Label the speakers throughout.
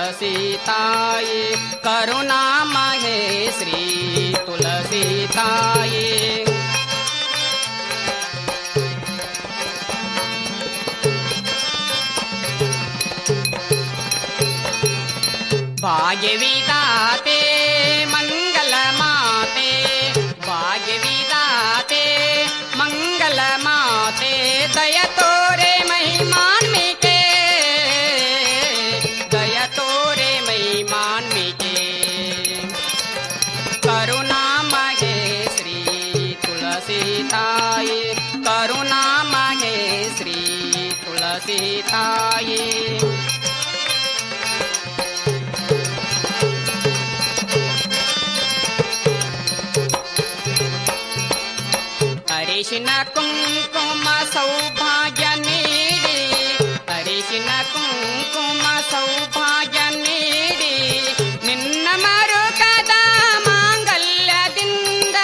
Speaker 1: ತುಳಸಿ ತಾಯಿ ಕರುಣಾಮಯೇ ಶ್ರೀ ತುಳಸಿ ತಾಯಿ. ಭಾಗ್ಯವಿದಾತೆ ಮಂಗಲ ಮಾತೆ, ಭಾಗ್ಯವಿದಾತೆ ಮಂಗಲ ಮಾತೆ, ದಯ ತೋರೆ ಮಹಿಮಾನ್ವಿಕೆ, ದಯ ತೋರೆ ಮಹಿಮಾನ್ವಿಕೆ. ಕರುಣಾಮಯೇ ಶ್ರೀ ತುಳಸಿ ತಾಯಿ ಕರುಣಾಮಯೇ ಶ್ರೀ ತುಳಸಿ ತಾಯಿ. ಅರಿಶಿನ ಕುಂಕುಮ ಸೌಭಾಗ್ಯ ನೀಡಿ, ಅರಿಶಿನ ಕುಂಕುಮ ಸೌಭಾಗ್ಯ ನೀಡಿ, ನಿನ್ನ ಮರುಕದ ಮಾಂಗಲ್ಯದಿಂದ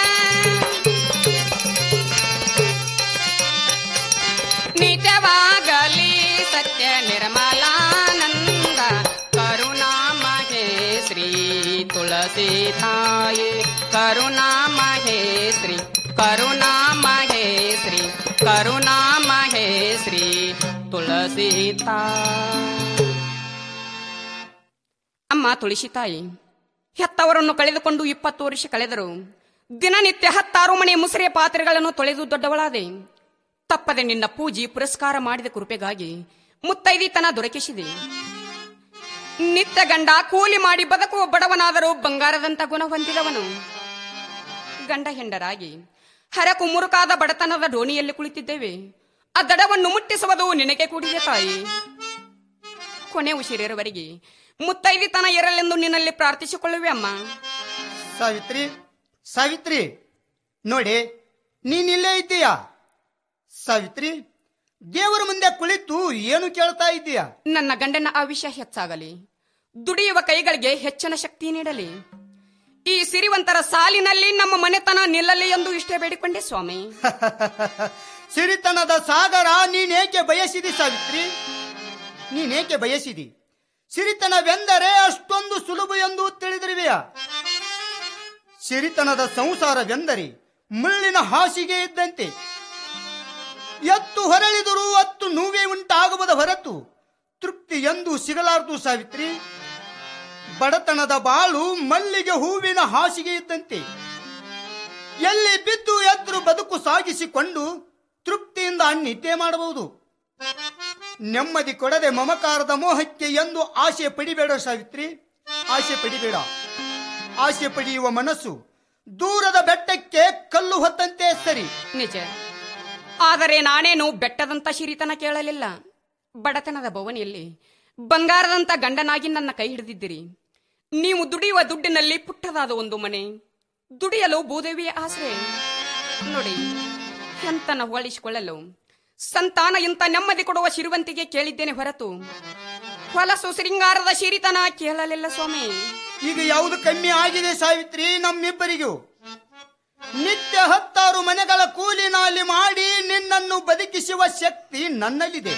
Speaker 1: ನಿತ್ಯವಾಗಲಿ ಸತ್ಯ ನಿರ್ಮಲಾನಂದ. ಕರುಣಾಮಯೇ ಶ್ರೀ ತುಳಸಿ ತಾಯಿ ಕರುಣಾಮಯೇ ಶ್ರೀ ಕರುಣಾಮಯೇ ಶ್ರೀ ಕರುಣಾಮಯೇ ಶ್ರೀ ತುಳಸಿ ತಾಯಿ. ಅಮ್ಮ ತುಳಸಿ ತಾಯಿ ಹೆತ್ತವರನ್ನು ಕಳೆದುಕೊಂಡು 20 ವರ್ಷ ಕಳೆದರು. ದಿನನಿತ್ಯ 16 ಮನೆ ಮುಸುರೆ ಪಾತ್ರೆಗಳನ್ನು ತೊಳೆದು ದೊಡ್ಡವಳಾದೆ. ತಪ್ಪದೆ ನಿನ್ನ ಪೂಜೆ ಪುರಸ್ಕಾರ ಮಾಡಿದ ಕೃಪೆಗಾಗಿ ಮುತ್ತೈದಿತನ ದೊರಕಿಸಿದೆ. ನಿತ್ಯ ಗಂಡ ಕೂಲಿ ಮಾಡಿ ಬದುಕುವ ಬಡವನಾದರೂ ಬಂಗಾರದಂತ ಗುಣ ಹೊಂದಿದವನು. ಗಂಡ ಹೆಂಡರಾಗಿ ಹರಕು ಮುರುಕಾದ ಬಡತನದ ಡೋಣಿಯಲ್ಲಿ ಕುಳಿತಿದ್ದೇವೆ. ಆ ದಡವನ್ನು ಮುಟ್ಟಿಸುವುದು ನಿನಗೆ ಕೂಡಿದೆ ತಾಯಿ. ಕೊನೆ ಉಸಿರಿರುವವರೆಗೆ ಮುತ್ತೈದಿತನ ಇರಲೆಂದು ನಿನ್ನಲ್ಲಿ ಪ್ರಾರ್ಥಿಸಿಕೊಳ್ಳುವೆ ಅಮ್ಮ.
Speaker 2: ಸಾವಿತ್ರಿ, ಸಾವಿತ್ರಿ ನೋಡಿ, ನೀನಿಲ್ಲೇ ಇದ್ದೀಯಾ? ಸಾವಿತ್ರಿ, ದೇವರ ಮುಂದೆ ಕುಳಿತು ಏನು ಕೇಳ್ತಾ ಇದ್ದೀಯಾ?
Speaker 1: ನನ್ನ ಗಂಡನ ಆಯುಷ್ಯ ಹೆಚ್ಚಾಗಲಿ, ದುಡಿಯುವ ಕೈಗಳಿಗೆ ಹೆಚ್ಚಿನ ಶಕ್ತಿ ನೀಡಲಿ, ಈ ಸಿರಿವಂತರ ಸಾಲಿನಲ್ಲಿ ನಮ್ಮ ಮನೆತನ ನಿಲ್ಲಲಿ ಎಂದು ಇಷ್ಟೇ ಬೇಡಿಕೊಂಡೆ ಸ್ವಾಮಿ.
Speaker 2: ಸಿರಿತನದ ಸಾಗರ ನೀನೇಕೆ ಬಯಸಿದಿ ಸಾವಿತ್ರಿ? ನೀನೇಕೆ ಬಯಸಿದಿ? ಸಿರಿತನವೆಂದರೆ ಅಷ್ಟೊಂದು ಸುಲಭ ಎಂದು ತಿಳಿದಿರುವೆಯಾ? ಸಿರಿತನದ ಸಂಸಾರವೆಂದರೆ ಮುಳ್ಳಿನ ಹಾಸಿಗೆ ಇದ್ದಂತೆ. ಎತ್ತು ಹೊರಳಿದರೂ ಅತ್ತು ನೋವೇ ಉಂಟಾಗುವುದ ಹೊರತು ತೃಪ್ತಿ ಎಂದು ಸಿಗಲಾರದು ಸಾವಿತ್ರಿ. ಬಡತನದ ಬಾಳು ಮಲ್ಲಿಗೆ ಹೂವಿನ ಹಾಸಿಗೆ ಇದ್ದಂತೆ. ಎಲ್ಲಿ ಬಿದ್ದು ಎದ್ರು ಬದುಕು ಸಾಗಿಸಿಕೊಂಡು ತೃಪ್ತಿಯಿಂದ ನಿದ್ದೆ ಮಾಡಬಹುದು. ನೆಮ್ಮದಿ ಕೊಡದೆ ಮಮಕಾರದ ಮೋಹಕ್ಕೆ ಎಂದು ಆಸೆ ಪಡಿಬೇಡ ಸಾವಿತ್ರಿ, ಆಸೆ ಪಡಿಬೇಡ. ಆಸೆ ಪಡೆಯುವ ಮನಸ್ಸು ದೂರದ ಬೆಟ್ಟಕ್ಕೆ ಕಲ್ಲು ಹೊತ್ತಂತೆ ಸರಿ.
Speaker 1: ನಿಜ, ಆದರೆ ನಾನೇನು ಬೆಟ್ಟದಂತ ಸಿರಿತನ ಕೇಳಲಿಲ್ಲ. ಬಡತನದ ಭವನಿಯಲ್ಲಿ ಬಂಗಾರದಂತ ಗಂಡನಾಗಿ ನನ್ನ ಕೈ ಹಿಡಿದಿದ್ದೀರಿ. ನೀವು ದುಡಿಯುವ ದುಡ್ಡಿನಲ್ಲಿ ಪುಟ್ಟದಾದ ಒಂದು ಮನೆ, ದುಡಿಯಲು ಭೂದೇವಿಯ ಆಶ್ರಯ. ನೋಡಿ, ಎಂತನ ಹೊಳಿಸಿಕೊಳ್ಳಲು ಸಂತಾನ ಇಂಥ ನೆಮ್ಮದಿ ಕೊಡುವ ಸಿರಿವಂತಿಗೆ ಕೇಳಿದ್ದೇನೆ ಹೊರತು ಹೊಲಸು ಶೃಂಗಾರದ ಸಿರಿತನ ಕೇಳಲಿಲ್ಲ ಸ್ವಾಮಿ.
Speaker 2: ಈಗ ಯಾವುದು ಕಮ್ಮಿ ಆಗಿದೆ ಸಾವಿತ್ರಿ ನಮ್ಮಿಬ್ಬರಿಗೂ? ನಿತ್ಯ 16 ಮನೆಗಳ ಕೂಲಿ ನಾಲಿ ಮಾಡಿ ನಿನ್ನನ್ನು ಬದುಕಿಸುವ ಶಕ್ತಿ ನನ್ನಲ್ಲಿದೆ.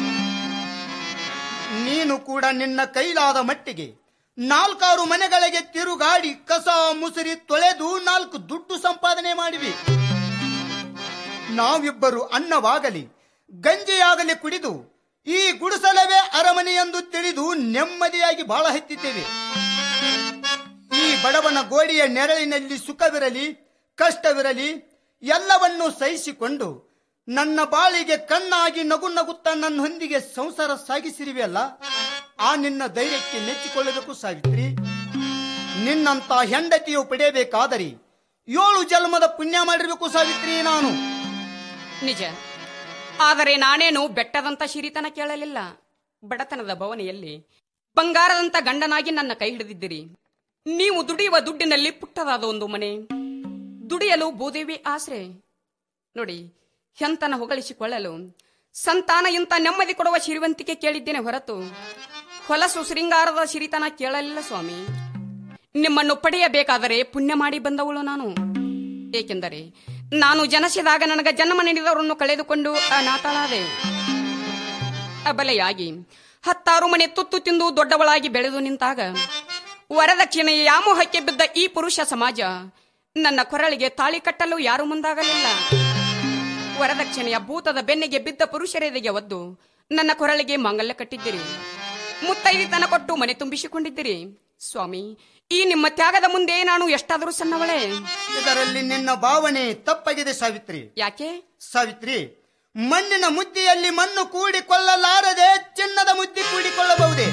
Speaker 2: ನೀನು ಕೂಡ ನಿನ್ನ ಕೈಲಾದ ಮಟ್ಟಿಗೆ 4 ಮನೆಗಳಿಗೆ ತಿರುಗಾಡಿ ಕಸ ಮುಸುರಿ ತೊಳೆದು 4 ದುಡ್ಡು ಸಂಪಾದನೆ ಮಾಡಿವಿ. ನಾವಿಬ್ಬರು ಅನ್ನವಾಗಲಿ ಗಂಜಿಯಾಗಲಿ ಕುಡಿದು ಈ ಗುಡಿಸಲವೇ ಅರಮನೆ ಎಂದು ತಿಳಿದು ನೆಮ್ಮದಿಯಾಗಿ ಬಾಳ ಹತ್ತಿದ್ದೇವೆ. ಈ ಬಡವನ ಗೋಡೆಯ ನೆರಳಿನಲ್ಲಿ ಸುಖವಿರಲಿ ಕಷ್ಟವಿರಲಿ ಎಲ್ಲವನ್ನೂ ಸಹಿಸಿಕೊಂಡು ನನ್ನ ಬಾಳಿಗೆ ಕಣ್ಣಾಗಿ ನಗು ನಗುತ್ತಾ ನನ್ನೊಂದಿಗೆ ಸಂಸಾರ ಸಾಗಿಸಿರುವೆಯಲ್ಲ, ಆ ನಿನ್ನ ಧೈರ್ಯಕ್ಕೆ ಮೆಚ್ಚಿಕೊಳ್ಳಬೇಕು ಸಾವಿತ್ರಿ. ನಿನ್ನಂತ ಹೆಂಡತಿಯು ಪಡೆಯಬೇಕಾದರೆ 7 ಜನ್ಮದ ಪುಣ್ಯ ಮಾಡಿರಬೇಕು ಸಾವಿತ್ರಿ ನಾನು.
Speaker 1: ನಿಜ, ಆದರೆ ನಾನೇನು ಬೆಟ್ಟದಂತ ಸಿರಿತನ ಕೇಳಲಿಲ್ಲ. ಬಡತನದ ಭವನಿಯಲ್ಲಿ ಬಂಗಾರದಂತ ಗಂಡನಾಗಿ ನನ್ನ ಕೈ ಹಿಡಿದಿದ್ದೀರಿ. ನೀವು ದುಡಿಯುವ ದುಡ್ಡಿನಲ್ಲಿ ಪುಟ್ಟದಾದ ಒಂದು ಮನೆ, ದುಡಿಯಲು ಭೂದೇವಿ ಆಶ್ರಯ. ನೋಡಿ, ಎಂತನ ಹೊಗಳಿಸಿಕೊಳ್ಳಲು ಸಂತಾನ ಇಂಥ ನೆಮ್ಮದಿ ಕೊಡುವ ಸಿರಿವಂತಿಕೆ ಕೇಳಿದ್ದೇನೆ ಹೊರತು ಹೊಲಸು ಶೃಂಗಾರದ ಸಿರಿತನ ಕೇಳಲಿಲ್ಲ ಸ್ವಾಮಿ. ನಿಮ್ಮನ್ನು ಪಡೆಯಬೇಕಾದರೆ ಪುಣ್ಯ ಮಾಡಿ ಬಂದವಳು ನಾನು. ಏಕೆಂದರೆ ನಾನು ಜನಿಸಿದಾಗ ನನಗೆ ಜನ್ಮ ನೀಡಿದವರನ್ನು ಕಳೆದುಕೊಂಡು ಅನಾಥಳಾದೆ. ಅಬಲೆಯಾಗಿ 10 ಮನೆ ತುತ್ತು ತಿಂದು ದೊಡ್ಡವಳಾಗಿ ಬೆಳೆದು ನಿಂತಾಗ ವರದಕ್ಷಿಣೆಯ ಯಾಮೋಹಕ್ಕೆ ಬಿದ್ದ ಈ ಪುರುಷ ಸಮಾಜ ನನ್ನ ಕೊರಳಿಗೆ ತಾಳಿ ಕಟ್ಟಲು ಯಾರು ಮುಂದಾಗಲಿಲ್ಲ. ವರದಕ್ಷಿಣೆಯ ಭೂತದ ಬೆನ್ನಿಗೆ ಬಿದ್ದ ಪುರುಷರೆದೆಗೆ ಒದ್ದು ನನ್ನ ಕೊರಳಿಗೆ ಮಾಂಗಲ್ಯ ಕಟ್ಟಿದ್ದೀರಿ. ಮುತ್ತೈದೆತನ ಕೊಟ್ಟು ಮನೆ ತುಂಬಿಸಿಕೊಂಡಿದ್ದೀರಿ. ಸ್ವಾಮಿ, ಈ ನಿಮ್ಮ ತ್ಯಾಗದ ಮುಂದೆ ನಾನು ಎಷ್ಟಾದರೂ ಸಣ್ಣವಳೆ.
Speaker 2: ಇದರಲ್ಲಿ ನಿನ್ನ ಭಾವನೆ ತಪ್ಪಾಗಿದೆ ಸಾವಿತ್ರಿ.
Speaker 1: ಯಾಕೆ
Speaker 2: ಸಾವಿತ್ರಿ, ಮಣ್ಣಿನ ಮುದ್ದಿಯಲ್ಲಿ ಮಣ್ಣು ಕೂಡಿಕೊಳ್ಳಲಾರದೆ ಚಿನ್ನದ ಮುದ್ದಿ ಕೂಡಿಕೊಳ್ಳಬಹುದೇ?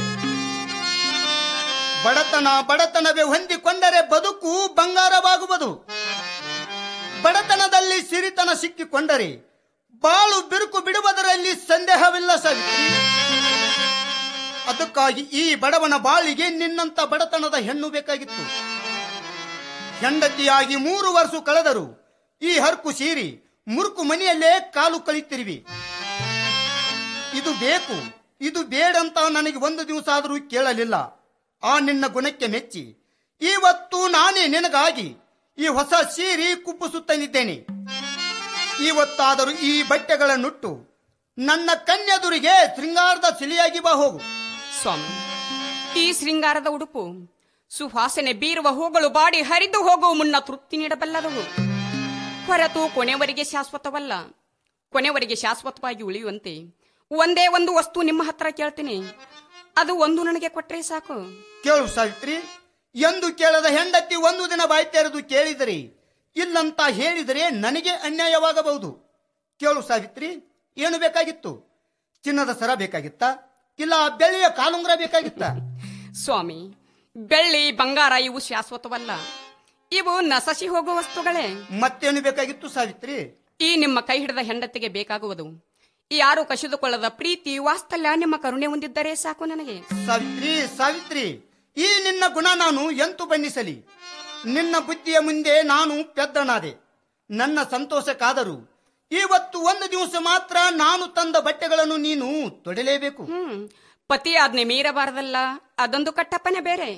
Speaker 2: ಬಡತನವೇ ಹೊಂದಿಕೊಂಡರೆ ಬದುಕು ಬಂಗಾರವಾಗುವುದು. ಬಡತನದಲ್ಲಿ ಸಿರಿತನ ಸಿಕ್ಕಿಕೊಂಡರೆ ಬಾಳು ಬಿರುಕು ಬಿಡುವುದರಲ್ಲಿ ಸಂದೇಹವಿಲ್ಲ ಸಾವಿತ್ರಿ. ಅದಕ್ಕಾಗಿ ಈ ಬಡವನ ಬಾಳಿಗೆ ನಿನ್ನಂತ ಬಡತನದ ಹೆಣ್ಣು ಬೇಕಾಗಿತ್ತು. ಹೆಂಡತಿಯಾಗಿ 3 ವರ್ಷ ಕಳೆದರು ಈ ಹರ್ಕು ಸೀರಿ ಮುರುಕು ಮನೆಯಲ್ಲೇ ಕಾಲು ಕಳೀತಿರುವಿ. ಇದು ಬೇಕು, ಇದು ಬೇಡಂತ ನನಗೆ ಒಂದು ದಿವಸ ಆದರೂ ಕೇಳಲಿಲ್ಲ. ಆ ನಿನ್ನ ಗುಣಕ್ಕೆ ಮೆಚ್ಚಿ ಇವತ್ತು ನಾನೇ ನಿನಗಾಗಿ ಈ ಹೊಸ ಸೀರೆ ಕುಪ್ಪಿಸುತ್ತನಿದ್ದೇನೆ. ಇವತ್ತಾದರೂ ಈ ಬಟ್ಟೆಗಳನ್ನುಟ್ಟು ನನ್ನ ಕನ್ಯೆದುರಿಗೆ ಶೃಂಗಾರದ ಸಿಲಿಯಾಗಿ ಬಾ ಹೋಗು.
Speaker 1: ಸ್ವಾಮಿ, ಈ ಶೃಂಗಾರದ ಉಡುಪು ಸುವಾಸನೆ ಬೀರುವ ಹೂಗಳು ಬಾಡಿ ಹರಿದು ಹೋಗುವ ಮುನ್ನ ತೃಪ್ತಿ ನೀಡಬಲ್ಲದವು ಹೊರತು ಕೊನೆವರೆಗೆ ಶಾಶ್ವತವಲ್ಲ. ಕೊನೆವರೆಗೆ ಶಾಶ್ವತವಾಗಿ ಉಳಿಯುವಂತೆ ಒಂದೇ ಒಂದು ವಸ್ತು ನಿಮ್ಮ ಹತ್ರ ಕೇಳ್ತೀನಿ. ಅದು ಒಂದು ನನಗೆ ಕೊಟ್ರೆ ಸಾಕು.
Speaker 2: ಕೇಳು ಸಾವಿತ್ರಿ, ಎಂದು ಕೇಳದ ಹೆಂಡತಿ ಒಂದು ದಿನ ಬಾಯಿ ತೆರೆದು ಕೇಳಿದರೆ ಇಲ್ಲಂತ ಹೇಳಿದರೆ ನನಗೆ ಅನ್ಯಾಯವಾಗಬಹುದು. ಕೇಳು ಸಾವಿತ್ರಿ, ಏನು ಬೇಕಾಗಿತ್ತು? ಚಿನ್ನದ ಸರ ಬೇಕಾಗಿತ್ತ? ಇಲ್ಲ ಬೆಳ್ಳಿಯ ಕಾಲುಂಗುರ ಬೇಕಾಗಿತ್ತ?
Speaker 1: ಸ್ವಾಮಿ, ಬೆಳ್ಳಿ ಬಂಗಾರ ಇವು ಶಾಶ್ವತವಲ್ಲ. ಇವು ನಶಿಸಿ ಹೋಗುವ ವಸ್ತುಗಳೇ.
Speaker 2: ಮತ್ತೇನು ಬೇಕಾಗಿತ್ತು ಸಾವಿತ್ರಿ?
Speaker 1: ಈ ನಿಮ್ಮ ಕೈ ಹಿಡಿದ ಹೆಂಡತಿಗೆ ಬೇಕಾಗುವುದು ಯಾರು ಕಸಿದುಕೊಳ್ಳದ ಪ್ರೀತಿ, ವಾತ್ಸಲ್ಯ, ನಿಮ್ಮ ಕರುಣೆ ಹೊಂದಿದ್ದರೆ ಸಾಕು ನನಗೆ.
Speaker 2: ಸಾವಿತ್ರಿ, ಸಾವಿತ್ರಿ, ಈ ನಿನ್ನ ಗುಣ ನಾನು ಎಂತು ಬಣ್ಣಿಸಲಿ? ನಿನ್ನ ಬುದ್ಧಿಯ ಮುಂದೆ ನಾನು ಪೆದ್ದನಾದೆ. ನನ್ನ ಸಂತೋಷಕ್ಕಾದರೂ ಇವತ್ತು ಒಂದು ದಿವಸ ಮಾತ್ರ ನಾನು ತಂದ ಬಟ್ಟೆಗಳನ್ನು ನೀನು ತೊಡಲೇಬೇಕು.
Speaker 1: ಪತಿ ಆಜ್ಞೆ ಮೀರಬಾರದಲ್ಲ, ಅದೊಂದು ಕಟ್ಟಪ್ಪನೆ ಬೇರೆ.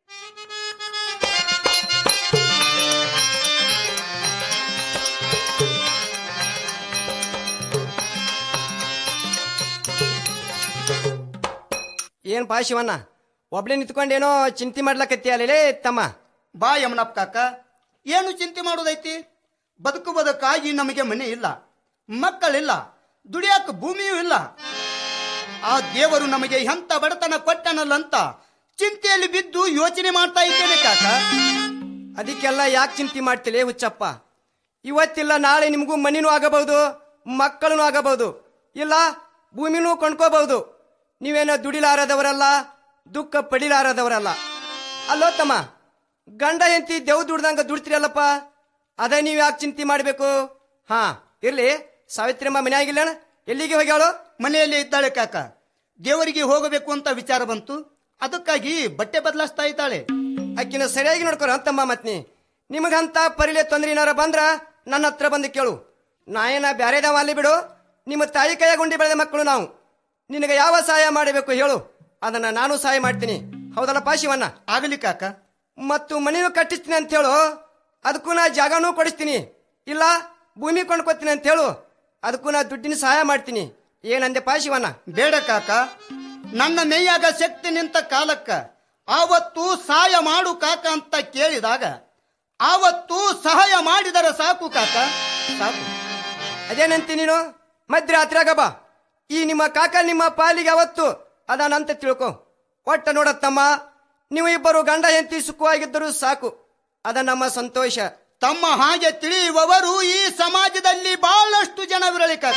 Speaker 3: ಏನ್ ಪಾ ಶಿವಣ್ಣ, ಒಬ್ಳೆ ನಿಂತ್ಕೊಂಡೇನೋ ಚಿಂತೆ ಮಾಡ್ಲಕತ್ತಿಯಲ್ಲೇ ತಮ್ಮ?
Speaker 2: ಬಾ ಯಮನಪ್ಪ ಕಾಕ, ಏನು ಚಿಂತೆ ಮಾಡೋದೈತಿ? ಬದುಕುವುದಕ್ಕಾಗಿ ನಮಗೆ ಮನೆ ಇಲ್ಲ, ಮಕ್ಕಳಿಲ್ಲ, ದುಡಿಯಾಕ ಭೂಮಿಯೂ ಇಲ್ಲ. ಆ ದೇವರು ನಮಗೆ ಎಂತ ಬಡತನ ಕೊಟ್ಟನಲ್ಲಂತ ಚಿಂತೆಯಲ್ಲಿ ಬಿದ್ದು ಯೋಚನೆ ಮಾಡ್ತಾ ಇದ್ದೇನೆ ಕಾಕ.
Speaker 3: ಅದಕ್ಕೆಲ್ಲ ಯಾಕೆ ಚಿಂತೆ ಮಾಡ್ತಿಲ್ಲ ಹುಚ್ಚಪ್ಪ? ಇವತ್ತಿಲ್ಲ ನಾಳೆ ನಿಮಗೂ ಮನಿನೂ ಆಗಬಹುದು, ಮಕ್ಕಳೂ ಆಗಬಹುದು, ಇಲ್ಲ ಭೂಮಿನೂ ಕೊಂಡ್ಕೋಬಹುದು. ನೀವೇನೋ ದುಡಿಲಾರದವರಲ್ಲ, ದುಃಖ ಪಡಿಲಾರದವರಲ್ಲ. ಅಲ್ಲೋ ತಮ್ಮ, ಗಂಡ ಹೆಂಡತಿ ದೇವ್ ದುಡ್ದಂಗ ದುಡ್ತಿರಲ್ಲಪ್ಪ, ಅದ ನೀವ್ ಯಾಕೆ ಚಿಂತೆ ಮಾಡ್ಬೇಕು? ಹಾ ಇರ್ಲಿ, ಸಾವಿತ್ರಿಯಮ್ಮ ಮನೆ ಆಗಿಲ್ಲ, ಎಲ್ಲಿಗೆ ಹೋಗ್ಯಾಳು?
Speaker 2: ಮನೆಯಲ್ಲಿ ಇದ್ದಾಳೆ ಕಾಕ. ದೇವರಿಗೆ ಹೋಗಬೇಕು ಅಂತ ವಿಚಾರ ಬಂತು, ಅದಕ್ಕಾಗಿ ಬಟ್ಟೆ ಬದಲಾಯಿಸ್ತಾ ಇದ್ದಾಳೆ.
Speaker 3: ಅಕ್ಕಿನ ಸರಿಯಾಗಿ ನೋಡ್ಕೊರ ಅಂತಮ್ಮ. ಮತ್ನಿ ನಿಮಗಂತ ಪರಿಲೆ ತೊಂದ್ರೆ ಏನಾರ ಬಂದ್ರ ನನ್ನ ಹತ್ರ ಬಂದು ಕೇಳು. ನಾ ಏನ ಬ್ಯಾರೆದವ ಅಲ್ಲಿ ಬಿಡು, ನಿಮ್ಮ ತಾಯಿ ಕೈಯಾಗ ಉಂಡಿ ಬೆಳೆದ ಮಕ್ಕಳು ನಾವು. ನಿನಗೆ ಯಾವ ಸಹಾಯ ಮಾಡಬೇಕು ಹೇಳು, ಅದನ್ನ ನಾನು ಸಹಾಯ ಮಾಡ್ತೀನಿ. ಹೌದಲ್ಲಪ್ಪ ಶಿವಣ್ಣ?
Speaker 2: ಆಗಲಿ ಕಾಕ.
Speaker 3: ಮತ್ತು ಮನೆಯೂ ಕಟ್ಟಿಸ್ತೀನಿ ಅಂತ ಹೇಳು, ಅದಕ್ಕೂ ನಾ ಜಾಗನೂ ಕೊಡಿಸ್ತೀನಿ. ಇಲ್ಲ ಭೂಮಿ ಕೊಂಡ್ಕೊತೀನಿ ಅಂತ ಹೇಳು, ಅದಕ್ಕೂ ನಾ ದುಡ್ಡಿನ ಸಹಾಯ ಮಾಡ್ತೀನಿ. ಏನಂದೆ ಪಾ ಶಿವಣ್ಣ?
Speaker 2: ಬೇಡ ಕಾಕ, ನನ್ನ ಮೇಯಾಗ ಶಕ್ತಿ ನಿಂತ ಕಾಲಕ್ಕ ಆವತ್ತು ಸಹಾಯ ಮಾಡು ಕಾಕ ಅಂತ ಕೇಳಿದಾಗ ಆವತ್ತು ಸಹಾಯ ಮಾಡಿದರೆ ಸಾಕು ಕಾಕ, ಸಾಕು.
Speaker 3: ಅದೇನಂತಿ ನೀನು? ಮಧ್ಯರಾತ್ರಿಯಾಗ ಬಾ, ಈ ನಿಮ್ಮ ಕಾಕ ನಿಮ್ಮ ಪಾಲಿಗೆ ಅವತ್ತು ಅದಾನಂತ ತಿಳ್ಕೊ. ಒಟ್ಟ ನೋಡತ್ತಮ್ಮ, ನೀವು ಇಬ್ಬರು ಗಂಡ ಹೆಂಡತಿ ಸುಖವಾಗಿದ್ದರೂ ಸಾಕು, ಅದ ನಮ್ಮ ಸಂತೋಷ.
Speaker 2: ತಮ್ಮ ಹಾಗೆ ತಿಳಿಯುವವರು ಈ ಸಮಾಜದಲ್ಲಿ ಬಹಳಷ್ಟು ಜನವಿರಲಿ ಕಾಕ.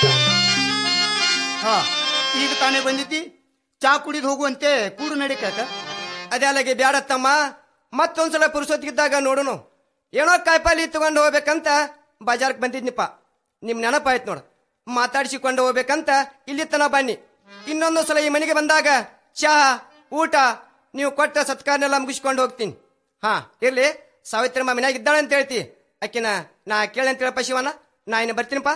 Speaker 2: ಹಾ, ಈಗ ತಾನೇ ಬಂದಿದ್ದಿ, ಚಾ ಕುಡಿದು ಹೋಗುವಂತೆ ಕೂಡು ನಡಿ ಕಾಕ.
Speaker 3: ಅದೇ ಅಲ್ಲಿಗೆ ಬ್ಯಾಡತ್ತಮ್ಮ, ಮತ್ತೊಂದ್ಸಲ ಪುರುಸೊತ್ತಿಗಿದ್ದಾಗ ನೋಡುನು. ಏನೋ ಕಾಯಿಪಾಲಿ ತಗೊಂಡು ಹೋಗ್ಬೇಕಂತ ಬಜಾರ್ಕ್ ಬಂದಿದ್ನಿಪ್ಪ, ನಿಮ್ ನೆನಪಾಯ್ತು ನೋಡು. ಮಾತಾಡಿಸಿಕೊಂಡು ಹೋಗ್ಬೇಕಂತ ಇಲ್ಲಿ ತನ ಬನ್ನಿ. ಇನ್ನೊಂದು ಸಲ ಈ ಮನೆಗೆ ಬಂದಾಗ ಚಹಾ ಊಟ ನೀವು ಕೊಟ್ಟ ಸತ್ಕಾರನೆಲ್ಲ ಮುಗಿಸ್ಕೊಂಡು ಹೋಗ್ತೀನಿ. ಹಾ ಇರ್ಲಿ, ಸಾವಿತ್ರಮ್ಮ ಮನ್ಯಾಗ ಇದ್ದಾಳೆ ಅಂತ ಹೇಳ್ತಿ, ಅಕ್ಕಿನ ನಾ ಕೇಳಿ ಅಂತ ಹೇಳಪ್ಪ ಶಿವಣ್ಣ. ನಾ ಇನ್ನು ಬರ್ತೀನಪ್ಪ.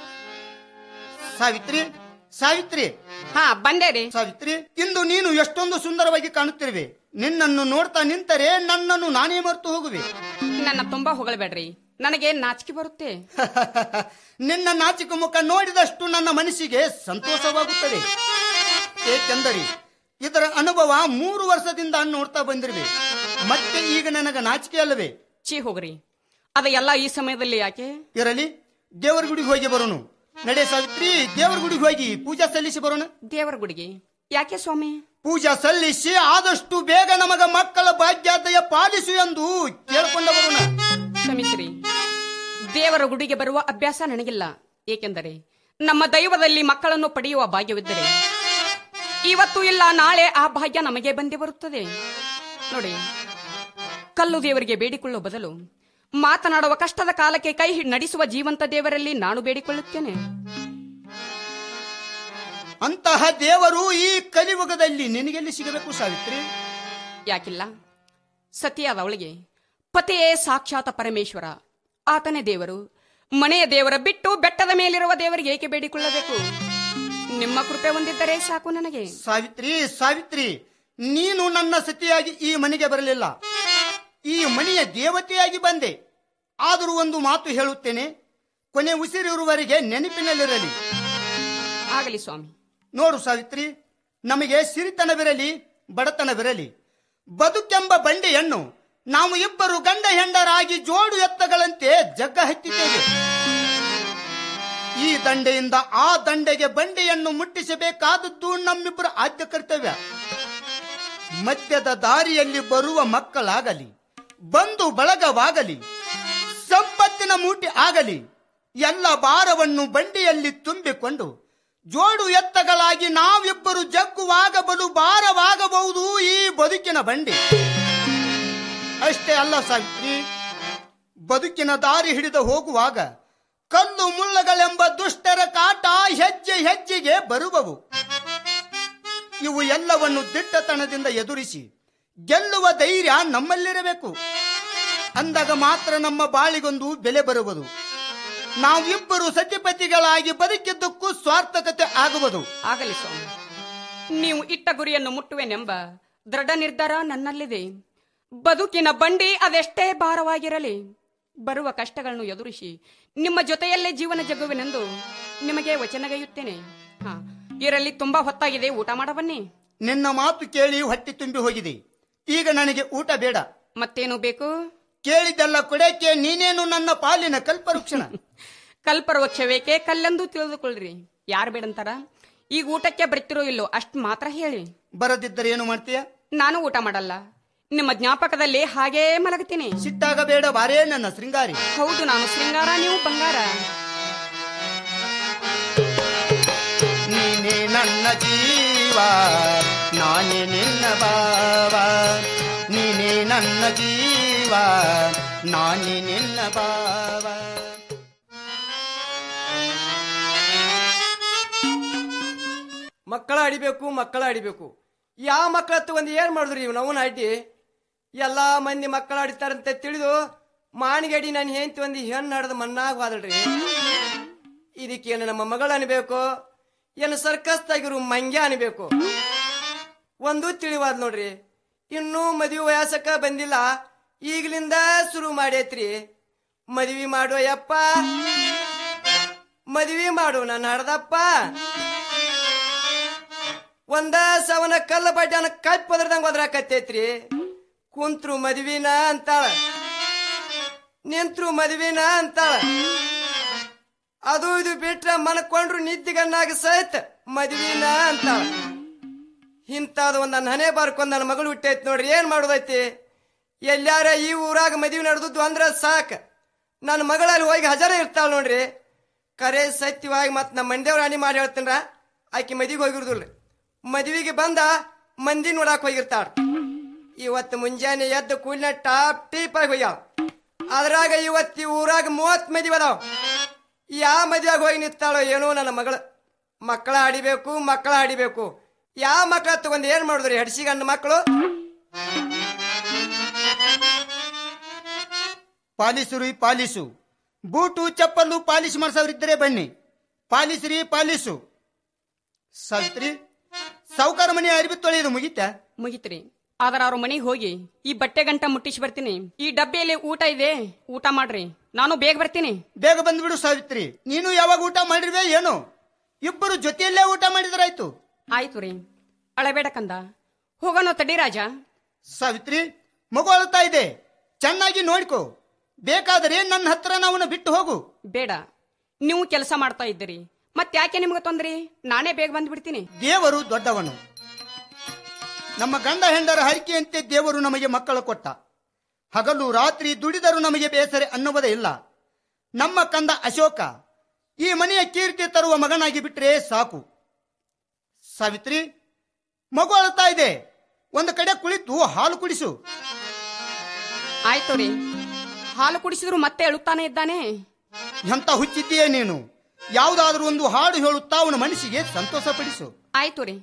Speaker 2: ಸಾವಿತ್ರಿ, ಸಾವಿತ್ರಿ.
Speaker 1: ಹಾ ಬಂದೇರಿ.
Speaker 2: ಸಾವಿತ್ರಿ, ಇಂದು ನೀನು ಎಷ್ಟೊಂದು ಸುಂದರವಾಗಿ ಕಾಣುತ್ತಿರುವೆ. ನಿನ್ನನ್ನು ನೋಡ್ತಾ ನಿಂತರೆ ನನ್ನನ್ನು ನಾನೇ ಮರೆತು ಹೋಗುವೆ.
Speaker 1: ನನ್ನ ತುಂಬಾ ಹೊಗಳಬೇಡ್ರಿ, ನನಗೆ ನಾಚಿಕೆ ಬರುತ್ತೆ.
Speaker 2: ನಿನ್ನ ನಾಚಿಕೆ ಮುಖ ನೋಡಿದಷ್ಟು ನನ್ನ ಮನಸ್ಸಿಗೆ ಸಂತೋಷವಾಗುತ್ತದೆ. ಏಕೆಂದರೆ ಇದರ ಅನುಭವ 3 ವರ್ಷದಿಂದ ನೋಡ್ತಾ ಬಂದಿರ್ವೆ. ಮತ್ತೆ ಈಗ ನನಗ ನಾಚಿಕೆ ಅಲ್ಲವೇ?
Speaker 1: ಚೀ ಹೋಗ್ರಿ, ಅದ ಎಲ್ಲ ಈ ಸಮಯದಲ್ಲಿ ಯಾಕೆ?
Speaker 2: ಇರಲಿ, ದೇವರ ಗುಡಿಗೆ ಹೋಗಿ ಬರೋಣ. ನಡೆ ಸಾವಿತ್ರಿ, ದೇವರ ಗುಡಿಗೆ ಹೋಗಿ ಪೂಜಾ ಸಲ್ಲಿಸಿ ಬರೋಣ.
Speaker 1: ದೇವರ ಗುಡಿಗೆ ಯಾಕೆ ಸ್ವಾಮಿ?
Speaker 2: ಪೂಜಾ ಸಲ್ಲಿಸಿ ಆದಷ್ಟು ಬೇಗ ನಮಗ ಮಕ್ಕಳ ಭಾಗ್ಯಾದಯ ಪಾಲಿಸು ಎಂದು ಕೇಳಿಕೊಂಡ ಬರೋಣ.
Speaker 1: ಕ್ಷಮಿಸಿರಿ, ದೇವರ ಗುಡಿಗೆ ಬರುವ ಅಭ್ಯಾಸ ನನಗಿಲ್ಲ. ಏಕೆಂದರೆ ನಮ್ಮ ದೈವದಲ್ಲಿ ಮಕ್ಕಳನ್ನು ಪಡೆಯುವ ಭಾಗ್ಯವಿದ್ದರೆ ಇವತ್ತು ಇಲ್ಲ ನಾಳೆ ಆ ಭಾಗ್ಯ ನಮಗೆ ಬಂದೇ ಬರುತ್ತದೆ. ನೋಡಿ, ಕಲ್ಲು ದೇವರಿಗೆ ಬೇಡಿಕೊಳ್ಳುವ ಬದಲು ಮಾತನಾಡುವ ಕಷ್ಟದ ಕಾಲಕ್ಕೆ ಕೈ ನಡೆಸುವ ಜೀವಂತ ದೇವರಲ್ಲಿ ನಾನು ಬೇಡಿಕೊಳ್ಳುತ್ತೇನೆ.
Speaker 2: ಅಂತಹ ದೇವರು ಈ ಕಲಿಯುಗದಲ್ಲಿ ನಿನಗೆಲ್ಲಿ ಸಿಗಬೇಕು ಸಾವಿತ್ರಿ?
Speaker 1: ಯಾಕಿಲ್ಲ, ಸತಿಯಾದ ಅವಳಿಗೆ ಪತಿಯೇ ಸಾಕ್ಷಾತ್ ಪರಮೇಶ್ವರ, ಆತನೇ ದೇವರು. ಮನೆಯ ದೇವರ ಬಿಟ್ಟು ಬೆಟ್ಟದ ಮೇಲಿರುವ ದೇವರಿಗೆ ಏಕೆ ಬೇಡಿಕೊಳ್ಳಬೇಕು? ನಿಮ್ಮ ಕೃಪೆ ಹೊಂದಿದ್ದರೆ ಸಾಕು ನನಗೆ.
Speaker 2: ಸಾವಿತ್ರಿ, ಸಾವಿತ್ರಿ, ನೀನು ನನ್ನ ಸತಿಯಾಗಿ ಈ ಮನೆಗೆ ಬರಲಿಲ್ಲ, ಈ ಮನೆಯ ದೇವತೆಯಾಗಿ ಬಂದೆ. ಆದರೂ ಒಂದು ಮಾತು ಹೇಳುತ್ತೇನೆ, ಕೊನೆ ಉಸಿರಿರುವವರೆಗೆ ನೆನಪಿನಲ್ಲಿರಲಿ.
Speaker 1: ಆಗಲಿ ಸ್ವಾಮಿ.
Speaker 2: ನೋಡು ಸಾವಿತ್ರಿ, ನಮಗೆ ಸಿರಿತನವಿರಲಿ ಬಡತನವಿರಲಿ, ಬದುಕೆಂಬ ಬಂಡೆಯನ್ನು ನಾವು ಇಬ್ಬರು ಗಂಡ ಹೆಂಡರಾಗಿ ಜೋಡು ಎತ್ತಗಳಂತೆ ಜಗ್ಗ ಹತ್ತಿದ್ದೇವೆ. ಈ ದಂಡೆಯಿಂದ ಆ ದಂಡೆಗೆ ಬಂಡೆಯನ್ನು ಮುಟ್ಟಿಸಬೇಕಾದದ್ದು ನಮ್ಮಿಬ್ಬರ ಆದ್ಯ ಕರ್ತವ್ಯ. ಮಧ್ಯದ ದಾರಿಯಲ್ಲಿ ಬರುವ ಮಕ್ಕಳಾಗಲಿ, ಬಂಧು ಬಳಗವಾಗಲಿ, ಸಂಪತ್ತಿನ ಮೂಟೆ ಆಗಲಿ, ಎಲ್ಲ ಭಾರವನ್ನು ಬಂಡೆಯಲ್ಲಿ ತುಂಬಿಕೊಂಡು ಜೋಡು ಎತ್ತಗಳಾಗಿ ನಾವಿಬ್ಬರು ಜಗ್ಗುವಾಗ ಬಲು ಭಾರವಾಗಬಹುದು ಈ ಬದುಕಿನ ಬಂಡೆ. ಅಷ್ಟೇ ಅಲ್ಲ ಸಾವಿತ್ರಿ, ಬದುಕಿನ ದಾರಿ ಹಿಡಿದು ಹೋಗುವಾಗ ಕಲ್ಲು ಮುಳ್ಳಗಳೆಂಬ ದುಷ್ಟರ ಕಾಟ ಹೆಜ್ಜೆ ಹೆಜ್ಜೆಗೆ ಬರುವವು. ಇವು ಎಲ್ಲವನ್ನು ದಿಟ್ಟತನದಿಂದ ಎದುರಿಸಿ ಗೆಲ್ಲುವ ಧೈರ್ಯ ನಮ್ಮಲ್ಲಿರಬೇಕು. ಅಂದಾಗ ಮಾತ್ರ ನಮ್ಮ ಬಾಳಿಗೊಂದು ಬೆಲೆ ಬರುವುದು. ನಾವಿಬ್ಬರು ಸತಿಪತಿಗಳಾಗಿ ಬದುಕಿದ್ದಕ್ಕೂ ಸ್ವಾರ್ಥಕತೆ ಆಗುವುದು.
Speaker 1: ಆಗಲಿ ಸ್ವಾಮಿ, ನೀವು ಇಟ್ಟ ಗುರಿಯನ್ನು ಮುಟ್ಟುವೆನೆಂಬ ದೃಢ ನಿರ್ಧಾರ ನನ್ನಲ್ಲಿದೆ. ಬದುಕಿನ ಬಂಡಿ ಅದೆಷ್ಟೇ ಭಾರವಾಗಿರಲಿ, ಬರುವ ಕಷ್ಟಗಳನ್ನು ಎದುರಿಸಿ ನಿಮ್ಮ ಜೊತೆಯಲ್ಲೇ ಜೀವನ ಜಗ್ಗುವೆನೆಂದು ನಿಮಗೆ ವಚನಗೈಯುತ್ತೇನೆ. ಇರಲಿ, ತುಂಬಾ ಹೊತ್ತಾಗಿದೆ, ಊಟ ಮಾಡಬನ್ನಿ.
Speaker 2: ನಿನ್ನ ಮಾತು ಕೇಳಿ ಹೊಟ್ಟೆ ತುಂಬಿ ಹೋಗಿದೆ. ಈಗ ನನಗೆ ಊಟ ಬೇಡ.
Speaker 1: ಮತ್ತೇನು ಬೇಕು?
Speaker 2: ಕೇಳಿದ್ದೆಲ್ಲ ಕೊಡಕ್ಕೆ ನೀನೇನು ನನ್ನ ಪಾಲಿನ ಕಲ್ಪವೃಕ್ಷಣ.
Speaker 1: ಕಲ್ಪವೃಕ್ಷವೇಕೆ ಕಲ್ಲೆಂದು ತಿಳಿದುಕೊಳ್ಳ್ರಿ. ಯಾರು ಬೇಡಂತಾರ? ಈಗ ಊಟಕ್ಕೆ ಬರ್ತಿರೋ ಇಲ್ಲೋ ಅಷ್ಟು ಮಾತ್ರ ಹೇಳಿ.
Speaker 2: ಬರದಿದ್ದರೆ ಏನು ಮಾಡ್ತೀಯ?
Speaker 1: ನಾನು ಊಟ ಮಾಡಲ್ಲ, ನಿಮ್ಮ ಜ್ಞಾಪಕದಲ್ಲಿ ಹಾಗೇ ಮಲಗುತ್ತೀನಿ.
Speaker 2: ಸಿಟ್ಟಾಗ ಬೇಡ ಬಾರೇ ನನ್ನ ಶೃಂಗಾರಿ.
Speaker 1: ಹೌದು, ನಾನು ಶೃಂಗಾರ, ನೀವು ಬಂಗಾರ.
Speaker 2: ನೀನೇ ನನ್ನ ಜೀವ, ನಾನೇ ನಿನ್ನ ಬಾವ. ನೀನೇ ನನ್ನ ಜೀವ, ನಾನೇ ನಿನ್ನ ಬಾವ.
Speaker 3: ಮಕ್ಕಳ ಆಡಿಬೇಕು, ಮಕ್ಕಳ ಆಡಿಬೇಕು. ಯಾವ ಮಕ್ಕಳ ಹತ್ತು ಒಂದು ಏನ್ ಮಾಡಿದ್ರಿ ಇವ್ ನವನ ಅಡ್ಡಿ? ಎಲ್ಲಾ ಮಂದಿ ಮಕ್ಕಳ ಆಡಿತಾರಂತ ತಿಳಿದು ಮಾಣಿಗಡಿ ನನ್ನ ಹೆಂಡತಿ ಒಂದು ಹೆಣ್ಣು ನಡೆದ ಮಣ್ಣಾಗ ಹೋದಳ್ರಿ. ಇದಕ್ಕೇನು ನಮ್ಮ ಮಗಳ ಅನ್ಬೇಕು, ಏನು ಸರ್ಕಸ್ತಾಗಿರು ಮಂಗ್ಯ ಅನ್ಬೇಕು? ಒಂದು ತಿಳಿವಾದ್ ನೋಡ್ರಿ, ಇನ್ನೂ ಮದುವೆ ವಯಸ್ಸಕ್ಕ ಬಂದಿಲ್ಲ, ಈಗಲಿಂದ ಶುರು ಮಾಡೈತ್ರಿ. ಮದ್ವಿ ಮಾಡೋ ಯಪ್ಪ, ಮದ್ವಿ ಮಾಡು ನನ್ನ ಹಡ್ದಪ್ಪ. ಒಂದ ಸವನ ಕಲ್ಲ ಬಡ್ಡನ ಕಪ್ಪಿ ಪದರ್ದಂಗ ಒದ್ರಾಕತ್ತೈತ್ರಿ. ಕುಂತ್ರು ಮದ್ವಿನ ಅಂತಾಳ, ನಿಂತ್ರು ಮದ್ವಿನ ಅಂತಾಳ. ಅದು ಇದು ಬಿಟ್ರ ಮನ್ಕೊಂಡ್ರು ನಿದ್ದಿಗನ್ನಾಗ ಸಹಿತ ಮದ್ವಿನ ಅಂತಾಳ. ಇಂಥದ್ದು ಒಂದ್ ನನ್ನ ಹಣೆ ಬಾರ್ಕೊಂಡ್ ನನ್ನ ಮಗಳು ಹುಟ್ಟೈತಿ ನೋಡ್ರಿ. ಏನ್ ಮಾಡೋದೈತಿ? ಎಲ್ಲಾರ ಈ ಊರಾಗ ಮದ್ವಿ ನಡೆದದ್ದು ಅಂದ್ರ ಸಾಕ, ನನ್ನ ಮಗಳಲ್ಲಿ ಹೋಗಿ ಹಜಾರ ಇರ್ತಾಳ ನೋಡ್ರಿ. ಕರೆ ಸತ್ಯವಾಗಿ ಮತ್ ನಮ್ಮ ಮಂಡ್ಯವ್ರ ರಾಣಿ ಮಾಡಿ ಹೇಳ್ತೀನ್ರ, ಆಕಿ ಮದ್ವಿಗೆ ಹೋಗಿರುದಿಲ್ರಿ. ಮದ್ವಿಗೆ ಬಂದ ಮಂದಿ ನೋಡಾಕ್ ಹೋಗಿರ್ತಾಳ. ಇವತ್ತು ಮುಂಜಾನೆ ಎದ್ದು ಕೂಲಿನ ಟಾಪ್ ಟೀಪ್ ಆಗಿ ಹೋಗ್ಯಾವ. ಅದ್ರಾಗ ಇವತ್ತು ಈ ಊರಾಗ 30 ಮದ್ವಿ ಅದಾವ. ಯಾವ ಮದ್ವೆಯಾಗ ಹೋಗಿ ನಿಂತಾಳೋ ಏನೋ ನನ್ನ ಮಗಳು. ಮಕ್ಕಳ ಆಡಿಬೇಕು, ಮಕ್ಕಳ ಆಡಿಬೇಕು. ಯಾವ ಮಕ್ಕಳ ತಗೊಂಡು ಏನ್ ಮಾಡುದ್ರಿ ಹಡ್ಸಿಗಣ್ಣ ಮಕ್ಕಳು?
Speaker 2: ಪಾಲಿಸುರಿ ಪಾಲಿಸು, ಬೂಟು ಚಪ್ಪಲು ಪಾಲಿಶ್ ಮಾಡ್ಸವ್ರಿದ್ದರೆ ಬನ್ನಿ. ಪಾಲಿಸ್ರಿ ಪಾಲಿಸು. ಸಾವಿತ್ರಿ, ಸಾವುಕಾರ ಮನೆ ಅರಿವಿ ತೊಳೆಯೋದು
Speaker 1: ಮುಗಿತ್ರಿ. ಆದ್ರ ಅವ್ರ ಮನೆಗೆ ಹೋಗಿ ಈ ಬಟ್ಟೆ ಗಂಟ ಮುಟ್ಟಿಸಿ ಬರ್ತೀನಿ. ಈ ಡಬ್ಬಿಯಲ್ಲಿ ಊಟ ಇದೆ, ಊಟ ಮಾಡ್ರಿ. ನಾನು ಬೇಗ ಬರ್ತೀನಿ.
Speaker 2: ಬೇಗ ಬಂದ್ಬಿಡು ಸಾವಿತ್ರಿ. ನೀನು ಯಾವಾಗ ಊಟ ಮಾಡಿರ್ವೆ ಏನೋ? ಇಬ್ಬರು ಜೊತೆಯಲ್ಲೇ ಊಟ ಮಾಡಿದ್ರಾಯ್ತು.
Speaker 1: ಆಯ್ತು ರೀ. ಅಳಬೇಡ ಕಂದ, ಹೋಗೋಣ ತಡಿ ರಾಜ.
Speaker 2: ಸಾವಿತ್ರಿ, ಮಗು ಅಳ್ತಾ ಇದೆ, ಚೆನ್ನಾಗಿ ನೋಡ್ಕೋ. ಬೇಕಾದರೆ ನನ್ನ ಹತ್ರ ಅವನು ಬಿಟ್ಟು ಹೋಗು.
Speaker 1: ಬೇಡ, ನೀವು ಕೆಲಸ ಮಾಡ್ತಾ ಇದ್ದೀರಿ, ಮತ್ತ್ಯಾಕೆ ನಿಮ್ಗೆ ತೊಂದ್ರಿ? ನಾನೇ ಬೇಗ ಬಂದ್ಬಿಡ್ತೀನಿ.
Speaker 2: ದೇವರು ದೊಡ್ಡವನು. ನಮ್ಮ ಗಂಡ ಹೆಂಡರ ಹರಿಕೆಯಂತೆ ದೇವರು ನಮಗೆ ಮಕ್ಕಳು ಕೊಟ್ಟ. ಹಗಲು ರಾತ್ರಿ ದುಡಿದರೂ ನಮಗೆ ಬೇಸರ ಅನ್ನುವುದೇ ಇಲ್ಲ. ನಮ್ಮ ಕಂದ ಅಶೋಕ ಈ ಮನೆಯ ಕೀರ್ತಿ ತರುವ ಮಗನಾಗಿ ಬಿಟ್ರೆ ಸಾಕು. ಸಾವಿತ್ರಿ, ಮಗು ಅಳ್ತಾ ಇದೆ, ಒಂದು ಕಡೆ ಕುಳಿತು ಹಾಲು ಕುಡಿಸು.
Speaker 1: ಆಯ್ತು ರೀ, ಹಾಲು ಕುಡಿಸಿದ್ರು ಮತ್ತೆ ಅಳುತ್ತಾನೆ ಇದ್ದಾನೆ.
Speaker 2: ಎಂತ ಹುಚ್ಚಿದ್ದೀಯೇ ನೀನು? ಯಾವುದಾದ್ರೂ ಒಂದು ಹಾಡು ಹೇಳುತ್ತಾ ಅವನ ಮನಸ್ಸಿಗೆ ಸಂತೋಷ ಪಡಿಸು.
Speaker 1: ಆಯ್ತು ರೀ.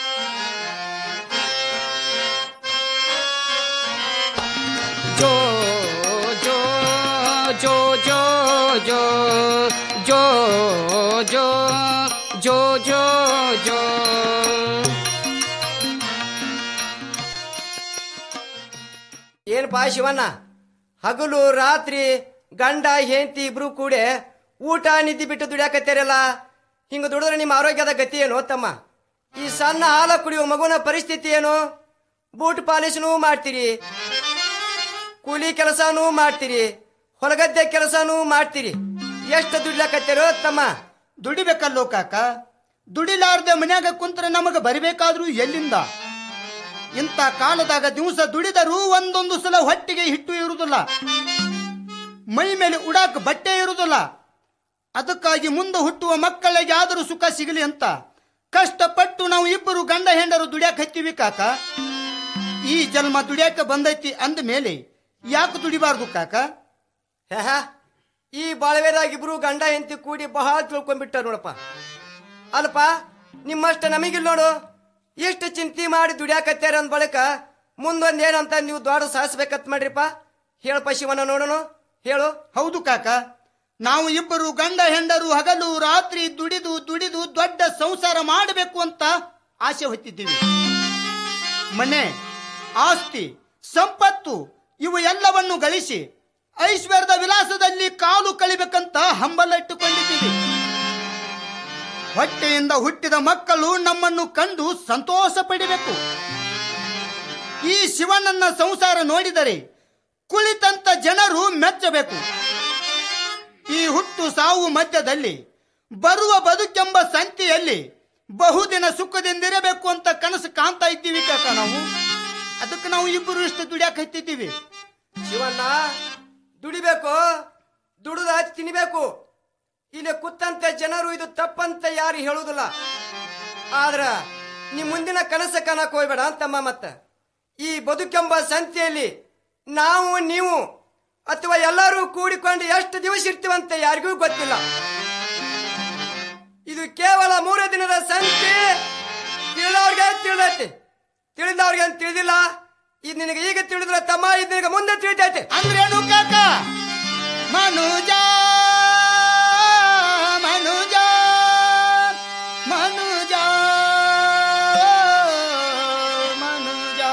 Speaker 1: ಜೋ ಜೋ ಜೋ ಜೋ ಜೋ ಜೋ ಜೋ ಜೋ ಜೋ ಜೋ.
Speaker 3: ಏನಪ್ಪಾ ಶಿವಣ್ಣ, ಹಗಲು ರಾತ್ರಿ ಗಂಡ ಹೆಂಡತಿ ಇಬ್ರು ಕೂಡ ಊಟ ನಿದ್ದೆ ಬಿಟ್ಟು ದುಡಿಯಾಕತ್ತೀರಲ್ಲ, ಹಿಂಗ ದುಡಿದ್ರೆ ನಿಮ್ಮ ಆರೋಗ್ಯದ ಗತಿ ಏನು ತಮ್ಮ? ಈ ಸಣ್ಣ ಹಾಲ ಕುಡಿಯುವ ಮಗುನ ಪರಿಸ್ಥಿತಿ ಏನು? ಬೂಟ್ ಪಾಲಿಸ್ನೂ ಮಾಡ್ತೀರಿ, ಕೂಲಿ ಕೆಲಸನೂ ಮಾಡ್ತೀರಿ, ಹೊಲಗದ್ದೆ ಕೆಲಸನೂ ಮಾಡ್ತೀರಿ, ಎಷ್ಟು ದುಡ್ಲಾಕತ್ತೀರೋ ತಮ್ಮ?
Speaker 2: ದುಡಿಬೇಕಲ್ಲೋ ಕಾಕ. ದುಡಿಲಾರ್ದೆ ಮನ್ಯಾಗ ಕುಂತ್ರೆ ನಮಗ ಬರಬೇಕಾದ್ರೂ ಎಲ್ಲಿಂದ? ಇಂಥ ಕಾಲದಾಗ ದಿವಸ ದುಡಿದರೂ ಒಂದೊಂದು ಸಲ ಹೊಟ್ಟಿಗೆ ಹಿಟ್ಟು ಇರುವುದಿಲ್ಲ, ಮೈ ಮೇಲೆ ಉಡಾಕ ಬಟ್ಟೆ ಇರುವುದಿಲ್ಲ. ಅದಕ್ಕಾಗಿ ಮುಂದೆ ಹುಟ್ಟುವ ಮಕ್ಕಳಿಗೆ ಆದರೂ ಸುಖ ಸಿಗಲಿ ಅಂತ ಕಷ್ಟಪಟ್ಟು ನಾವು ಇಬ್ಬರು ಗಂಡ ಹೆಂಡರು ದುಡಿಯಾಕ ಹತ್ತೀವಿ ಕಾಕ. ಈ ಜನ್ಮ ದುಡಿಯಾಕ ಬಂದೈತಿ ಅಂದ ಮೇಲೆ ಯಾಕೆ ದುಡಿಬಾರ್ದು ಕಾಕ?
Speaker 3: ಈ ಬಾಳ್ವೆದಾಗ ಇಬ್ರು ಗಂಡ ಹೆಂಡತಿ ಕೂಡಿ ಬಹಳ ತಿಳ್ಕೊಂಡ್ಬಿಟ್ಟಾರ ನೋಡಪ್ಪ. ಅಲ್ಪ ನಿಮ್ಮಷ್ಟ ನಮಗಿಲ್ಲ ನೋಡು, ಎಷ್ಟು ಚಿಂತೆ ಮಾಡಿ ದುಡಿಯಾಕತ್ಯಾರ ಅಂದ ಬಳಿಕ ಮುಂದೊಂದ್ ಏನಂತ ನೀವು ದೊಡ್ಡ ಸಾಧಿಸ್ಬೇಕತ್ ಮಾಡ್ರಿಪ್ಪ. ಹೇಳಪ್ಪ ಶಿವನ ನೋಡೋಣ, ಹೇಳು.
Speaker 2: ಹೌದು ಕಾಕ, ನಾವು ಇಬ್ಬರು ಗಂಡ ಹೆಂಡರು ಹಗಲು ರಾತ್ರಿ ದುಡಿದು ದುಡಿದು ದೊಡ್ಡ ಸಂಸಾರ ಮಾಡಬೇಕು ಅಂತ ಆಸೆ ಹೊತ್ತಿದ್ದೀವಿ. ಮನೆ, ಆಸ್ತಿ, ಸಂಪತ್ತು ಇವು ಎಲ್ಲವನ್ನು ಗಳಿಸಿ ಐಶ್ವರ್ಯದ ವಿಲಾಸದಲ್ಲಿ ಕಾಲು ಕಳಿಬೇಕಂತ ಹಂಬಲ ಇಟ್ಟುಕೊಂಡಿದ್ದೀವಿ. ಹೊಟ್ಟೆಯಿಂದ ಹುಟ್ಟಿದ ಮಕ್ಕಳು ನಮ್ಮನ್ನು ಕಂಡು ಸಂತೋಷ ಪಡಿಬೇಕು. ಈ ಶಿವನನ್ನ ಸಂಸಾರ ನೋಡಿದರೆ ಕುಳಿತಂತ ಜನರು ಮೆಚ್ಚಬೇಕು. ಈ ಹುಟ್ಟು ಸಾವು ಮಧ್ಯದಲ್ಲಿ ಬರುವ ಬದುಕೆಂಬ ಸಂತಿಯಲ್ಲಿ ಬಹುದಿನ ಸುಖದಿಂದಿರಬೇಕು ಅಂತ ಕನಸು ಕಾಣ್ತಾ ಇದ್ದೀವಿ ಕಾಕ ನಾವು. ಅದಕ್ಕೆ ನಾವು ಇಬ್ಬರು ಇಷ್ಟು ದುಡಿಯಾಕ ಹತ್ತಿದ್ದೀವಿ.
Speaker 3: ಶಿವಣ್ಣ, ದುಡಿಬೇಕು, ದುಡಿದ ಹಚ್ಚಿ ತಿನ್ಬೇಕು. ಇಲ್ಲಿ ಕೂತಂತ ಜನರು ಇದು ತಪ್ಪಂತ ಯಾರು ಹೇಳುವುದಿಲ್ಲ. ಆದ್ರ ನೀ ಮುಂದಿನ ಕನಸ ಕಾಣಕ್ ಹೋಗ್ಬೇಡ ಅಂತಮ್ಮ. ಮತ್ತ ಈ ಬದುಕೆಂಬ ಸಂತೆಯಲ್ಲಿ ನಾವು ನೀವು ಅಥವಾ ಎಲ್ಲರೂ ಕೂಡಿಕೊಂಡು ಎಷ್ಟು ದಿವಸ ಇರ್ತೀವಂತ ಯಾರಿಗೂ ಗೊತ್ತಿಲ್ಲ. ಇದು ಕೇವಲ 3 ದಿನದ ಸಂತೆ. ತಿಳಿದವ್ರಿಗೆ ತಿಳಿದೈತಿ, ತಿಳಿದವ್ರಿಗೆ ಅಂತ ತಿಳಿದಿಲ್ಲ. ಇದು ನಿನಗೆ ಈಗ ತಿಳಿದ್ರೆ ತಮ್ಮ, ಇದು ನಿನಗೆ ಮುಂದೆ ತಿಳಿತೈತೆ.
Speaker 2: ಅಂದ್ರೇನು ಕಾಕ? ಮನುಜ ಮನುಜ ಮನುಜ ಮನುಜ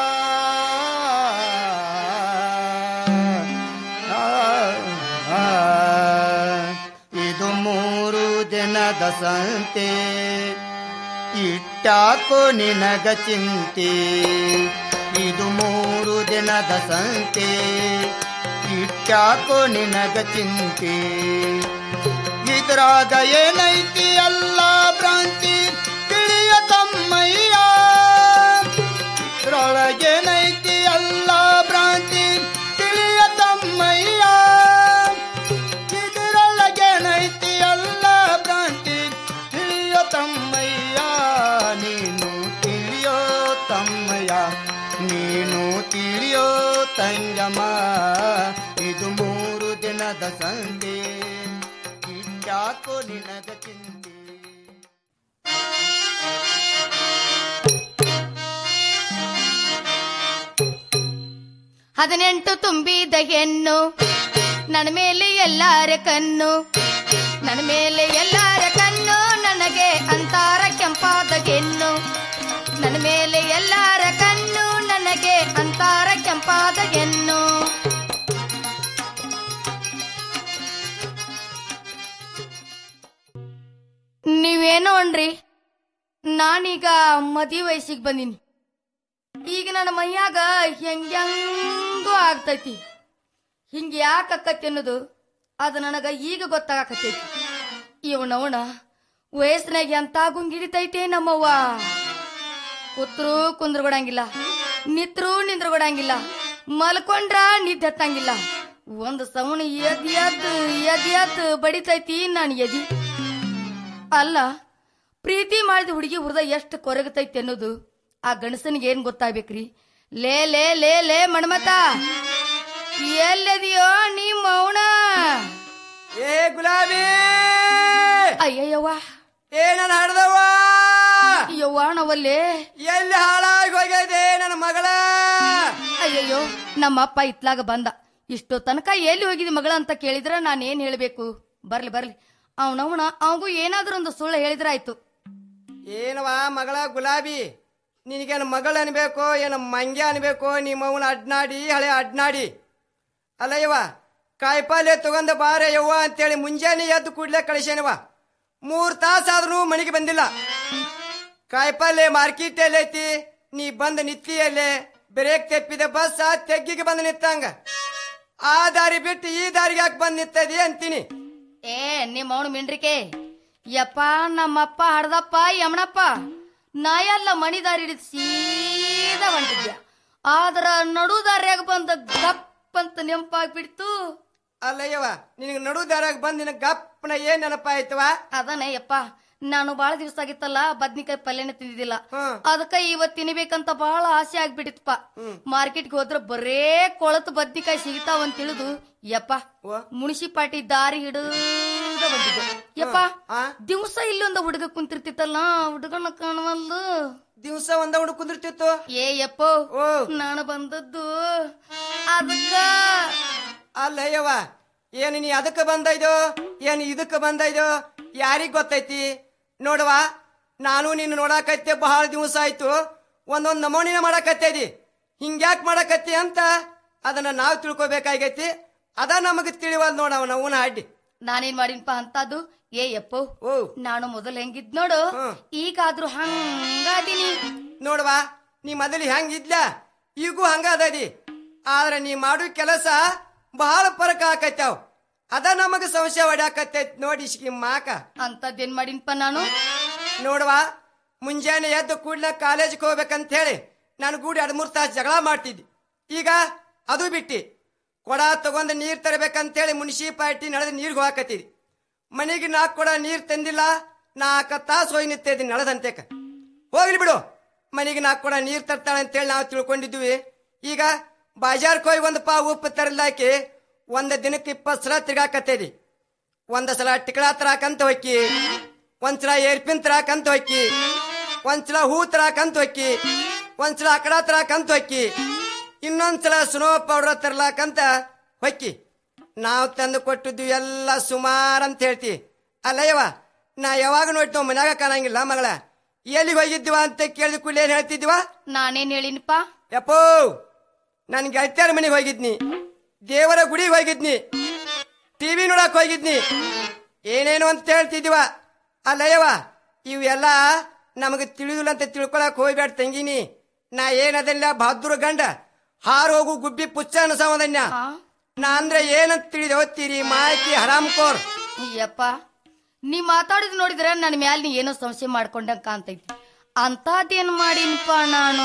Speaker 2: ಇದು 3 ದಿನದ ಸಂತೆ, ಇಟ್ಟಾಕೋ ನಿನಗ ಚಿಂತೆ. ಇದು 3 ದಿನದ ಸಂತೆ, ಇಟ್ಟಾಕೋ ನಿನಗ ಚಿಂತೆ. ಇದ್ರಾಗ ಏನೈತಿ ಎಲ್ಲ ಭ್ರಾಂತಿ ತಿಳಿಯ ತಮ್ಮಯ್ಯ. ಇದ್ರೊಳಗೇನೈತಿ ಎಲ್ಲ ಭ್ರಾಂತಿ ತಿಳಿಯ ತಮ್ಮಯ್ಯ. ಇದ್ರೊಳಗೇನೈತಿ ಎಲ್ಲ ಭ್ರಾಂತಿ ತಿಳಿಯ ತಮ್ಮಯ್ಯ. ನೀನು ತಿಳಿಯೋ ತಮ್ಮಯ್ಯ, ನೀನು ತಿಳಿಯೋ ತಂಗಮ್ಮ. ಇದು 3 ದಿನದ ಸಂತೆ, ಇಟ್ಟಾಕೋ ನಿನಗ ಚಿಂತೆ.
Speaker 4: ಹದಿನೆಂಟು ತುಂಬಿದ ಹೆಣ್ಣು, ನನ್ನ ಮೇಲೆ ಎಲ್ಲಾರ ಕಣ್ಣು, ನನ್ನ ಮೇಲೆ ಎಲ್ಲಾರ ಕಣ್ಣು, ನನಗೆ ಅಂತಾರ ಕೆಂಪಾದ ಹೆಣ್ಣು. ನನ್ನ ಮೇಲೆ ಎಲ್ಲಾರ ಕಣ್ಣು, ನನಗೆ ಅಂತಾರ ಕೆಂಪಾದ ಹೆಣ್ಣು. ನೀವೇನೋ ಅನ್ರಿ, ನಾನೀಗ ಮದುವೆ ವಯಸ್ಸಿಗೆ ಬಂದೀನಿ. ಈಗ ನನ್ನ ಮೈಯಾಗ ಹೆಂಗ್ಯಂಗೋ ಆಗ್ತೈತಿ. ಹಿಂಗ ಯಾಕೆ ಆಕತಿ ಅನ್ನೋದು ಅದು ನನಗ ಈಗ ಗೊತ್ತಾಗತೈತಿ. ಇವನವನ ವಯಸ್ಸಿನಾಗ ಎಂತ ಗುಂಗಿಡಿತೈತೆ ನಮ್ಮವ್ವ. ಕೂತ್ರು ಕುಂದ್ರಗೊಡಂಗಿಲ್ಲ, ನಿತ್ರು ನಿಂದ್ರಗೊಡಂಗಿಲ್ಲ, ಮಲ್ಕೊಂಡ್ರ ನಿದ್ದೆ ಹತ್ತಂಗಿಲ್ಲ. ಒಂದು ಸವಣ ಎದ್ ಬಡಿತೈತಿ ನಾನು ಎದಿ. ಅಲ್ಲ, ಪ್ರೀತಿ ಮಾಡಿದ ಹುಡುಗಿ ಹುರಿದ ಎಷ್ಟು ಕೊರಗತೈತಿ ಅನ್ನೋದು ಆ ಗಣಸನಿಗೆ ಏನ್ ಗೊತ್ತಾಗ್ಬೇಕ್ರಿ? ಲೇ ಲೇ ಲೇ ಲೇ ಮಣ್ಮತ, ಎಲ್ಲದಿಯೋ ನೀ ಮೌನ?
Speaker 3: ಏ ಗುಲಾಬಿ,
Speaker 4: ಅಯ್ಯಯ್ಯವ್ವ,
Speaker 3: ಏನನ್ನ ಹಾಡ್ದವ್ವ?
Speaker 4: ಯವ್ವ ನಾವಲ್ಲೇ
Speaker 3: ಎಲ್ಲಿ ಹಾಳಾಗಿ ಹೋಗಿದೆ ನನ್ನ ಮಗಳ?
Speaker 4: ಅಯ್ಯಯ್ಯೋ, ನಮ್ಮಪ್ಪ ಇತ್ಲಾಗ ಬಂದ. ಇಷ್ಟು ತನಕ ಎಲ್ಲಿ ಹೋಗಿದಿ ಮಗಳ ಅಂತ ಕೇಳಿದ್ರ ನಾನೇನ್ ಹೇಳ್ಬೇಕು? ಬರ್ಲಿ ಬರ್ಲಿ, ಅವನವನ ಅವಗೂ ಏನಾದ್ರೂ ಒಂದು ಸುಳ್ಳು ಹೇಳಿದ್ರಾಯ್ತು.
Speaker 3: ಏನವಾ ಮಗಳ ಗುಲಾಬಿ, ನಿನಗೇನು ಮಗಳು ಅನ್ಬೇಕೋ ಏನು ಮಂಗ್ಯ ಅನ್ಬೇಕೋ? ನಿಮ್ಮವನ ಅಡ್ನಾಡಿ ಹಳೆ ಅಡ್ನಾಡಿ ಅಲ್ಲ ಯವ್ವ. ಕಾಯಿಪಲ್ಯ ತಗೊಂಡ ಬಾರೆ ಯವ್ವ ಅಂತೇಳಿ ಮುಂಜಾನೆ ಎದ್ದು ಕೂಡ್ಲೆ ಕಳಿಸೇನವ. 3 ತಾಸಾದ್ರೂ ಮನೆಗೆ ಬಂದಿಲ್ಲ. ಕಾಯಿಪಲ್ಯ ಮಾರ್ಕೆಟ್ ಎಲ್ಲೈತಿ, ನೀ ಬಂದ ನಿತ್ತಿಯಲ್ಲೇ ಬ್ರೇಕ್ ತೆಪ್ಪಿದ ಬಸ್ ತೆಗ್ಗಿಗೆ ಬಂದು ನಿತ್ತಂಗ. ಆ ದಾರಿ ಬಿಟ್ಟು ಈ ದಾರಿಗೆ ಯಾಕೆ ಬಂದು ನಿತ್ತದಿ ಅಂತೀನಿ.
Speaker 4: ಏ ನಿಮ್ಮ ಅವನು ಮಿಂಡ್ರಿಕೆ, ಯಪ್ಪ ನಮ್ಮಪ್ಪ ಹಡ್ದಪ್ಪ ಯಮಣಪ್ಪ, ನಾ ಎಲ್ಲ ಮಣಿ ದಾರಿ ಹಿಡಿದು ಸೀದಾ ಹೊಂಟಿದ್ಯ. ಆದ್ರ ನಡು ದಾರಿಯಾಗ ಬಂದ ಗಪ್ ಅಂತ ನೆನಪಾಗ್ಬಿಡ್ತು.
Speaker 3: ಅಲ್ಲಯ್ಯವ, ನಿನಗೆ ನಡು ದಾರಾಗ ಬಂದ್ ನಿನಗೆ ಗಪ್ಪನ ಏನ್ ನೆನಪಾಯ್ತವ?
Speaker 4: ಅದನ್ನೇ ಯಪ್ಪ, ನಾನು ಬಹಳ ದಿವಸ ಆಗಿತ್ತಲ್ಲ ಬದ್ನಿಕಾಯಿ ಪಲ್ಯನ ತಿಂದಿದ್ದಿಲ್ಲ. ಅದಕ್ಕ ಇವತ್ ತಿನ್ಬೇಕಂತ ಬಹಳ ಆಸೆ ಆಗ್ಬಿಟ್ಟಿತ್ಪ. ಮಾರ್ಕೆಟ್ಗೆ ಹೋದ್ರ ಬರೇ ಕೊಳತು ಬದ್ನಿಕಾಯಿ ಸಿಗ್ತಾವಂತ ತಿಳಿದು ಯಪ್ಪ ಮುನ್ಸಿಪಾಲ್ಟಿ ದಾರಿ ಹಿಡಿದ ಬಂದಿದ್ದೆ. ಯಪ್ಪ ದಿವ್ಸ ಇಲ್ಲೊಂದ ಹುಡುಗ ಕುಂತಿರ್ತಿತ್ತಲ್ಲ, ಹುಡುಗನ ಕಾಣವಲ್ದು.
Speaker 3: ದಿವ್ಸ ಒಂದ ಹುಡುಗ ಕುಂದಿರ್ತಿತ್ತು.
Speaker 4: ಏ ಯಪ್ಪ, ನಾನು ಬಂದದ್ದು ಅದಕ್ಕ.
Speaker 3: ಅಲ್ಲಯ್ಯವ, ಏನು ನೀ ಅದಕ್ಕೆ ಬಂದೈದೋ ಏನು ಇದಕ್ಕೆ ಬಂದೈದೋ ಯಾರಿಗ್ ಗೊತ್ತೈತಿ? ನೋಡವಾ, ನಾನು ನಿನ್ನ ನೋಡಾಕತ್ತೆ ಬಹಳ ದಿವಸ ಆಯ್ತು. ಒಂದೊಂದು ನಮೂನಿನ ಮಾಡಾಕತ್ತೇದಿ. ಹಿಂಗ್ಯಾಕ್ ಮಾಡಾಕತ್ತಿ ಅಂತ ಅದನ್ನ ನಾವು ತಿಳ್ಕೊಬೇಕಾಗೈತಿ. ಅದ ನಮಗ್ ತಿಳಿವಲ್ ನೋಡವ ನಾವು ಅಡ್ಡಿ.
Speaker 4: ನಾನೇನ್ ಮಾಡಿನಪ್ಪ ಅಂತದ್ದು? ಏ ಯಪ್ಪೋ, ನಾನು ಮೊದಲು ಹೆಂಗಿದ್ ನೋಡು, ಈಗಾದ್ರೂ ಹಂಗಾದೀನಿ.
Speaker 3: ನೋಡವಾ, ನೀ ಮೊದಲು ಹೆಂಗಿದ್ಲ ಈಗೂ ಹಂಗ ಅದದಿ. ಆದ್ರೆ ನೀ ಮಾಡೋ ಕೆಲಸ ಬಹಳ ಫರಕ ಆಕೈತಾವ್. ಅದ ನಮಗ ಸಂಶಯ ಹೊಡ್ಯಾಕತ್ತೈತ್ ನೋಡಿ ಮಾಕ.
Speaker 4: ಅಂತದ್ದೇನ್ ಮಾಡಿನಪ್ಪ ನಾನು?
Speaker 3: ನೋಡವಾ, ಮುಂಜಾನೆ ಎದ್ದು ಕೂಡ್ಲೆ ಕಾಲೇಜ್ಗೆ ಹೋಗ್ಬೇಕಂತ ಹೇಳಿ ನಾನು ಗೂಡಿ 2-3 ತಾಸು ಜಗಳ ಮಾಡ್ತಿದ್ದಿ. ಈಗ ಅದು ಬಿಟ್ಟಿ ಕೊಡ ತಗೊಂಡ ನೀರ್ ತರಬೇಕಂತೇಳಿ ಮುನ್ಸಿಪಾಲ್ಟಿ ನಡೆದ ನೀರ್ಗೆ ಹೋಗಾಕತ್ತಿದ್ದಿ. ಮನೆಗೆ 4 ಕೊಡ ನೀರ್ ತಂದಿಲ್ಲ, 4 ತಾಸು ಹೋಗಿ ನಿಂತಿದ್ದೀನಿ ನಳದಂತೆಕ. ಹೋಗ್ಲಿ ಬಿಡು, ಮನೆಗೆ 4 ಕೊಡ ನೀರ್ ತರ್ತಾಳೆ ಅಂತೇಳಿ ನಾವು ತಿಳ್ಕೊಂಡಿದ್ವಿ. ಈಗ ಬಾಜಾರ್ಗೆ ಹೋಗಿ 1 ಪಾವ್ ಉಪ್ಪು ತರಲಾಕಿ 1 ದಿನಕ್ಕೆ 20 ಸಲ ತಿರ್ಗಾಕತ್ತೇದಿ. 1 ಸಲ ಟಿಕಳ ತರಾಕಂತ ಹೊಕ್ಕಿ, 1 ಸಲ ಏರ್ಪಿನ್ ತರಾಕಂತ ಹೊಕ್ಕಿ, 1 ಸಲ ಹೂ ತರಾಕಂತ ಹೊಕ್ಕಿ, 1 ಸಲ ಅಕಡ ತರಾಕಂತ ಹೊಕ್ಕಿ, ಇನ್ನೊಂದ್ಸಲ ಸ್ನೋ ಪೌಡರ್ ತರ್ಲಾಕಂತ ಹೊಕ್ಕಿ. ನಾವು ತಂದು ಕೊಟ್ಟಿದ್ದು ಎಲ್ಲ ಸುಮಾರು ಅಂತ ಹೇಳ್ತಿ. ಅಲ್ಲಯ್ಯವ, ನಾ ಯಾವಾಗ ನೋಡ್ತೀವ ಮನ್ಯಾಗ ಕಾಣಂಗಿಲ್ಲ ಮಗಳ. ಎಲ್ಲಿಗೆ ಹೋಗಿದ್ದಿವ ಅಂತ ಕೇಳಿದ ಕೂಡಲೇ ಏನ್ ಹೇಳ್ತಿದ್ವ?
Speaker 4: ನಾನೇನ್ ಹೇಳಿನಪ್ಪ?
Speaker 3: ಯಪ್ಪೋ, ನನ್ ಗೆಳತಿಯರ ಮನೆಗೆ ಹೋಗಿದ್ನಿ, ದೇವರ ಗುಡಿಗೆ ಹೋಗಿದ್ನಿ, ಟಿವಿ ನೋಡಕ್ ಹೋಗಿದ್ನಿ, ಏನೇನು ಅಂತ ಹೇಳ್ತಿದ್ವ. ಅಲ್ಲಯ್ಯವ, ಇವೆಲ್ಲ ನಮಗ ತಿಳಿದಿಲ್ಲ ಅಂತ ತಿಳ್ಕೊಳಕ್ ಹೋಗ್ಬೇಡ ತಂಗಿನಿ. ನಾ ಏನದಲ್ಲ ಬಹದ್ದೂರ ಗಂಡ, ಹಾರು ಹೋಗು ಗುಬ್ಬಿ ಪುಚ್ಚ ಅನಸವದನ್ಯ. ನಾ ಅಂದ್ರೆ ಏನಂತ ತಿಳಿದ ಓದ್ತೀರಿ ಮಾಕಿ ಹರಾಮ್ಕೋರ್.
Speaker 4: ಯಪ್ಪ, ನೀ ಮಾತಾಡಿದ್ ನೋಡಿದ್ರೆ ನನ್ನ ಮ್ಯಾಲ ನೀ ಏನೋ ಸಂಶಯ ಮಾಡ್ಕೊಂಡಂಗ ಕಾಣ್ತೈತಿ. ಅಂತದೇನ್ ಮಾಡಿನಪ್ಪ ನಾನು?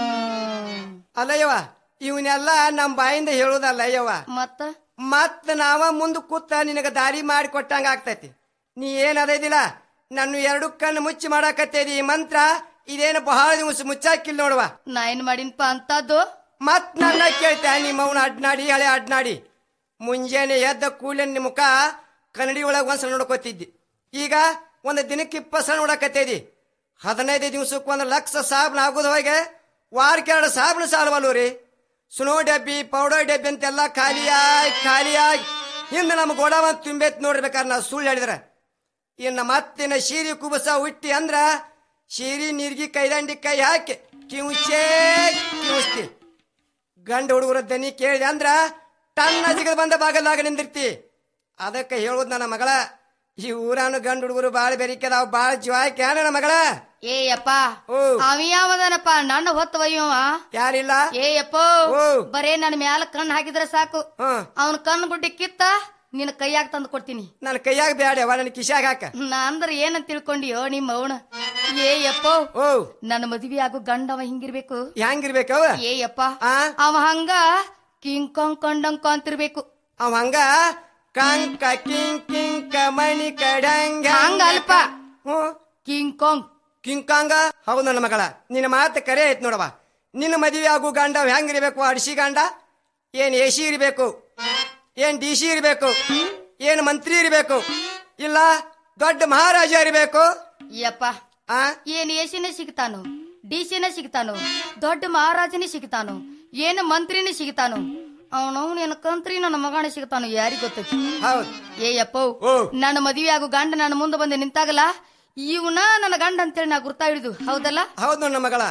Speaker 3: ಅಲ್ಲಯ್ಯವ, ಇವನ್ನೆಲ್ಲ ನಮ್ ಬಾಯಿಂದ ಹೇಳುದಲ್ಲಯ್ಯವ. ಮತ್ತ ನಾವ ಮುಂದ ಕೂತ ನಿನಗ ದಾರಿ ಮಾಡಿ ಕೊಟ್ಟಂಗ ಆಗ್ತೈತಿ. ನೀ ಏನದಿಲ್ಲ, ನನ್ನ 2 ಕಣ್ಣು ಮುಚ್ಚಿ ಮಾಡಾಕತ್ತೇದಿ ಮಂತ್ರ. ಇದೇನು ಬಹಳ ದಿವಸ ಮುಚ್ಚಾಕಿಲ್ ನೋಡುವ.
Speaker 4: ನಾ ಏನ್ ಮಾಡಿನಪ್ಪ ಅಂತದ್ದು?
Speaker 3: ಮತ್ ನನ್ನ ಕೇಳ್ತ ನಿಮ್ಮವನ ಅಡ್ನಾಡಿ ಹಳೆ ಅಡ್ನಾಡಿ. ಮುಂಜಾನೆ ಎದ್ದ ಕೂಡಲೇ ನಿಮ್ಮ ಮುಖ ಕನ್ನಡಿ ಒಳಗ 1 ಸಲ ನೋಡ್ಕೋತಿದ್ದಿ. ಈಗ 1 ದಿನಕ್ಕೆ 20 ಸಲ ನೋಡಕತ್ತೇದಿ. 15 ದಿವಸಕ್ಕೆ 1 ಲಕ್ಷ ಸಾಬನ್ ಆಗೋದು ಹೋಗಿ ವಾರಕ್ಕೆ 2 ಸಾಬನ್ ಸಾಲವಲ್ವ ರೀ? ಸ್ನೋ ಡಬ್ಬಿ ಪೌಡರ್ ಡಬ್ಬಿ ಅಂತೆಲ್ಲ ಖಾಲಿಯಾಗಿ ಹಿಂದೆ ನಮ್ಮ ಗೋಡಾವ ತುಂಬೈತ್ ನೋಡ್ಬೇಕಾದ್ರೆ ನಾವು ಸುಳ್ಳು ಹೇಳಿದ್ರ. ಇನ್ನು ಮತ್ತಿನ ಶೀರಿ ಕುಬಸ ಹುಟ್ಟಿ ಅಂದ್ರ ಶೀರಿ ನೀರ್ಗಿ ಕೈದಂಡಿ ಕೈ ಹಾಕಿ ಕಿವುಸ್ತಿ. ಗಂಡ ಹುಡುಗರ ದನಿ ಕೇಳಿದೆ ಅಂದ್ರ ಟನ್ನ ಜಿಗದ ಬಂದ ಬಾಗಲಾಗ ನಿಂದಿರ್ತಿ. ಅದಕ್ಕೆ ಹೇಳೋದು ನನ್ನ ಮಗಳ, ಈ ಊರಾನು ಗಂಡು ಹುಡುಗರು ಬಾಳ ಬೆರಿಕದಾವ್ ಬಾಳ ಜೀವಾಯ್ಕ ನನ್ನ ಮಗಳ.
Speaker 4: ಏಯಪ್ಪ
Speaker 3: ಓ
Speaker 4: ಅವ ಯಾವದನಪ್ಪ ನನ್ನ ಹೊತ್ತು ಒಯ್ಯವ
Speaker 3: ಯಾರಿಲ್ಲ.
Speaker 4: ಏಯಪ್ಪ
Speaker 3: ಓ
Speaker 4: ಬರೇ ನನ್ನ ಮ್ಯಾಲ ಕಣ್ಣು ಹಾಕಿದ್ರೆ ಸಾಕು,
Speaker 3: ಹ್ಮ್
Speaker 4: ಅವನ ಕಣ್ಣು ಗುಡ್ಡಿ ಕಿತ್ತ ನಿನ್ನ ಕೈಯಾಗ ತಂದು ಕೊಡ್ತೀನಿ.
Speaker 3: ನನ್ನ ಕೈಯಾಗ ಬ್ಯಾಡ್ಯವ, ನನ್ನ ಕಿಶಾಗ ಹಾಕ.
Speaker 4: ನಾ ಅಂದ್ರೆ ಏನಂತ ತಿಳ್ಕೊಂಡಿಯೋ ನಿಮ್ಮ ಅವನ. ಏಯಪ್ಪ
Speaker 3: ಓ
Speaker 4: ನನ್ನ ಮದುವೆ ಆಗೋ ಗಂಡವ ಹಿಂಗಿರ್ಬೇಕು.
Speaker 3: ಹೆಂಗಿರ್ಬೇಕವ?
Speaker 4: ಏಯಪ್ಪ
Speaker 3: ಆ
Speaker 4: ಅವ ಹಂಗ ಕಿಂಗ್ ಕಾಂಗ್ ಕೊಂಡಂಗ್ ಕಾಂತಿರ್ಬೇಕು.
Speaker 3: ಅವ ಹಂಗ ಕಂಕ ಕಿಂಗ್ ಕಿಂಕ ಮಣಿ ಕಡಂಗ
Speaker 4: ಹಂಗ ಅಲ್ಪ
Speaker 3: ಹ್ಮ್
Speaker 4: ಕಿಂಗ್ ಕಾಂಗ್
Speaker 3: ಕಿಂಕಾಂಗ. ಹೌದು ನನ್ನ ಮಗಳ, ನಿನ್ನ ಮಾತು ಕರೆ ಐತ್ ನೋಡವ. ನಿನ್ನ ಮದುವೆ ಆಗು ಗಂಡ ಹೆಂಗಿರ್ಬೇಕು? ಅಡಿಸಿ ಗಂಡ ಏನ್ ಎಸಿ ಇರ್ಬೇಕು, ಏನ್ ಡಿ ಸಿ ಇರ್ಬೇಕು, ಏನ್ ಮಂತ್ರಿ ಇರ್ಬೇಕು, ಇಲ್ಲ ದೊಡ್ಡ ಮಹಾರಾಜ ಇರ್ಬೇಕು?
Speaker 4: ಯಪ್ಪ
Speaker 3: ಆ
Speaker 4: ಏನ್ ಎಸಿನೇ ಸಿಗ್ತಾನು, ಡಿಸಿನೇ ಸಿಗ್ತಾನು, ದೊಡ್ಡ ಮಹಾರಾಜನೇ ಸಿಗ್ತಾನು, ಏನು ಮಂತ್ರಿನೇ ಸಿಗ್ತಾನು, ಅವನವನು ಏನ ಕಂತ್ರಿ ನನ್ನ ಮಗನೇ ಸಿಗ್ತಾನು, ಯಾರಿಗ್ ಗೊತ್ತೈತಿ?
Speaker 3: ಹೌದು.
Speaker 4: ಏಯಪ್ಪ
Speaker 3: ಓ
Speaker 4: ನನ್ನ ಮದುವೆ ಆಗು ಗಂಡ ನನ್ನ ಮುಂದೆ ಬಂದು ನಿಂತಾಗಲ್ಲ, ಇವನ ನನ್ನ ಗಂಡ ಅಂತೇಳಿ ನಾ ಗುರ್ತಾ ಹಿಡಿದು. ಹೌದಲ್ಲ?
Speaker 3: ಹೌದು ನನ್ನ ಮಗಳ.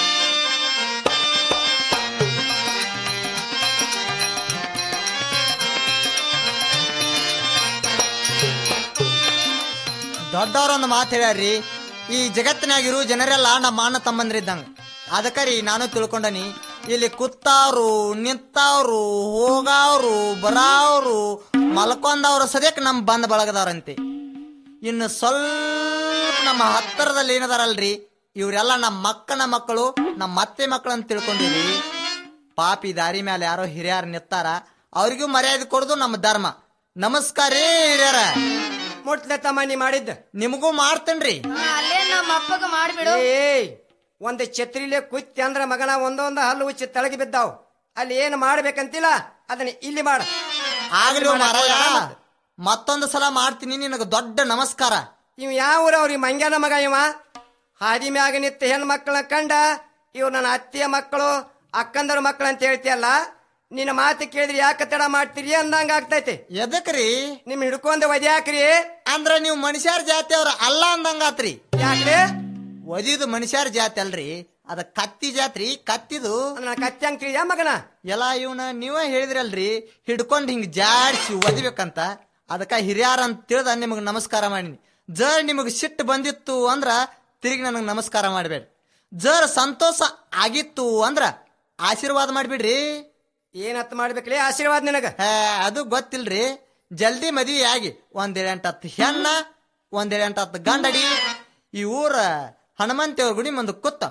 Speaker 5: ದೊಡ್ಡವ್ರೊಂದು ಮಾತು ಹೇಳ್ಯಾರ್ರಿ, ಈ ಜಗತ್ತಿನಾಗಿರು ಜನರೆಲ್ಲ ನಮ್ಮ ಅಣ್ಣ ತಮ್ಮಂದ್ರಿದ್ದಂಗ. ಅದಕ್ಕರಿ ನಾನು ತಿಳ್ಕೊಂಡನಿ, ಇಲ್ಲಿ ಕುತ್ತಾವ್ರು ನಿಂತಾವ್ರು ಹೋಗಾವ್ರು ಬರಾವ್ರು ಮಲ್ಕೊಂಡವ್ರು ಸದ್ಯಕ್ಕೆ ನಮ್ ಬಂದ್ ಬಳಗದವ್ರಂತೆ. ಇನ್ನು ಸ್ವಲ್ಪ ನಮ್ಮ ಹತ್ತಿರದಲ್ಲಿ ಏನದಾರಲ್ರಿ, ಇವ್ರೆಲ್ಲ ನಮ್ಮ ಮಕ್ಕಳ ಮಕ್ಕಳು, ನಮ್ಮ ಅತ್ತೆ ಮಕ್ಕಳು ಅಂತ ತಿಳ್ಕೊಂಡಿರಿ. ಪಾಪಿ ದಾರಿ ಮೇಲೆ ಯಾರೋ ಹಿರಿಯರು ನಿತ್ತಾರ, ಅವ್ರಿಗೂ ಮರ್ಯಾದೆ ಕೊಡುದು ನಮ್ಮ ಧರ್ಮ. ನಮಸ್ಕಾರ ರೀ ಹಿರಿಯರ.
Speaker 3: ಮುಟ್ಲೆ ತಮ್ಮ ನೀ ಮಾಡಿದ್ದ
Speaker 5: ನಿಮಗೂ ಮಾಡ್ತೇನ್ರಿ.
Speaker 4: ಅಲ್ಲೇ ನಮ್ಮ ಅಪ್ಪಗ ಮಾಡ್ಬಿಡು.
Speaker 3: ಏಯ್ ಒಂದು ಛತ್ರಿಲೆ ಕುತ್ತಿ ಅಂದ್ರ ಮಗನ ಒಂದೊಂದು ಹಲ್ಲು ಉಚ್ಚಿ ತಳಗಿ ಬಿದ್ದಾವ್. ಅಲ್ಲಿ ಏನ್ ಮಾಡ್ಬೇಕಂತಿಲ್ಲ ಅದನ್ನ ಇಲ್ಲಿ ಮಾಡ.
Speaker 5: ಆಗ್ಲಿ ಮಾರಾಯ, ಮತ್ತೊಂದು ಸಲ ಮಾಡ್ತೀನಿ, ನಿನಗ ದೊಡ್ಡ ನಮಸ್ಕಾರ.
Speaker 3: ಇವ್ ಯಾವ ಊರ ಅವ್ರಿ ಮಂಗ್ಯಾನ ಮಗ ಇವ? ಹಾದಿ ಮ್ಯಾಗ ನಿತ್ತ ಹೆಣ್ ಮಕ್ಕಳನ್ನ ಕಂಡ ಇವ್ ನನ್ನ ಅತ್ತೆಯ ಮಕ್ಕಳು ಅಕ್ಕಂದರ ಮಕ್ಕಳು ಅಂತ ಹೇಳ್ತೀಯಲ್ಲ, ನಿನ್ನ ಮಾತು ಕೇಳಿದ್ರಿ ಯಾಕೆ ತಡ ಮಾಡ್ತೀರಿ ಅಂದಂಗ ಆಗ್ತೈತಿ.
Speaker 5: ಎದಕ್ರಿ?
Speaker 3: ನಿಮ್ ಹಿಡ್ಕೊಂಡ್ ಒದ್ಯಾಕ್ರಿ
Speaker 5: ಅಂದ್ರ ನೀವು ಮನುಷ್ಯರ ಜಾತಿ ಅವ್ರ ಅಲ್ಲ ಅಂದಂಗಾತ್ರಿ.
Speaker 3: ಯಾಕ್ರಿ?
Speaker 5: ಒದಿದು ಮನುಷ್ಯರ ಜಾತಿ ಅಲ್ರಿ, ಅದ ಕತ್ತಿ ಜಾತ್ರಿ. ಕತ್ತಿದು
Speaker 3: ನನ್ನ ಕತ್ತಿ ಹಂಗ್ ತಿಳಿಯ ಮಗನ?
Speaker 5: ಎಲ್ಲ ಇವನ ನೀವೇ ಹೇಳಿದ್ರಲ್ರಿ, ಹಿಡ್ಕೊಂಡ್ ಹಿಂಗ್ ಜಾಡ್ಸಿ ಒದಿಬೇಕಂತ. ಅದಕ್ಕ ಹಿರಿಯಾರ ಅಂತ ತಿಳಿದ ನಿಮಗ್ ನಮಸ್ಕಾರ ಮಾಡೀನಿ. ಜರ್ ನಿಮಗ್ ಸಿಟ್ಟು ಬಂದಿತ್ತು ಅಂದ್ರ ತಿರುಗಿ ನನಗ್ ನಮಸ್ಕಾರ ಮಾಡ್ಬೇಡ್ರಿ. ಜರ್ ಸಂತೋಷ ಆಗಿತ್ತು ಅಂದ್ರ ಆಶೀರ್ವಾದ ಮಾಡ್ಬಿಡ್ರಿ.
Speaker 3: ಏನತ್ ಮಾಡ್ಬೇಕ್ರಿ ಆಶೀರ್ವಾದ ನಿನಗ?
Speaker 5: ಅದು ಗೊತ್ತಿಲ್ರಿ. ಜಲ್ದಿ ಮದ್ವಿ ಆಗಿ 1-8 ಹೆಣ್ಣ 1-8 ಗಂಡಡಿ ಈ ಊರ ಹನುಮಂತೇವ್ರ ಗುಡಿ ಮುಂದೆ ಕೂತ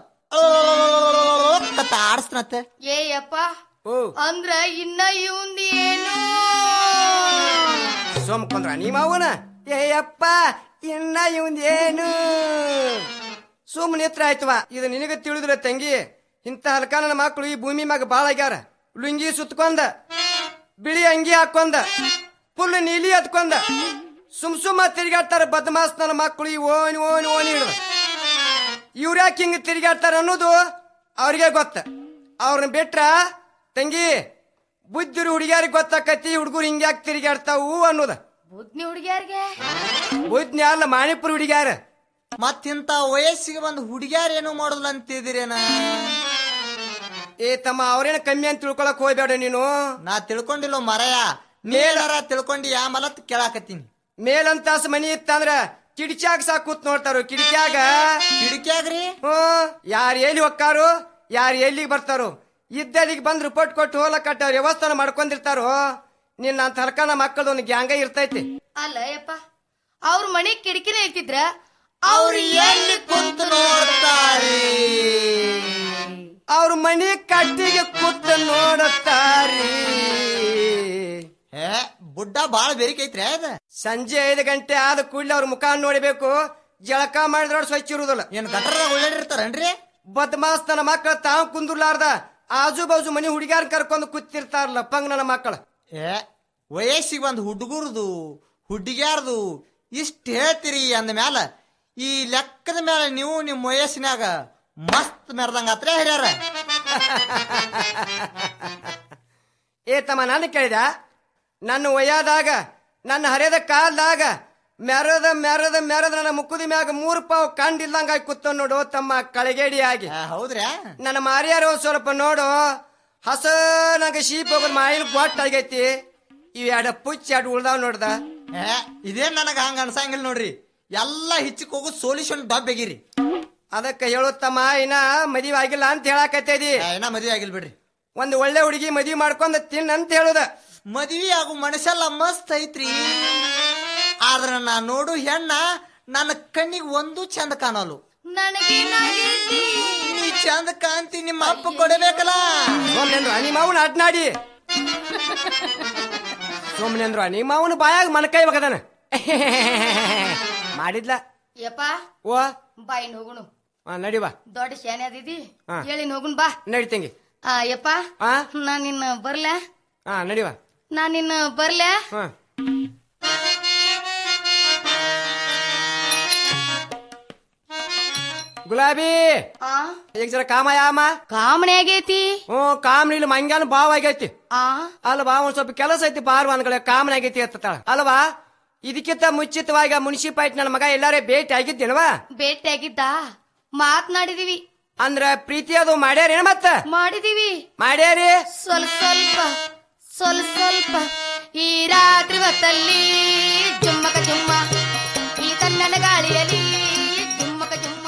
Speaker 5: ಆಡಿಸ್ತನತ್ತೆ.
Speaker 4: ಏಯಪ್ಪ
Speaker 3: ಓ
Speaker 4: ಅಂದ್ರ ಇನ್ನ ಇವಂದು ಏನು?
Speaker 3: ಸೋಮಕೊಂದ್ರ ನೀ ಮಾವನ? ಏಯಪ್ಪ ಇನ್ನ ಇವಂದ್ ಏನು? ಸುಮ್ಮನೆ ಹತ್ರ ಆಯ್ತವ. ಇದು ನಿನಗ ತಿಳಿದ್ರ ತಂಗಿ, ಇಂತ ಹಲ್ಕ ನನ್ನ ಮಕ್ಕಳು ಈ ಭೂಮಿ ಮ್ಯಾಗ ಬಾಳ ಆಗ್ಯಾರ. ಲುಂಗಿ ಸುತ್ಕೊಂಡ, ಬಿಳಿ ಅಂಗಿ ಹಾಕೊಂಡ, ಫುಲ್ ನೀಲಿ ಹತ್ಕೊಂಡ ಸುಮ್ಮ ತಿರುಗಾಡ್ತಾರ ಬದಮಾಸ್ ನನ್ನ ಮಕ್ಕಳು. ಈ ಓಣಿ ಓಣಿ ಓಣಿ ಹಿಡ್ದ ಇವ್ರ್ಯಾಕೆ ಹಿಂಗ ತಿರುಗಾಡ್ತಾರ ಅನ್ನೋದು ಅವ್ರಿಗೆ ಗೊತ್ತ. ಅವ್ರನ್ನ ಬಿಟ್ರ ತಂಗಿ ಬುದ್ಧಿರು ಹುಡುಗಿಯಾರಿಗೆ ಗೊತ್ತಾಕತಿ ಹುಡುಗರು ಹಿಂಗ್ಯಾಕೆ ತಿರುಗಾಡ್ತಾವು ಅನ್ನೋದ.
Speaker 4: ಬುದ್ಧಿ ಹುಡುಗಿಯಾರಿಗೆ
Speaker 3: ಬುದ್ಧಿ ಅಲ್ಲ, ಮಾಣಿಪುರ ಹುಡುಗಿಯಾರ.
Speaker 5: ಮತ್ತಿಂತ ವಯಸ್ಸಿಗೆ ಬಂದು ಹುಡುಗ್ಯಾರ ಏನು ಮಾಡೋದಿಲ್ಲ ಅಂತಿದಿರೇನ?
Speaker 3: ಏ ತಮ್ಮ, ಅವ್ರೇನ ಕಮ್ಮಿ ಅಂತ ತಿಳ್ಕೊಳಕ್ ಹೋಗ್ಬೇಡ ನೀನು.
Speaker 5: ನಾ ತಿಳ್ಕೊಂಡಿಲ್ಲ ಮರಯ, ನೀಲಾರ ತಿಳ್ಕೊಂಡಿ ಯಾ ಮಲತ್ ಕೇಳಾಕತ್ತೀನಿ.
Speaker 3: ಮೇಲಂತಾಸ ಮನಿ ಇತ್ತಂದ್ರ ಕಿಡಿಕ್ಯಾಗ ಸಾಕೂತ್ ನೋಡ್ತಾರು.
Speaker 5: ಕಿಡಿಕ್ಯಾಗ್ರಿ?
Speaker 3: ಯಾರು ಎಲ್ಲಿ ಹೊಕ್ಕಾರು, ಯಾರು ಎಲ್ಲಿಗೆ ಬರ್ತಾರೋ, ಇದ್ದಲ್ಲಿಗೆ ಬಂದ್ ರಿಪೋರ್ಟ್ ಕೊಟ್ಟು ಹೋಲಕಟ್ಟ ವ್ಯವಸ್ಥಾನ ಮಾಡ್ಕೊಂಡಿರ್ತಾರೋ. ನಿನ್ನ ಅಂತ ಹಲ್ಕನ ಮಕ್ಕಳದ ಒಂದು ಗ್ಯಾಂಗ ಇರ್ತೈತಿ.
Speaker 4: ಅಲ್ಲ ಯಪ್ಪ, ಅವ್ರ ಮನೆ ಕಿಟಕಿನೇ ಇರ್ತಿದ್ರ
Speaker 5: ಅವ್ರು ಎಲ್ಲಿ ಕುಂತು ನೋಡ್ತಾರೆ?
Speaker 3: ಅವ್ರ ಮನಿ ಕಟ್ಟಿಗೆ ಕೂತ ನೋಡುತ್ತಾರೆ.
Speaker 5: ಬುಡ್ಡ ಬಾಳ ಬೇರಿಕೈತ್ರಿ ಅದ.
Speaker 3: ಸಂಜೆ 5 ಗಂಟೆ ಆದ ಕೂಡಲೇ ಅವ್ರ ಮುಖ ನೋಡ್ಬೇಕು. ಜಳಕ ಮಾಡಿದ್ರ ಸ್ವಚ್ಛ ಇರುವುದಿಲ್ಲ.
Speaker 5: ಏನ್ ಗಟರದಾಗ ಉಳ್ಳಾಡಿರ್ತಾರನ್ರಿ?
Speaker 3: ಬದ್ಮಾಸ್ ನನ್ನ ಮಕ್ಕಳ ತಾವು ಕುಂದುರ್ಲಾರ್ದ ಆಜು ಬಾಜು ಮನಿ ಹುಡುಗ್ಯಾರ ಕರ್ಕೊಂಡು ಕೂತಿರ್ತಾರಲ್ಲ ಪಂಗ್ ನನ್ನ ಮಕ್ಕಳ.
Speaker 5: ವಯಸ್ಸಿಗೆ ಬಂದ್ ಹುಡುಗರ್ದು ಹುಡುಗ್ಯಾರ್ದು ಇಷ್ಟ ಹೇಳ್ತೀರಿ ಅಂದ ಮ್ಯಾಲ ಈ ಲೆಕ್ಕದ ಮೇಲೆ ನೀವು ನಿಮ್ ವಯಸ್ಸಿನಾಗ ಮಸ್ತ್ ಮೆರೆದಂಗಾತ್ರ ಹಿರಿಯಾರ.
Speaker 3: ಏ ತಮ್ಮ, ನಾನು ಕೇಳಿದ ನನ್ನ ವಯ್ಯಾದಾಗ ನನ್ನ ಹರಿಯದ ಕಾಲದಾಗ ಮೆರದ ಮೆರದ ಮೆರದ ನನ್ನ ಮುಕ್ಕುದಿ ಮ್ಯಾಗ 3 ಪಾವು ಕಂಡಿಲ್ದಂಗ ಕೂತ ನೋಡು ತಮ್ಮ, ಕಳಗೇಡಿಯಾಗಿ.
Speaker 5: ಹೌದ್ರಾ?
Speaker 3: ನನ್ನ ಮಾರಿಯಾರ ಸ್ವಲ್ಪ ನೋಡು, ಹಸನಾಗ ಶೀಪ್ ಹೋಗೋದು ಮಾಯಿಲ್ ಗೊಟ್ಟ ಆಗೈತಿ. ಇವ್ 2 ಪುಚ್ಚ 2 ಉಳ್ದಾವ್ ನೋಡ್ದ.
Speaker 5: ಇದೇನ್ ನನಗ ಹಂಗ ಅನ್ಸಂಗಿಲ್ಲ ನೋಡ್ರಿ. ಎಲ್ಲಾ ಹಿಚ್ಚಕ್ ಹೋಗು ಸೊಲ್ಯೂಷನ್ ಡಬ್ಬೇಗಿರಿ.
Speaker 3: ಅದಕ್ಕೆ ಹೇಳುತ್ತಮ್ಮ ಇನ್ನ ಮದುವೆ ಆಗಿಲ್ಲ ಅಂತ ಹೇಳಾಕತ್ತೇದಿ.
Speaker 5: ಏನ ಮದ್ವೆ ಆಗಿಲ್ ಬಿಡ್ರಿ.
Speaker 3: ಒಂದು ಒಳ್ಳೆ ಹುಡುಗಿ ಮದುವೆ ಮಾಡ್ಕೊಂಡ್ ತಿನ್ನ ಅಂತ ಹೇಳುದ.
Speaker 5: ಮದ್ವಿ ಆಗು ಮನಸ್ಸೆಲ್ಲ ಮಸ್ತ್ ಐತ್ರಿ. ಆದ್ರ ನಾ ನೋಡು ಹೆಣ್ಣ ನನ್ನ ಕಣ್ಣಿಗೆ ಒಂದು ಚಂದ ಕಾಣಲು.
Speaker 4: ನನಗೇನಾಗೈತಿ?
Speaker 5: ನೀ ಚಂದ ಕಾಂತಿ, ನಿಮ್ಮ ಅಪ್ಪ ಕೊಡಬೇಕಲ್ಲ.
Speaker 3: ಸೋಮನೇಂದ್ರ ನಿಮ್ಮ ಅವನ ಅಡ್ನಾಡಿ. ಸೋಮನೇಂದ್ರ ನಿಮ್ಮ ಅವನ ಬಾಯಾಗ ಮನಕಾಯಿ ಬಗದಾನ ಮಾಡಿದ್ಲ.
Speaker 4: ಯಪ್ಪ
Speaker 3: ಓ
Speaker 4: ಬಾಯಿ ಹೋಗುಣು.
Speaker 3: ನಡಿ ಬಾ.
Speaker 4: ದೊಡ್ಡ ಶಾನೆ ಅದಿದಿ,
Speaker 3: ಹಾ.
Speaker 4: ಹೇಳಿ ಹೋಗುಣ್ ಬಾ.
Speaker 3: ನಡಿತಂಗಿ.
Speaker 4: ಯಪ್ಪ ನಾ ನಿನ್ನ ಬರ್ಲ.
Speaker 3: ನಡಿ ಬಾ.
Speaker 4: ನಾ ನಿನ್ನ ಬರ್ಲ.
Speaker 3: ಗುಲಾಬಿ ಈಗ ಜರ ಕಾಮಯಾಮ
Speaker 4: ಕಾಮಣಿ ಆಗೈತಿ.
Speaker 3: ಕಾಮಣಿ ಇಲ್ಲಿ ಮಂಗ್ಯಾನ ಬಾವ್ ಆಗೈತಿ. ಅಲ್ವಾ ಒಂದ್ ಸ್ವಲ್ಪ ಕೆಲಸ ಐತಿ ಬಾರ್ವಾನ್ಗಳ ಕಾಮಣಿ ಆಗೈತಿ ಅಂತ ಅಲ್ವಾ. ಇದಕ್ಕಿಂತ ಮುಂಚಿತವಾಗಿ ಮುನ್ಸಿಪಾಲಿಟಿ ನನ್ನ ಮಗ ಎಲ್ಲಾರೇ ಭೇಟಿ ಆಗಿದ್ದೇನವಾ?
Speaker 4: ಭೇಟಿ ಆಗಿದ್ದ, ಮಾತನಾಡಿದೀವಿ.
Speaker 3: ಅಂದ್ರ ಪ್ರೀತಿ ಅದು ಮಾಡ್ಯಾರೇನ? ಮತ್ತ
Speaker 4: ಮಾಡಿದೀವಿ.
Speaker 3: ಮಾಡ್ಯಾರಿ
Speaker 4: ಸ್ವಲ್ಪ ಸ್ವಲ್ಪ ಸ್ವಲ್ಪ ಸ್ವಲ್ಪ. ಈ ರಾತ್ರಿ ಹೊತ್ತಲ್ಲಿ ಜುಮ್ಮಕ ಜುಮ್ಮ, ಈ ತಣ್ಣನ ಗಾಳಿಯಲ್ಲಿ ಜುಮ್ಮಕ ಜುಮ್ಮ.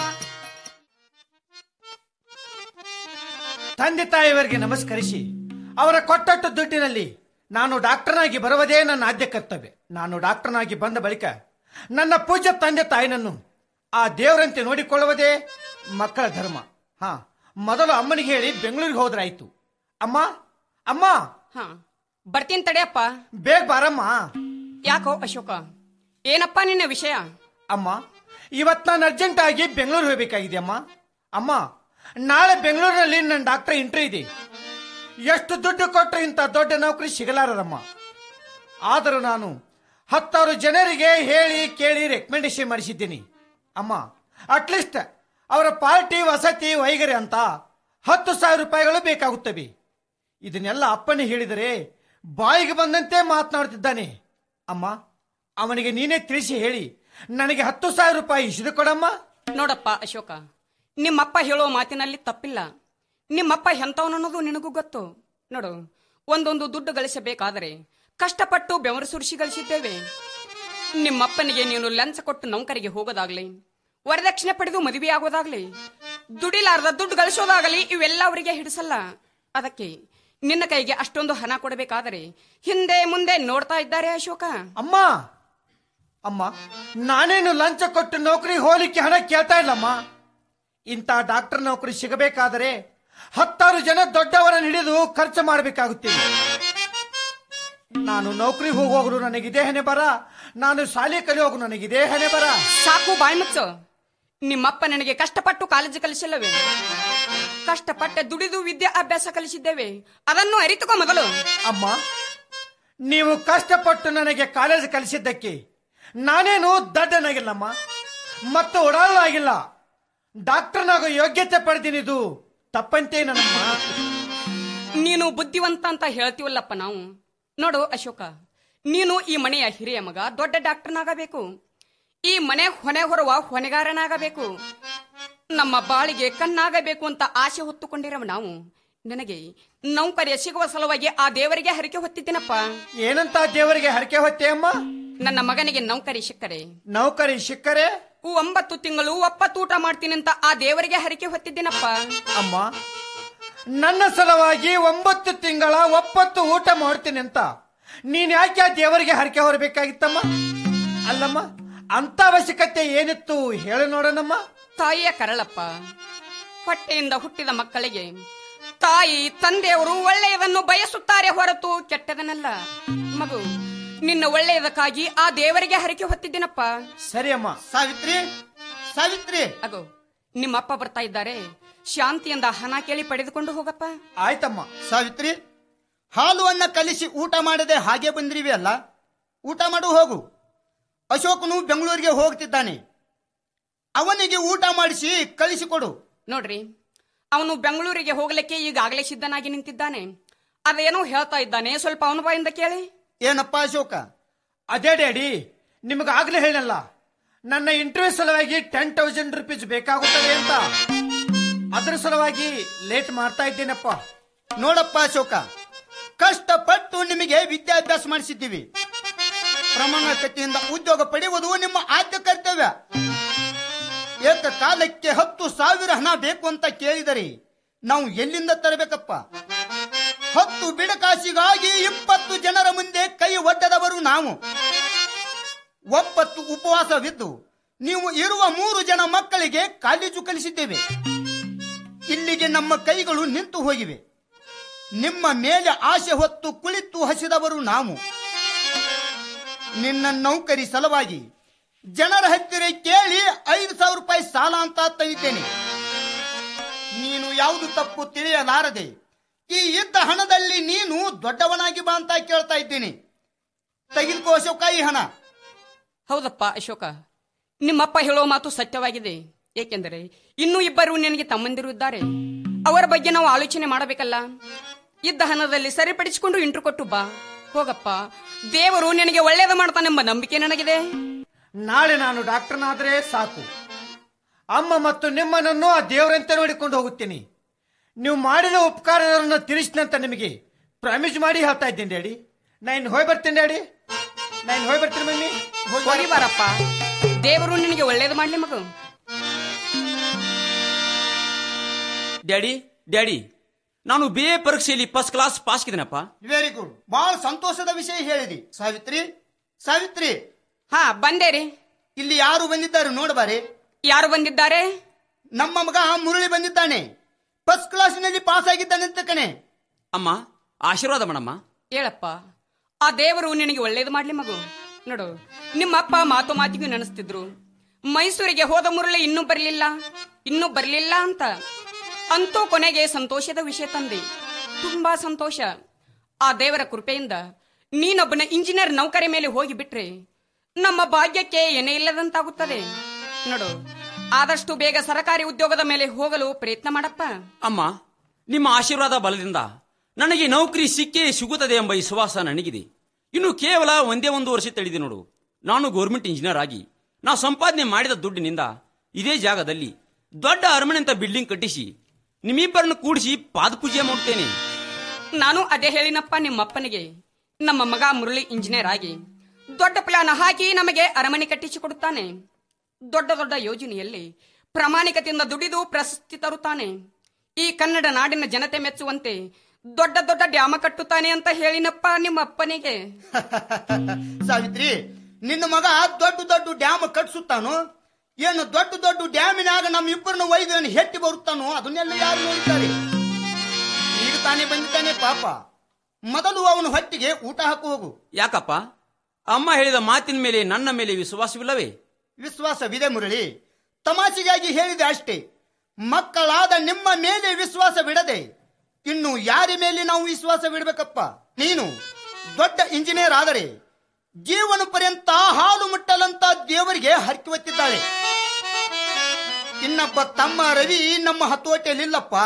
Speaker 6: ತಂದೆ ತಾಯಿಯವರಿಗೆ ನಮಸ್ಕರಿಸಿ ಅವರ ಕೊಟ್ಟಟ್ಟು ದುಡ್ಡಿನಲ್ಲಿ ನಾನು ಡಾಕ್ಟರ್ನಾಗಿ ಬರುವುದೇ ನನ್ನ ಆದ್ಯ ಕರ್ತವ್ಯ. ನಾನು ಡಾಕ್ಟರ್ನಾಗಿ ಬಂದ ಬಳಿಕ ನನ್ನ ಪೂಜ್ಯ ತಂದೆ ತಾಯಿನನ್ನು ಆ ದೇವರಂತೆ ನೋಡಿಕೊಳ್ಳುವುದೇ ಮಕ್ಕಳ ಧರ್ಮ. ಮೊದಲು ಅಮ್ಮನಿಗೆ ಹೇಳಿ ಬೆಂಗಳೂರಿಗೆ ಹೋದ್ರಾಯ್ತು. ಅಮ್ಮ ಅಮ್ಮ
Speaker 1: ಬರ್ತೀನಿ ತಡೆಯಪ್ಪ.
Speaker 6: ಬೇಗ ಬಾರಮ್ಮ.
Speaker 1: ಯಾಕೋ ಅಶೋಕ, ಏನಪ್ಪ ನಿನ್ನ ವಿಷಯ?
Speaker 6: ಅಮ್ಮ ಇವತ್ತು ನಾನು ಅರ್ಜೆಂಟ್ ಆಗಿ ಬೆಂಗಳೂರು ಹೋಗ್ಬೇಕಾಗಿದೆ ಅಮ್ಮ. ಅಮ್ಮ ನಾಳೆ ಬೆಂಗಳೂರಿನಲ್ಲಿ ನನ್ನ ಡಾಕ್ಟರ್ ಇಂಟರ್ವ್ಯೂ ಇದೆ. ಎಷ್ಟು ದುಡ್ಡು ಕೊಟ್ಟರೆ ಇಂಥ ದೊಡ್ಡ ನೌಕರಿ ಸಿಗಲಾರದಮ್ಮ. ಆದರೂ ನಾನು 10 ಜನರಿಗೆ ಹೇಳಿ ಕೇಳಿ ರೆಕಮೆಂಡೇಶನ್ ಮಾಡಿಸಿದ್ದೀನಿ ಅಮ್ಮ. ಅಟ್ಲೀಸ್ಟ್ ಅವರ ಪಾರ್ಟಿ ವಸತಿ ವೈಗರೆ ಅಂತ 10,000 ರೂಪಾಯಿಗಳು ಬೇಕಾಗುತ್ತವೆ. ಇದನ್ನೆಲ್ಲ ಅಪ್ಪನೇ ಹೇಳಿದರೆ ಬಾಯಿಗೆ ಬಂದಂತೆ ಮಾತನಾಡುತ್ತಿದ್ದಾನೆ ಅಮ್ಮ. ಅವನಿಗೆ ನೀನೇ ತಿಳಿಸಿ ಹೇಳಿ ನನಗೆ 10,000 ರೂಪಾಯಿ ಇಸಿದು ಕೊಡಮ್ಮ.
Speaker 1: ನೋಡಪ್ಪ ಅಶೋಕ, ನಿಮ್ಮಪ್ಪ ಹೇಳೋ ಮಾತಿನಲ್ಲಿ ತಪ್ಪಿಲ್ಲ. ನಿಮ್ಮಪ್ಪ ಎಂತವನನ್ನೋದು ನಿನಗೂ ಗೊತ್ತು. ನೋಡು, ಒಂದೊಂದು ದುಡ್ಡು ಗಳಿಸಬೇಕಾದರೆ ಕಷ್ಟಪಟ್ಟು ಬೆವರು ಸುರಿಸಿ ಗಳಿಸಿದ್ದೇವೆ. ನಿಮ್ಮಪ್ಪನಿಗೆ ನೀನು ಲಂಚ ಕೊಟ್ಟು ನೌಕರಿಗೆ ಹೋಗೋದಾಗ್ಲಿ, ವರದಕ್ಷಿಣೆ ಪಡೆದು ಮದುವೆ ಆಗೋದಾಗ್ಲಿ, ದುಡಿಲಾರ್ದ ದುಡ್ಡು ಗಳಿಸೋದಾಗಲಿ, ಇವೆಲ್ಲ ಅವರಿಗೆ ಹಿಡಿಸಲ್ಲ. ಅದಕ್ಕೆ ನಿನ್ನ ಕೈಗೆ ಅಷ್ಟೊಂದು ಹಣ ಕೊಡಬೇಕಾದರೆ ಹಿಂದೆ ಮುಂದೆ ನೋಡ್ತಾ ಇದ್ದಾರೆ ಅಶೋಕ.
Speaker 6: ಅಮ್ಮ ಅಮ್ಮ ನಾನೇನು ಲಂಚ ಕೊಟ್ಟು ನೌಕರಿ ಹೋಲಿಕ್ಕೆ ಹಣ ಕೇಳ್ತಾ ಇಲ್ಲಮ್ಮ. ಇಂಥ ಡಾಕ್ಟರ್ ನೌಕರಿ ಸಿಗಬೇಕಾದರೆ 10 ಜನ ದೊಡ್ಡವರನ್ನು ಹಿಡಿದು ಖರ್ಚು ಮಾಡಬೇಕಾಗುತ್ತದೆ. ನಾನು ನೌಕರಿ ಹೋಗುವಾಗಲೂ ನನಗಿದೇ ಹಣೆ ಬರ, ನಾನು ಶಾಲೆ ಕಲಿಯುವಾಗೂ ನನಗಿದೇ ಹಣೆ ಬರ.
Speaker 1: ಸಾಕು ಬಾಯಿ ಮುಚ್ಚು. ನಿಮ್ಮಪ್ಪ ನನಗೆ ಕಷ್ಟಪಟ್ಟು ಕಾಲೇಜು ಕಲಿಸಿಲ್ಲವೇ? ಕಷ್ಟಪಟ್ಟೆ ದುಡಿದು ವಿದ್ಯಾಭ್ಯಾಸ ಕಲಿಸಿದ್ದೇವೆ, ಅದನ್ನು ಅರಿತುಕೋ ಮೊದಲು.
Speaker 6: ಅಮ್ಮ ನೀವು ಕಷ್ಟಪಟ್ಟು ನನಗೆ ಕಾಲೇಜ್ ಕಲಿಸಿದ್ದಕ್ಕೆ ನಾನೇನು ದಡ್ಡನಾಗಿಲ್ಲಮ್ಮ, ಮತ್ತು ಓಡಾಡಲಾಗಿಲ್ಲ. ಡಾಕ್ಟರ್ನಾಗೋ ಯೋಗ್ಯತೆ ಪಡೆದಿನಿದು ತಪ್ಪಂತೆ ನನ್ನಮ್ಮ.
Speaker 1: ನೀನು ಬುದ್ಧಿವಂತ ಅಂತ ಹೇಳ್ತೀವಲ್ಲಪ್ಪ ನಾವು. ನೋಡು ಅಶೋಕ, ನೀನು ಈ ಮನೆಯ ಹಿರಿಯ ಮಗ, ದೊಡ್ಡ ಡಾಕ್ಟರ್ನಾಗಬೇಕು. ಈ ಮನೆ ಹೊನೆ ಹೊರುವ ಹೊಣೆಗಾರನಾಗಬೇಕು. ನಮ್ಮ ಬಾಳಿಗೆ ಕಣ್ಣಾಗಬೇಕು ಅಂತ ಆಸೆ ಹೊತ್ತುಕೊಂಡಿರವ ನಾವು. ನನಗೆ ನೌಕರಿ ಸಿಗುವ ಸಲುವಾಗಿ ಆ ದೇವರಿಗೆ ಹರಕೆ ಹೊತ್ತಿದ್ದೀನಪ್ಪ.
Speaker 6: ಏನಂತ ದೇವರಿಗೆ ಹರಕೆ ಹೊತ್ತೆ ಅಮ್ಮ?
Speaker 1: ನನ್ನ ಮಗನಿಗೆ ನೌಕರಿ ಸಿಕ್ಕರೆ 9 ತಿಂಗಳು ಒಪ್ಪತ್ತು ಊಟ ಮಾಡ್ತೀನಿ ಅಂತ ಆ ದೇವರಿಗೆ ಹರಕೆ ಹೊತ್ತಿದ್ದೀನಪ್ಪ.
Speaker 6: ಅಮ್ಮ ನನ್ನ ಸಲುವಾಗಿ 9 ತಿಂಗಳ ಒಪ್ಪತ್ತು ಊಟ ಮಾಡ್ತೀನಿ ಅಂತ ನೀನ್ ಯಾಕೆ ಆ ದೇವರಿಗೆ ಹರಕೆ ಹೊರಬೇಕಾಗಿತ್ತಮ್ಮ? ಅಲ್ಲಮ್ಮ, ಅಂತ ಅವಶ್ಯಕತೆ ಏನಿತ್ತು ಹೇಳಿ ನೋಡೋಣಮ್ಮ.
Speaker 1: ತಾಯಿಯ ಕರಳಪ್ಪ. ಹೊಟ್ಟೆಯಿಂದ ಹುಟ್ಟಿದ ಮಕ್ಕಳಿಗೆ ತಾಯಿ ತಂದೆಯವರು ಒಳ್ಳೆಯದನ್ನು ಬಯಸುತ್ತಾರೆ ಹೊರತು ಕೆಟ್ಟದನ್ನಲ್ಲ. ಮಗು, ನಿನ್ನ ಒಳ್ಳೆಯದಕ್ಕಾಗಿ ಆ ದೇವರಿಗೆ ಹರಕೆ ಹೊತ್ತಿದ್ದೀನಪ್ಪ.
Speaker 6: ಸರಿ ಅಮ್ಮ.
Speaker 2: ಸಾವಿತ್ರಿ
Speaker 1: ಅಗೋ, ನಿಮ್ಮಪ್ಪ ಬರ್ತಾ ಇದ್ದಾರೆ. ಶಾಂತಿಯಿಂದ ಹಣ ಕೇಳಿ ಪಡೆದುಕೊಂಡು ಹೋಗಪ್ಪ.
Speaker 6: ಆಯ್ತಮ್ಮ.
Speaker 2: ಸಾವಿತ್ರಿ, ಹಾಲು ಅನ್ನ ಕಲಿಸಿ ಊಟ ಮಾಡದೆ ಹಾಗೆ ಬಂದ್ರಿವಿ ಅಲ್ಲ, ಊಟ ಮಾಡು ಹೋಗು. ಅಶೋಕನು ಬೆಂಗಳೂರಿಗೆ ಹೋಗ್ತಿದ್ದಾನೆ, ಅವನಿಗೆ ಊಟ ಮಾಡಿಸಿ ಕಳಿಸಿಕೊಡು.
Speaker 1: ನೋಡ್ರಿ, ಅವನು ಬೆಂಗಳೂರಿಗೆ ಹೋಗ್ಲಿಕ್ಕೆ ಈಗಾಗಲೇ ಸಿದ್ಧನಾಗಿ ನಿಂತಿದ್ದಾನೆ. ಅದೇನೋ ಹೇಳ್ತಾ ಇದ್ದಾನೆ, ಸ್ವಲ್ಪ ಅವನ ಬಾಯಿಂದ ಕೇಳಿ.
Speaker 2: ಏನಪ್ಪ ಅಶೋಕ?
Speaker 6: ಅದೇ ಡ್ಯಾಡಿ, ನಿಮಗಾಗ್ಲೇ ಹೇಳಲ್ಲ, ನನ್ನ ಇಂಟರ್ವ್ಯೂ ಸಲುವಾಗಿ 10,000 ರೂಪೀಸ್ ಬೇಕಾಗುತ್ತದೆ ಅಂತ. ಅದ್ರ ಸಲುವಾಗಿ ಲೇಟ್ ಮಾಡ್ತಾ ಇದ್ದೇನಪ್ಪ.
Speaker 2: ನೋಡಪ್ಪ ಅಶೋಕ, ಕಷ್ಟಪಟ್ಟು ನಿಮಗೆ ವಿದ್ಯಾಭ್ಯಾಸ ಮಾಡಿಸಿದ್ದೀವಿ. ಪ್ರಾಮಾಣಿಕತೆಯಿಂದ ಉದ್ಯೋಗ ಪಡೆಯುವುದು ನಿಮ್ಮ ಆದ್ಯ ಕರ್ತವ್ಯ. ಏಕಕಾಲಕ್ಕೆ 10,000 ಹಣ ಬೇಕು ಅಂತ ಕೇಳಿದರೆ ನಾವು ಎಲ್ಲಿಂದ ತರಬೇಕಪ್ಪ? 10 ಬಿಡಕಾಸಿಗಾಗಿ 20 ಜನರ ಮುಂದೆ ಕೈ ಒಡ್ಡದವರು ನಾವು. 9 ಉಪವಾಸವಿದ್ದು ನೀವು ಇರುವ 3 ಜನ ಮಕ್ಕಳಿಗೆ ಕಾಲೇಜು ಕಲಿಸಿದ್ದೇವೆ. ಇಲ್ಲಿಗೆ ನಮ್ಮ ಕೈಗಳು ನಿಂತು ಹೋಗಿವೆ. ನಿಮ್ಮ ಮೇಲೆ ಆಸೆ ಹೊತ್ತು ಕುಳಿತು ಹಸಿದವರು ನಾವು. ನಿನ್ನ ನೌಕರಿ ಸಲುವಾಗಿ ಜನರ ಹತ್ತಿರ ಕೇಳಿ 5,000 ರೂಪಾಯಿ ಸಾಲ ಅಂತ ತೆಗಿತೇನೆ. ನೀನು ಯಾವುದು ತಪ್ಪು ತಿಳಿಯಲಾರದೆ ಈ ಇದ್ದ ಹಣದಲ್ಲಿ ನೀನು ದೊಡ್ಡವನಾಗಿ ಬಾ ಅಂತ ಕೇಳ್ತಾ ಇದ್ದೀನಿ. ತೆಗೆದುಕೋ ಅಶೋಕ ಈ ಹಣ.
Speaker 1: ಹೌದಪ್ಪ ಅಶೋಕ, ನಿಮ್ಮಪ್ಪ ಹೇಳೋ ಮಾತು ಸತ್ಯವಾಗಿದೆ. ಏಕೆಂದರೆ ಇನ್ನೂ 2 ನಿನಗೆ ತಮ್ಮಂದಿರು ಇದ್ದಾರೆ. ಅವರ ಬಗ್ಗೆ ನಾವು ಆಲೋಚನೆ ಮಾಡಬೇಕಲ್ಲ. ಇದ್ದ ಹಣದಲ್ಲಿ ಸರಿಪಡಿಸಿಕೊಂಡು ಇಂಟ್ರು ಕೊಟ್ಟು ಬಾ. ಹೋಗಪ್ಪ, ದೇವರು ನಿನಗೆ ಒಳ್ಳೇದು ಮಾಡ್ತಾನೆಂಬ ನಂಬಿಕೆ ನನಗಿದೆ.
Speaker 6: ನಾಳೆ ನಾನು ಡಾಕ್ಟರ್ನಾದ್ರೆ ಸಾಕು. ಅಮ್ಮ ಮತ್ತು ನಿಮ್ಮನನ್ನು ಆ ದೇವರಂತೆ ನೋಡಿಕೊಂಡು ಹೋಗುತ್ತೀನಿ. ನೀವು ಮಾಡಿದ ಉಪಕಾರವನ್ನು ತಿಳಿಸಿದಂತ ನಿಮಗೆ ಪ್ರಾಮಿಸ್ ಮಾಡಿ ಹೇಳ್ತಾ ಇದ್ದೀನಿ ಡ್ಯಾಡಿ. ನಾನು ಹೋಗಿ ಬರ್ತೀನಿ ಡ್ಯಾಡಿ. ನಾನು ಹೋಗಿ ಬರ್ತೀನಿ ಮಮ್ಮಿ.
Speaker 1: ಹೋಗಿ ಬಾರಪ್ಪ, ದೇವರು ನಿನಗೆ ಒಳ್ಳೇದು ಮಾಡ್ಲಿ ಮಗು.
Speaker 7: ಡ್ಯಾಡಿ ಡ್ಯಾಡಿ, ನಾನು BA ಪರೀಕ್ಷೆಯಲ್ಲಿ ಫಸ್ಟ್ ಕ್ಲಾಸ್ ಪಾಸ್ ಆಗಿದ್ದೀನಪ್ಪ.
Speaker 2: Very good. ಬಹಳ ಸಂತೋಷದ ವಿಷಯ ಹೇಳಿದಿ. ಸಾವಿತ್ರಿ
Speaker 1: ಹಾ, ಬಂದೇರಿ.
Speaker 2: ಇಲ್ಲಿ ಯಾರು ಬಂದಿದ್ದಾರೆ ನೋಡಬಾರೆ.
Speaker 1: ಯಾರು ಬಂದಿದ್ದಾರೆ?
Speaker 2: ನಮ್ಮ ಮಗ ಮುರಳಿ ಬಂದಿದ್ದಾನೆ. ಫಸ್ಟ್ ಕ್ಲಾಸ್ನಲ್ಲಿ ಪಾಸ್ ಆಗಿದ್ದಾನೆ ಅಂತ ಕಣೆ.
Speaker 7: ಅಮ್ಮ, ಆಶೀರ್ವಾದ ಮಾಡಮ್ಮ.
Speaker 1: ಹೇಳಪ್ಪ, ಆ ದೇವರು ನಿನಗೆ ಒಳ್ಳೇದು ಮಾಡ್ಲಿ ಮಗು. ನೋಡು, ನಿಮ್ಮಪ್ಪ ಮಾತಿಗೂ ನೆನೆಸ್ತಿದ್ರು. ಮೈಸೂರಿಗೆ ಹೋದ ಮುರಳಿ ಇನ್ನೂ ಬರ್ಲಿಲ್ಲ ಅಂತ. ಅಂತೂ ಕೊನೆಗೆ ಸಂತೋಷದ ವಿಷಯ ತಂದೆ. ತುಂಬಾ ಸಂತೋಷ. ಆ ದೇವರ ಕೃಪೆಯಿಂದ ನೀನೊಬ್ಬನ ಇಂಜಿನಿಯರ್ ನೌಕರಿ ಮೇಲೆ ಹೋಗಿ ಬಿಟ್ರೆ ನಮ್ಮ ಭಾಗ್ಯಕ್ಕೆ ಏನೇ ಇಲ್ಲದಂತಾಗುತ್ತದೆ. ನೋಡು, ಆದಷ್ಟು ಬೇಗ ಸರಕಾರಿ ಉದ್ಯೋಗದ ಮೇಲೆ ಹೋಗಲು ಪ್ರಯತ್ನ ಮಾಡಪ್ಪ.
Speaker 7: ಅಮ್ಮ, ನಿಮ್ಮ ಆಶೀರ್ವಾದ ಬಲದಿಂದ ನನಗೆ ನೌಕರಿ ಸಿಗುತ್ತದೆ ಎಂಬ ವಿಶ್ವಾಸ ನನಗಿದೆ. ಇನ್ನು ಕೇವಲ ಒಂದೇ 1 ವರ್ಷ ತಡೆದಿದೆ ನೋಡು. ನಾನು ಗೌರ್ಮೆಂಟ್ ಇಂಜಿನಿಯರ್ ಆಗಿ ನಾವು ಸಂಪಾದನೆ ಮಾಡಿದ ದುಡ್ಡಿನಿಂದ ಇದೇ ಜಾಗದಲ್ಲಿ ದೊಡ್ಡ ಅರಮನೆ ಅಂತ ಬಿಲ್ಡಿಂಗ್ ಕಟ್ಟಿಸಿ ನಿಮ್ಮಿಬ್ಬರನ್ನು ಕೂಡಿಸಿ ಪಾದಪೂಜೆ ಮಾಡುತ್ತೇನೆ.
Speaker 1: ನಾನು ಅದೇ ಹೇಳಿನಪ್ಪ ನಿಮ್ಮಪ್ಪನಿಗೆ. ನಮ್ಮ ಮಗ ಮುರಳಿ ಇಂಜಿನಿಯರ್ ಆಗಿ ದೊಡ್ಡ ಪ್ಲಾನ್ ಹಾಕಿ ನಮಗೆ ಅರಮನೆ ಕಟ್ಟಿಸಿ ಕೊಡುತ್ತಾನೆ. ದೊಡ್ಡ ದೊಡ್ಡ ಯೋಜನೆಯಲ್ಲಿ ಪ್ರಾಮಾಣಿಕತೆಯಿಂದ ದುಡಿದು ಪ್ರಶಸ್ತಿ ತರುತ್ತಾನೆ. ಈ ಕನ್ನಡ ನಾಡಿನ ಜನತೆ ಮೆಚ್ಚುವಂತೆ ದೊಡ್ಡ ದೊಡ್ಡ ಡ್ಯಾಮ ಕಟ್ಟುತ್ತಾನೆ ಅಂತ ಹೇಳಿನಪ್ಪ ನಿಮ್ಮ ಅಪ್ಪನಿಗೆ.
Speaker 2: ಸಾವಿತ್ರಿ, ನಿನ್ನ ಮಗ ದೊಡ್ಡ ದೊಡ್ಡ ಡ್ಯಾಮ್ ಕಟ್ಸುತ್ತಾನೋ ಏನು? ದೊಡ್ಡ ದೊಡ್ಡ ಡ್ಯಾಮಿನಾಗ ನಮ್ಮ ಇಬ್ಬರನ್ನು ಒಯ್ದು ಹೆಟ್ಟಿ ಬರುತ್ತಾನೋ ಅದನ್ನೆಲ್ಲ ಯಾರು ನೋಡ್ತಾರೆ? ಈಗ ತಾನೇ ಬಂದಿದ್ದಾನೆ ಪಾಪ. ಮೊದಲು ಅವನ ಹೊಟ್ಟಿಗೆ ಊಟ ಹಾಕು ಹೋಗು.
Speaker 7: ಯಾಕಪ್ಪ, ಅಮ್ಮ ಹೇಳಿದ ಮಾತಿನ ಮೇಲೆ ನನ್ನ ಮೇಲೆ ವಿಶ್ವಾಸವಿಲ್ಲವೇ?
Speaker 2: ವಿಶ್ವಾಸವಿದೆ ಮುರಳಿ, ತಮಾಷೆಗಾಗಿ ಹೇಳಿದೆ ಅಷ್ಟೇ. ಮಕ್ಕಳಾದ ನಿಮ್ಮ ಮೇಲೆ ವಿಶ್ವಾಸ ಬಿಡದೆ ಇನ್ನು ಯಾರ ಮೇಲೆ ನಾವು ವಿಶ್ವಾಸವಿಡಬೇಕಪ್ಪ? ನೀನು ದೊಡ್ಡ ಇಂಜಿನಿಯರ್ ಆದರೆ ಜೀವನ ಪರ್ಯಂತ ಹಾಲು ಮುಟ್ಟಲಂತ ದೇವರಿಗೆ ಹರಕೆ ಹೊತ್ತಿದ್ದಾಳೆ. ಇನ್ನೊಬ್ಬ ತಮ್ಮ ರವಿ ನಮ್ಮ ಹತೋಟಿಯಲ್ಲಿಲ್ಲಪ್ಪ.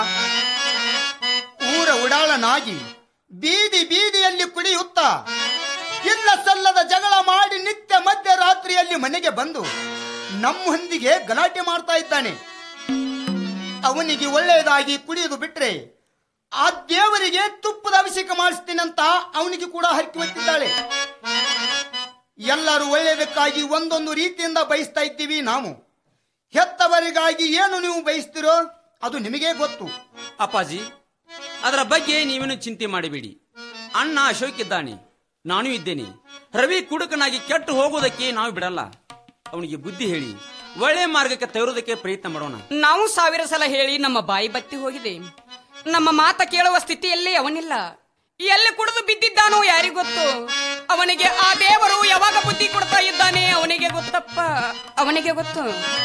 Speaker 2: ಊರ ಉಡಾಳನಾಗಿ ಬೀದಿ ಬೀದಿಯಲ್ಲಿ ಕುಡಿಯುತ್ತಾ ಇಲ್ಲ ಸಲ್ಲದ ಜಗಳ ಮಾಡಿ ನಿತ್ಯ ಮಧ್ಯರಾತ್ರಿಯಲ್ಲಿ ಮನೆಗೆ ಬಂದು ನಮ್ಮೊಂದಿಗೆ ಗಲಾಟೆ ಮಾಡ್ತಾ ಇದ್ದಾನೆ. ಅವನಿಗೆ ಒಳ್ಳೆಯದಾಗಿ ಕುಡಿಯುವುದು ಬಿಟ್ರೆ ಆ ದೇವರಿಗೆ ತುಪ್ಪದ ಅಭಿಷೇಕ ಮಾಡಿಸ್ತೀನಂತ ಅವನಿಗೆ ಕೂಡ ಹರಕೆ ಹೊತ್ತಿದ್ದಾಳೆ. ಎಲ್ಲರೂ ಒಳ್ಳೆಯದಕ್ಕಾಗಿ ಒಂದೊಂದು ರೀತಿಯಿಂದ ಬಯಸ್ತಾ ಇದ್ದೀವಿ ನಾವು. ಹೆತ್ತವರಿಗಾಗಿ ಏನು ನೀವು ಬಯಸ್ತಿರೋ ಅದು ನಿಮಗೇ ಗೊತ್ತು.
Speaker 7: ಅಪ್ಪಾಜಿ, ಅದರ ಬಗ್ಗೆ ನೀವೇನು ಚಿಂತೆ ಮಾಡಬೇಡಿ. ಅಣ್ಣ ಅಶೋಕ್ ಇದ್ದಾನೆ, ನಾನು ಇದ್ದೇನೆ. ರವಿ ಕುಡುಕನಾಗಿ ಕೆಟ್ಟು ಹೋಗೋದಕ್ಕೆ ನಾವು ಬಿಡಲ್ಲ. ಅವನಿಗೆ ಬುದ್ಧಿ ಹೇಳಿ ಒಳ್ಳೆ ಮಾರ್ಗಕ್ಕೆ ತರುವುದಕ್ಕೆ ಪ್ರಯತ್ನ ಮಾಡೋಣ.
Speaker 1: ನಾವು 1000 ಸಲ ಹೇಳಿ ನಮ್ಮ ಬಾಯಿ ಬತ್ತಿ ಹೋಗಿದೆ. ನಮ್ಮ ಮಾತ ಕೇಳುವ ಸ್ಥಿತಿಯಲ್ಲಿ ಅವನಿಲ್ಲ. ಎಲ್ಲಿ ಕುಡಿದು ಬಿದ್ದಿದ್ದಾನೋ ಯಾರಿಗೂ ಗೊತ್ತು. ಅವನಿಗೆ ಆ ದೇವರು ಯಾವಾಗ ಬುದ್ಧಿ ಕೊಡ್ತಾ ಇದ್ದಾನೆ ಅವನಿಗೆ ಗೊತ್ತಪ್ಪ, ಅವನಿಗೆ ಗೊತ್ತು.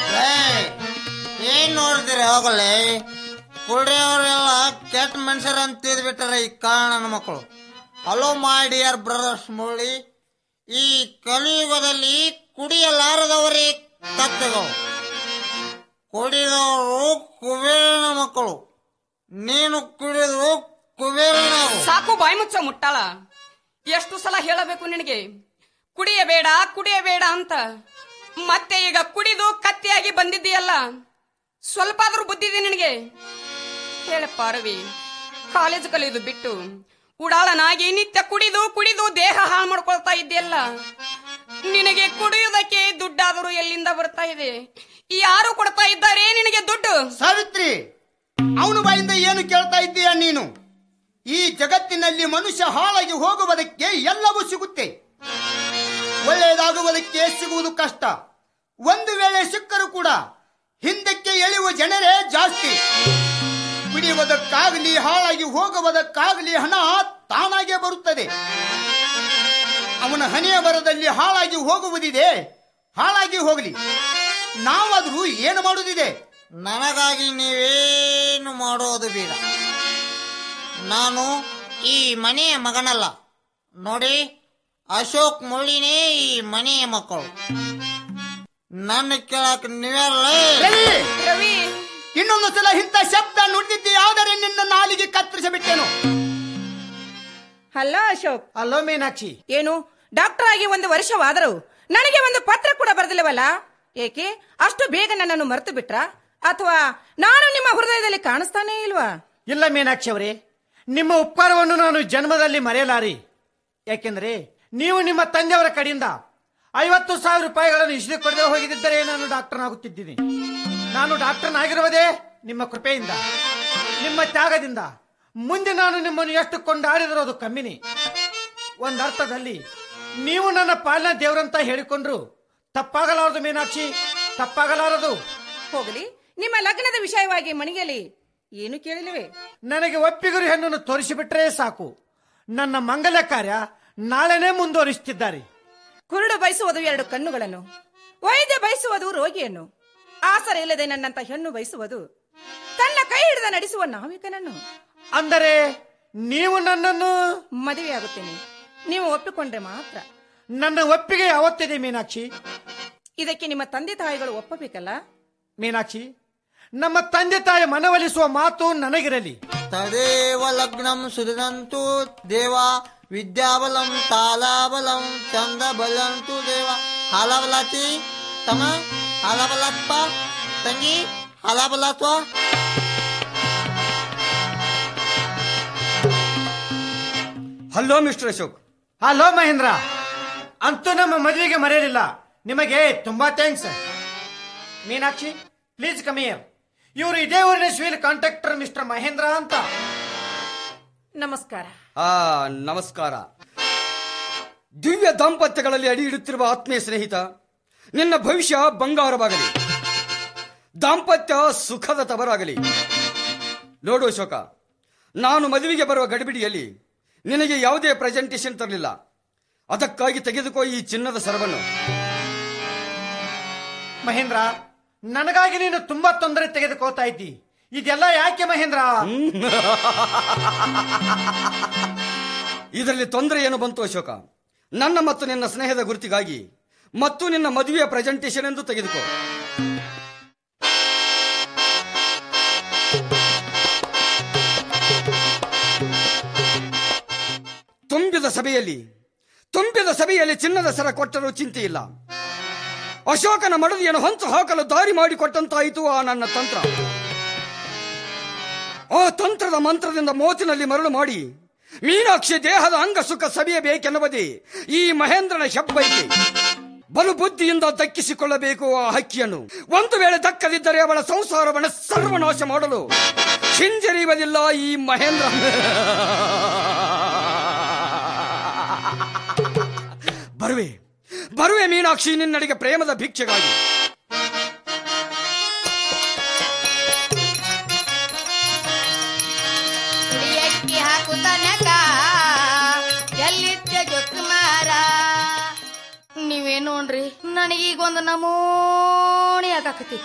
Speaker 5: ಏನ್ ನೋಡಿದಿರಿ ಹೋಗಲೇ, ಕುಡಿಯೋರೆಲ್ಲ ಕೆಟ್ಟ ಮನುಷ್ಯರ ಅಂತ ಬಿಟ್ಟಾರ ಈ ಕಾರಣ ಮಕ್ಕಳು. Hello my dear brothers Murali, ಈ ಕಲಿಯುಗದಲ್ಲಿ ಕುಡಿಯಲಾರದವರೇ ಕತ್ತಗಳು, ಕುಡಿದವರು ಕುಬೇರನ ಮಕ್ಕಳು. ನೀನು ಕುಡಿದು ಕುಬೇರನ.
Speaker 1: ಸಾಕು ಬಾಯಿ ಮುಚ್ಚ ಮುಟ್ಟಾಳ. ಎಷ್ಟು ಸಲ ಹೇಳಬೇಕು ನಿನಗೆ ಕುಡಿಯಬೇಡ ಕುಡಿಯಬೇಡ ಅಂತ? ಮತ್ತೆ ಈಗ ಕುಡಿದು ಕತ್ತಿಯಾಗಿ ಬಂದಿದ್ದೀಯಲ್ಲ, ಸ್ವಲ್ಪ ಆದ್ರೂ ಬುದ್ಧಿದೆ ನಿನಗೆ? ಹೇಳಪ್ಪ ರವಿ, ಕಾಲೇಜು ಕಲಿಯೋದು ಬಿಟ್ಟು ಉಡಾಳನಾಗಿ ನಿತ್ಯ ಕುಡಿದು ಕುಡಿದು ದೇಹ ಹಾಳು ಮಾಡ್ಕೊಳ್ತಾ ಇದ್ದೀಯಲ್ಲ, ನಿನಗೆ ಕುಡಿಯುವುದಕ್ಕೆ ದುಡ್ಡಾದರೂ ಎಲ್ಲಿಂದ ಬರ್ತಾ ಇದೆ? ಯಾರು ಕೊಡ್ತಾ ಇದ್ದಾರೆ ನಿನಗೆ ದುಡ್ಡು?
Speaker 2: ಸಾವಿತ್ರಿ, ಅವನ ಬಾಯಿಂದ ಏನು ಕೇಳ್ತಾ ಇದ್ದೀಯ ನೀನು? ಈ ಜಗತ್ತಿನಲ್ಲಿ ಮನುಷ್ಯ ಹಾಳಾಗಿ ಹೋಗುವುದಕ್ಕೆ ಎಲ್ಲವೂ ಸಿಗುತ್ತೆ, ಒಳ್ಳೆಯದಾಗುವುದಕ್ಕೆ ಸಿಗುವುದು ಕಷ್ಟ. ಒಂದು ವೇಳೆ ಸಿಕ್ಕರೂ ಕೂಡ ಹಿಂದಕ್ಕೆ ಎಳೆಯುವ ಜನರೇ ಜಾಸ್ತಿ. ಕುಡಿಯುವುದಕ್ಕಾಗಲಿ ಹಾಳಾಗಿ ಹೋಗುವುದಕ್ಕಾಗಲಿ ಹಣ ತಾನಾಗೆ ಬರುತ್ತದೆ. ಅವನ ಹಣೆಯ ಬರದಲ್ಲಿ ಹಾಳಾಗಿ ಹೋಗುವುದಿದೆ, ಹಾಳಾಗಿ ಹೋಗಲಿ, ನಾವಾದ್ರೂ ಏನು ಮಾಡುವುದಿದೆ?
Speaker 5: ನನಗಾಗಿ ನೀವೇನು ಮಾಡೋದು ಬೇಡ. ನಾನು ಈ ಮನೆಯ ಮಗನಲ್ಲ ನೋಡಿ. ಅಶೋಕ್ ಮುಳ್ಳಿನೇ ಈ ಮನೆಯ ಮಕ್ಕಳು. ನನ್ನ ಕೇಳಕ್ ನೀವೆಲ್ಲ
Speaker 1: ರವಿ,
Speaker 2: ಇನ್ನೊಂದು ಸಲ ಇಂಥ ಶಬ್ದ ನುಡಿದಿದ್ದೆ ಆದರೆ ನಿನ್ನ ನಾಲಿಗೆ ಕತ್ತರಿಸಿಬಿಟ್ಟೆನು.
Speaker 8: ಅಲ್ಲ ಅಶೋಕ್.
Speaker 6: ಅಲ್ಲೋ ಮೀನಾಕ್ಷಿ,
Speaker 8: ಏನು ಡಾಕ್ಟರ್ ಆಗಿ 1 ವರ್ಷವಾದರೂ ನನಗೆ ಒಂದು ಪತ್ರ ಕೂಡ ಬರೆದಿಲ್ಲವಲ್ಲ? ಏಕೆ ಅಷ್ಟು ಬೇಗ ನನ್ನನ್ನು ಮರೆತು ಬಿಟ್ರ? ಅಥವಾ ನಾನು ನಿಮ್ಮ ಹೃದಯದಲ್ಲಿ ಕಾಣಿಸ್ತಾನೇ ಇಲ್ವಾ?
Speaker 6: ಇಲ್ಲ ಮೀನಾಕ್ಷಿ ಅವರೇ, ನಿಮ್ಮ ಉಪಕಾರವನ್ನು ನಾನು ಜನ್ಮದಲ್ಲಿ ಮರೆಯಲಾರಿ. ಯಾಕೆಂದ್ರೆ ನೀವು ನಿಮ್ಮ ತಂದೆಯವರ ಕಡೆಯಿಂದ 50,000 ರೂಪಾಯಿಗಳನ್ನು ಇಷ್ಟು ಕೊಡದೆ ಹೋಗಿದ್ದರೆ ನಾನು ಡಾಕ್ಟರ್ನಾಗುತ್ತಿದ್ದೀನಿ. ನಾನು ಡಾಕ್ಟರ್ನಾಗಿರುವುದೇ ನಿಮ್ಮ ಕೃಪೆಯಿಂದ, ನಿಮ್ಮ ತ್ಯಾಗದಿಂದ. ಮುಂದೆ ನಾನು ನಿಮ್ಮನ್ನು ಎಷ್ಟು ಕೊಂಡಾಡಿದರೂ ಅದು ಕಮ್ಮಿನಿ. ಒಂದರ್ಥದಲ್ಲಿ ನೀವು ನನ್ನ ಪಾಲನ ದೇವರಂತ ಹೇಳಿಕೊಂಡ್ರು ತಪ್ಪಾಗಲಾರದು ಮೀನಾಕ್ಷಿ, ತಪ್ಪಾಗಲಾರದು.
Speaker 8: ಹೋಗಲಿ, ನಿಮ್ಮ ಲಗ್ನದ ವಿಷಯವಾಗಿ ಮನೆಯಲ್ಲಿ ಏನು ಕೇಳಿಲ್ವೇ?
Speaker 6: ನನಗೆ ಒಪ್ಪಿಗರು ಹೆಣ್ಣನ್ನು ತೋರಿಸಿಬಿಟ್ರೆ ಸಾಕು. ನನ್ನ ಮಂಗಲ ಕಾರ್ಯ ನಾಳೆನೇ ಮುಂದುವರಿಸುತ್ತಿದ್ದಾರೆ.
Speaker 8: ಕುರುಡು ಬಯಸುವುದು 2 ಕಣ್ಣುಗಳನ್ನು, ವೈದ್ಯ ಬಯಸುವುದು ರೋಗಿಯನ್ನು, ಆಸರೆ ಇಲ್ಲದೆ ನನ್ನಂತ ಹೆಣ್ಣು ಬಯಸುವುದು ತನ್ನ ಕೈ ಹಿಡಿದ ನಡೆಸುವ ನಾವಿಕನನ್ನು.
Speaker 6: ಅಂದರೆ ನೀವು ನನ್ನನ್ನು
Speaker 8: ಮದುವೆಯಾಗುತ್ತೇನೆ, ನೀವು ಒಪ್ಪಿಕೊಂಡ್ರೆ ಮಾತ್ರ.
Speaker 6: ನನ್ನ ಒಪ್ಪಿಗೆ ಯಾವತ್ತಿದೆ ಮೀನಾಕ್ಷಿ?
Speaker 8: ಇದಕ್ಕೆ ನಿಮ್ಮ ತಂದೆ ತಾಯಿಗಳು ಒಪ್ಪಬೇಕಲ್ಲ
Speaker 6: ಮೀನಾಕ್ಷಿ. ನಮ್ಮ ತಂದೆ ತಾಯಿ ಮನವೊಲಿಸುವ ಮಾತು ನನಗಿರಲಿ.
Speaker 5: ತದೇವ ಲಗ್ನಂ ಸುಧನಂತು ದೇವ ವಿದ್ಯಾಬಲಂ ತಾಲಾಬಲಂ ಚಂದಬಲಂತು ದೇವ. ಹಾಲಬಲಾತಿ ತಮ, ಹಾಲಬಲಾತ್ಪ ತಂಗಿ, ಹಾಲಬಲಾತ್ವ.
Speaker 3: Hello mister Ashok.
Speaker 6: Hello Mahendra. ಅಂತೂ ನಮ್ಮ ಮದುವೆಗೆ ಮರೆಯಲಿಲ್ಲ. ನಿಮಗೆ ತುಂಬಾ thanks. Meenakshi, please come here. ಇವರು ಇದೇ ಊರಿನ ಸಿವಿಲ್ ಕಾಂಟ್ರಾಕ್ಟರ್ ಮಿಸ್ಟರ್ ಮಹೇಂದ್ರ ಅಂತ.
Speaker 8: ನಮಸ್ಕಾರ.
Speaker 3: ನಮಸ್ಕಾರ. ದಿವ್ಯ ದಾಂಪತ್ಯಗಳಲ್ಲಿ ಅಡಿ ಇಡುತ್ತಿರುವ ಆತ್ಮೀಯ ಸ್ನೇಹಿತ, ನಿನ್ನ ಭವಿಷ್ಯ ಬಂಗಾರವಾಗಲಿ, ದಾಂಪತ್ಯ ಸುಖದ ತವರಾಗಲಿ. ನೋಡು ಅಶೋಕ, ನಾನು ಮದುವೆಗೆ ಬರುವ ಗಡಿಬಿಡಿಯಲ್ಲಿ ನಿನಗೆ ಯಾವುದೇ ಪ್ರೆಸೆಂಟೇಷನ್ ತರಲಿಲ್ಲ. ಅದಕ್ಕಾಗಿ ತೆಗೆದುಕೋ ಈ ಚಿನ್ನದ ಸರವನ್ನು.
Speaker 6: ಮಹೇಂದ್ರ, ನನಗಾಗಿ ನೀನು ತುಂಬಾ ತೊಂದರೆ ತೆಗೆದುಕೋತಾ ಇದ್ದಿ. ಇದೆಲ್ಲ ಯಾಕೆ ಮಹೇಂದ್ರ?
Speaker 3: ಇದರಲ್ಲಿ ತೊಂದರೆ ಏನು ಬಂತು ಅಶೋಕ? ನನ್ನ ಮತ್ತು ನಿನ್ನ ಸ್ನೇಹದ ಗುರುತಿಗಾಗಿ ಮತ್ತು ನಿನ್ನ ಮದುವೆಯ ಪ್ರೆಸೆಂಟೇಷನ್ ಎಂದು ತೆಗೆದುಕೋ. ತುಂಬಿದ ಸಭೆಯಲ್ಲಿ ಚಿನ್ನದ ಸರ ಕೊಟ್ಟರೂ ಚಿಂತೆ ಇಲ್ಲ. ಅಶೋಕನ ಮಡದಿಯನ್ನು ಹೊಂಚು ಹಾಕಲು ದಾರಿ ಮಾಡಿಕೊಟ್ಟಂತಾಯಿತು ಆ ನನ್ನ ತಂತ್ರ. ಆ ತಂತ್ರದ ಮಂತ್ರದಿಂದ ಮೋತಿನಲ್ಲಿ ಮರಳು ಮಾಡಿ ಮೀನಾಕ್ಷಿ ದೇಹದ ಅಂಗ ಸುಖ ಸವಿಯಬೇಕೆನ್ನುವುದೇ ಈ ಮಹೇಂದ್ರನ ಹೆಬ್ಬೈಕೆ. ಬಲು ಬುದ್ಧಿಯಿಂದ ದಕ್ಕಿಸಿಕೊಳ್ಳಬೇಕು ಆ ಹಕ್ಕಿಯನ್ನು. ಒಂದು ವೇಳೆ ದಕ್ಕದಿದ್ದರೆ ಅವಳ ಸಂಸಾರವನ್ನು ಸರ್ವನಾಶ ಮಾಡಲು ಹಿಂಜರಿಯುವುದಿಲ್ಲ ಈ ಮಹೇಂದ್ರ. ಬರುವೆ ಮೀನಾಕ್ಷಿ, ನಿನ್ನಡೆಗೆ ಪ್ರೇಮದ ಭಿಕ್ಷೆಗಾಗಿ.
Speaker 4: ನೀವೇ ನೋಡ್ರಿ, ನನಗೀಗೊಂದು ನಮೂನಿ ಆಗಾಕತಿ.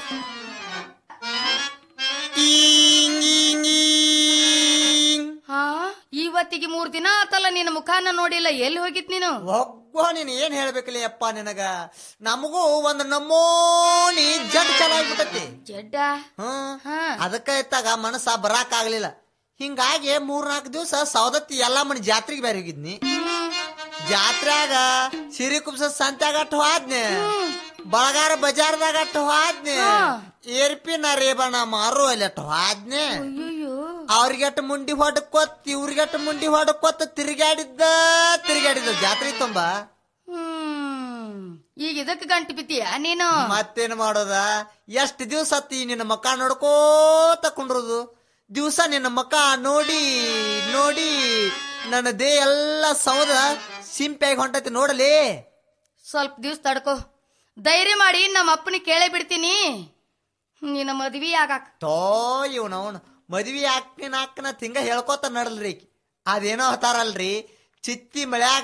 Speaker 4: ಇವತ್ತಿಗೆ 3 ದಿನ ಆತಲ್ಲ ನಿನ್ನ ಮುಖಾನ ನೋಡಿಲ್ಲ. ಎಲ್ಲಿ ಹೋಗಿತ್ ನೀನು?
Speaker 5: ಒಬ್ಬ ನೀನ್ ಏನ್ ಹೇಳ್ಬೇಕಲ್ಲ ಅಪ್ಪ ನಿನಗ. ನಮಗೂ ಒಂದು ನಮೂನಿ ಜಡ್ ಚಲಾಗ್ಬಿಟ್ಟತಿ.
Speaker 4: ಜಡ್ಡ?
Speaker 5: ಅದಕ್ಕ ಇತ್ತಾಗ ಮನಸ್ಸ ಬರಾಕ್ ಆಗ್ಲಿಲ್ಲ. ಹಿಂಗಾಗಿ 3-4 ದಿವಸ ಸೌದತ್ತಿ ಎಲ್ಲಮ್ಮನ ಜಾತ್ರೆಗೆ ಬೇರೆ ಹೋಗಿದ್ನಿ. ಜಾತ್ರೆಯಾಗ ಸಿರಿ ಕುಬ್ಸ ಸಂತ್ಯಾಗಟ್ಟು ಹೋದ್ನೆ, ಬಳಗಾರ ಬಜಾರ್ದಾಗಟ್ಟು ಹೋದ್ನೆ, ಏರ್ಪಿನ ರೇಬಣ ಮಾರು ಅಲ್ಲಟ್ಟು ಹೋದ್ನೆ. ಅವ್ರಿಗೆಟ್ಟು ಮುಂಡಿ ಹೊಡಕೊತ್ ಇವ್ರಿಗೆಟ್ಟು ಮುಂಡಿ ಹೊಡಕೊತ್ ತಿರುಗಾಡಿದ್ದ ಜಾತ್ರೆ ತುಂಬ.
Speaker 4: ಈಗ ಇದಕ್ಕೆ ಗಂಟು ಬಿದ್ದೀಯ ನೀನು?
Speaker 5: ಮತ್ತೇನ್ ಮಾಡೋದ? ಎಷ್ಟ್ ದಿವ್ಸ ಹತ್ತಿ ನಿನ್ನ ಮಕ್ಕ ನೋಡ್ಕೋತ ಕುಂಡ್ರುದು. ದಿವ್ಸ ನಿನ್ನ ಮಕ್ಕ ನೋಡಿ ನೋಡಿ ನನ್ನ ದೇ ಎಲ್ಲ ಸೌದ ಸಿಂಪಿಯಾಗಿ ಹೊಂಟೈತಿ ನೋಡಲಿ.
Speaker 4: ಸ್ವಲ್ಪ ದಿವ್ಸ ತಡ್ಕೋ, ಧೈರ್ಯ ಮಾಡಿ ನಮ್ಮ ಅಪ್ಪನಿಗೆ ಕೇಳೇ ಬಿಡ್ತೀನಿ ನಿನ್ನ ಮದ್ವಿ ಆಗಾಕ.
Speaker 5: ತೋ ಇವನವನು ಮದ್ವಿ ಹಾಕ್ನ ತಿಂಗ ಹೇಳ್ಕೋತ ನಡಲ್ರಿ. ಅದೇನೋ ಹತಾರಲ್ರಿ, ಚಿತ್ತಿ ಮಳ್ಯಾಗ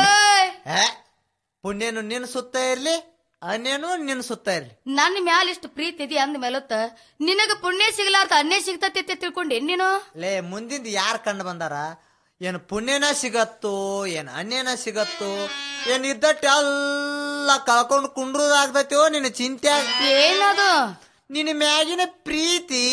Speaker 5: ಪುಣ್ಯನು ನಿನ್ ಸುತ್ತ ಇರ್ಲಿ, ಅನ್ಯನು ನಿನ್ ಸುತ್ತ ಇರ್ಲಿ.
Speaker 4: ನನ್ನ ಮ್ಯಾಲ ಇಷ್ಟು ಪ್ರೀತಿ ಇದೆ ಅಂದ ಮೇಲತ್ತ ನಿನಗ ಪುಣ್ಯ ಸಿಗಲಾರ್ದ ಅನ್ಯ ಸಿಗ್ತತಿ ತಿಳ್ಕೊಂಡೆ ನೀನು?
Speaker 5: ಲೇ ಮುಂದಿಂದ ಯಾರ್ ಕಂಡು ಬಂದಾರ? ಏನ್ ಪುಣ್ಯನ ಸಿಗತ್ತೋ, ಏನ್ ಅನ್ಯನ ಸಿಗತ್ತೋ, ಏನ್ ಇದ್ದಟ್ಟು ಎಲ್ಲ ಕಳ್ಕೊಂಡು ಕುಂಡ್ರದಾಗ್ತೈತೋ ನಿನ್ನ ಚಿಂತೆ.
Speaker 4: ಏನದು?
Speaker 5: ನಿನ್ನ ಮ್ಯಾಗಿನ ಪ್ರೀತಿ.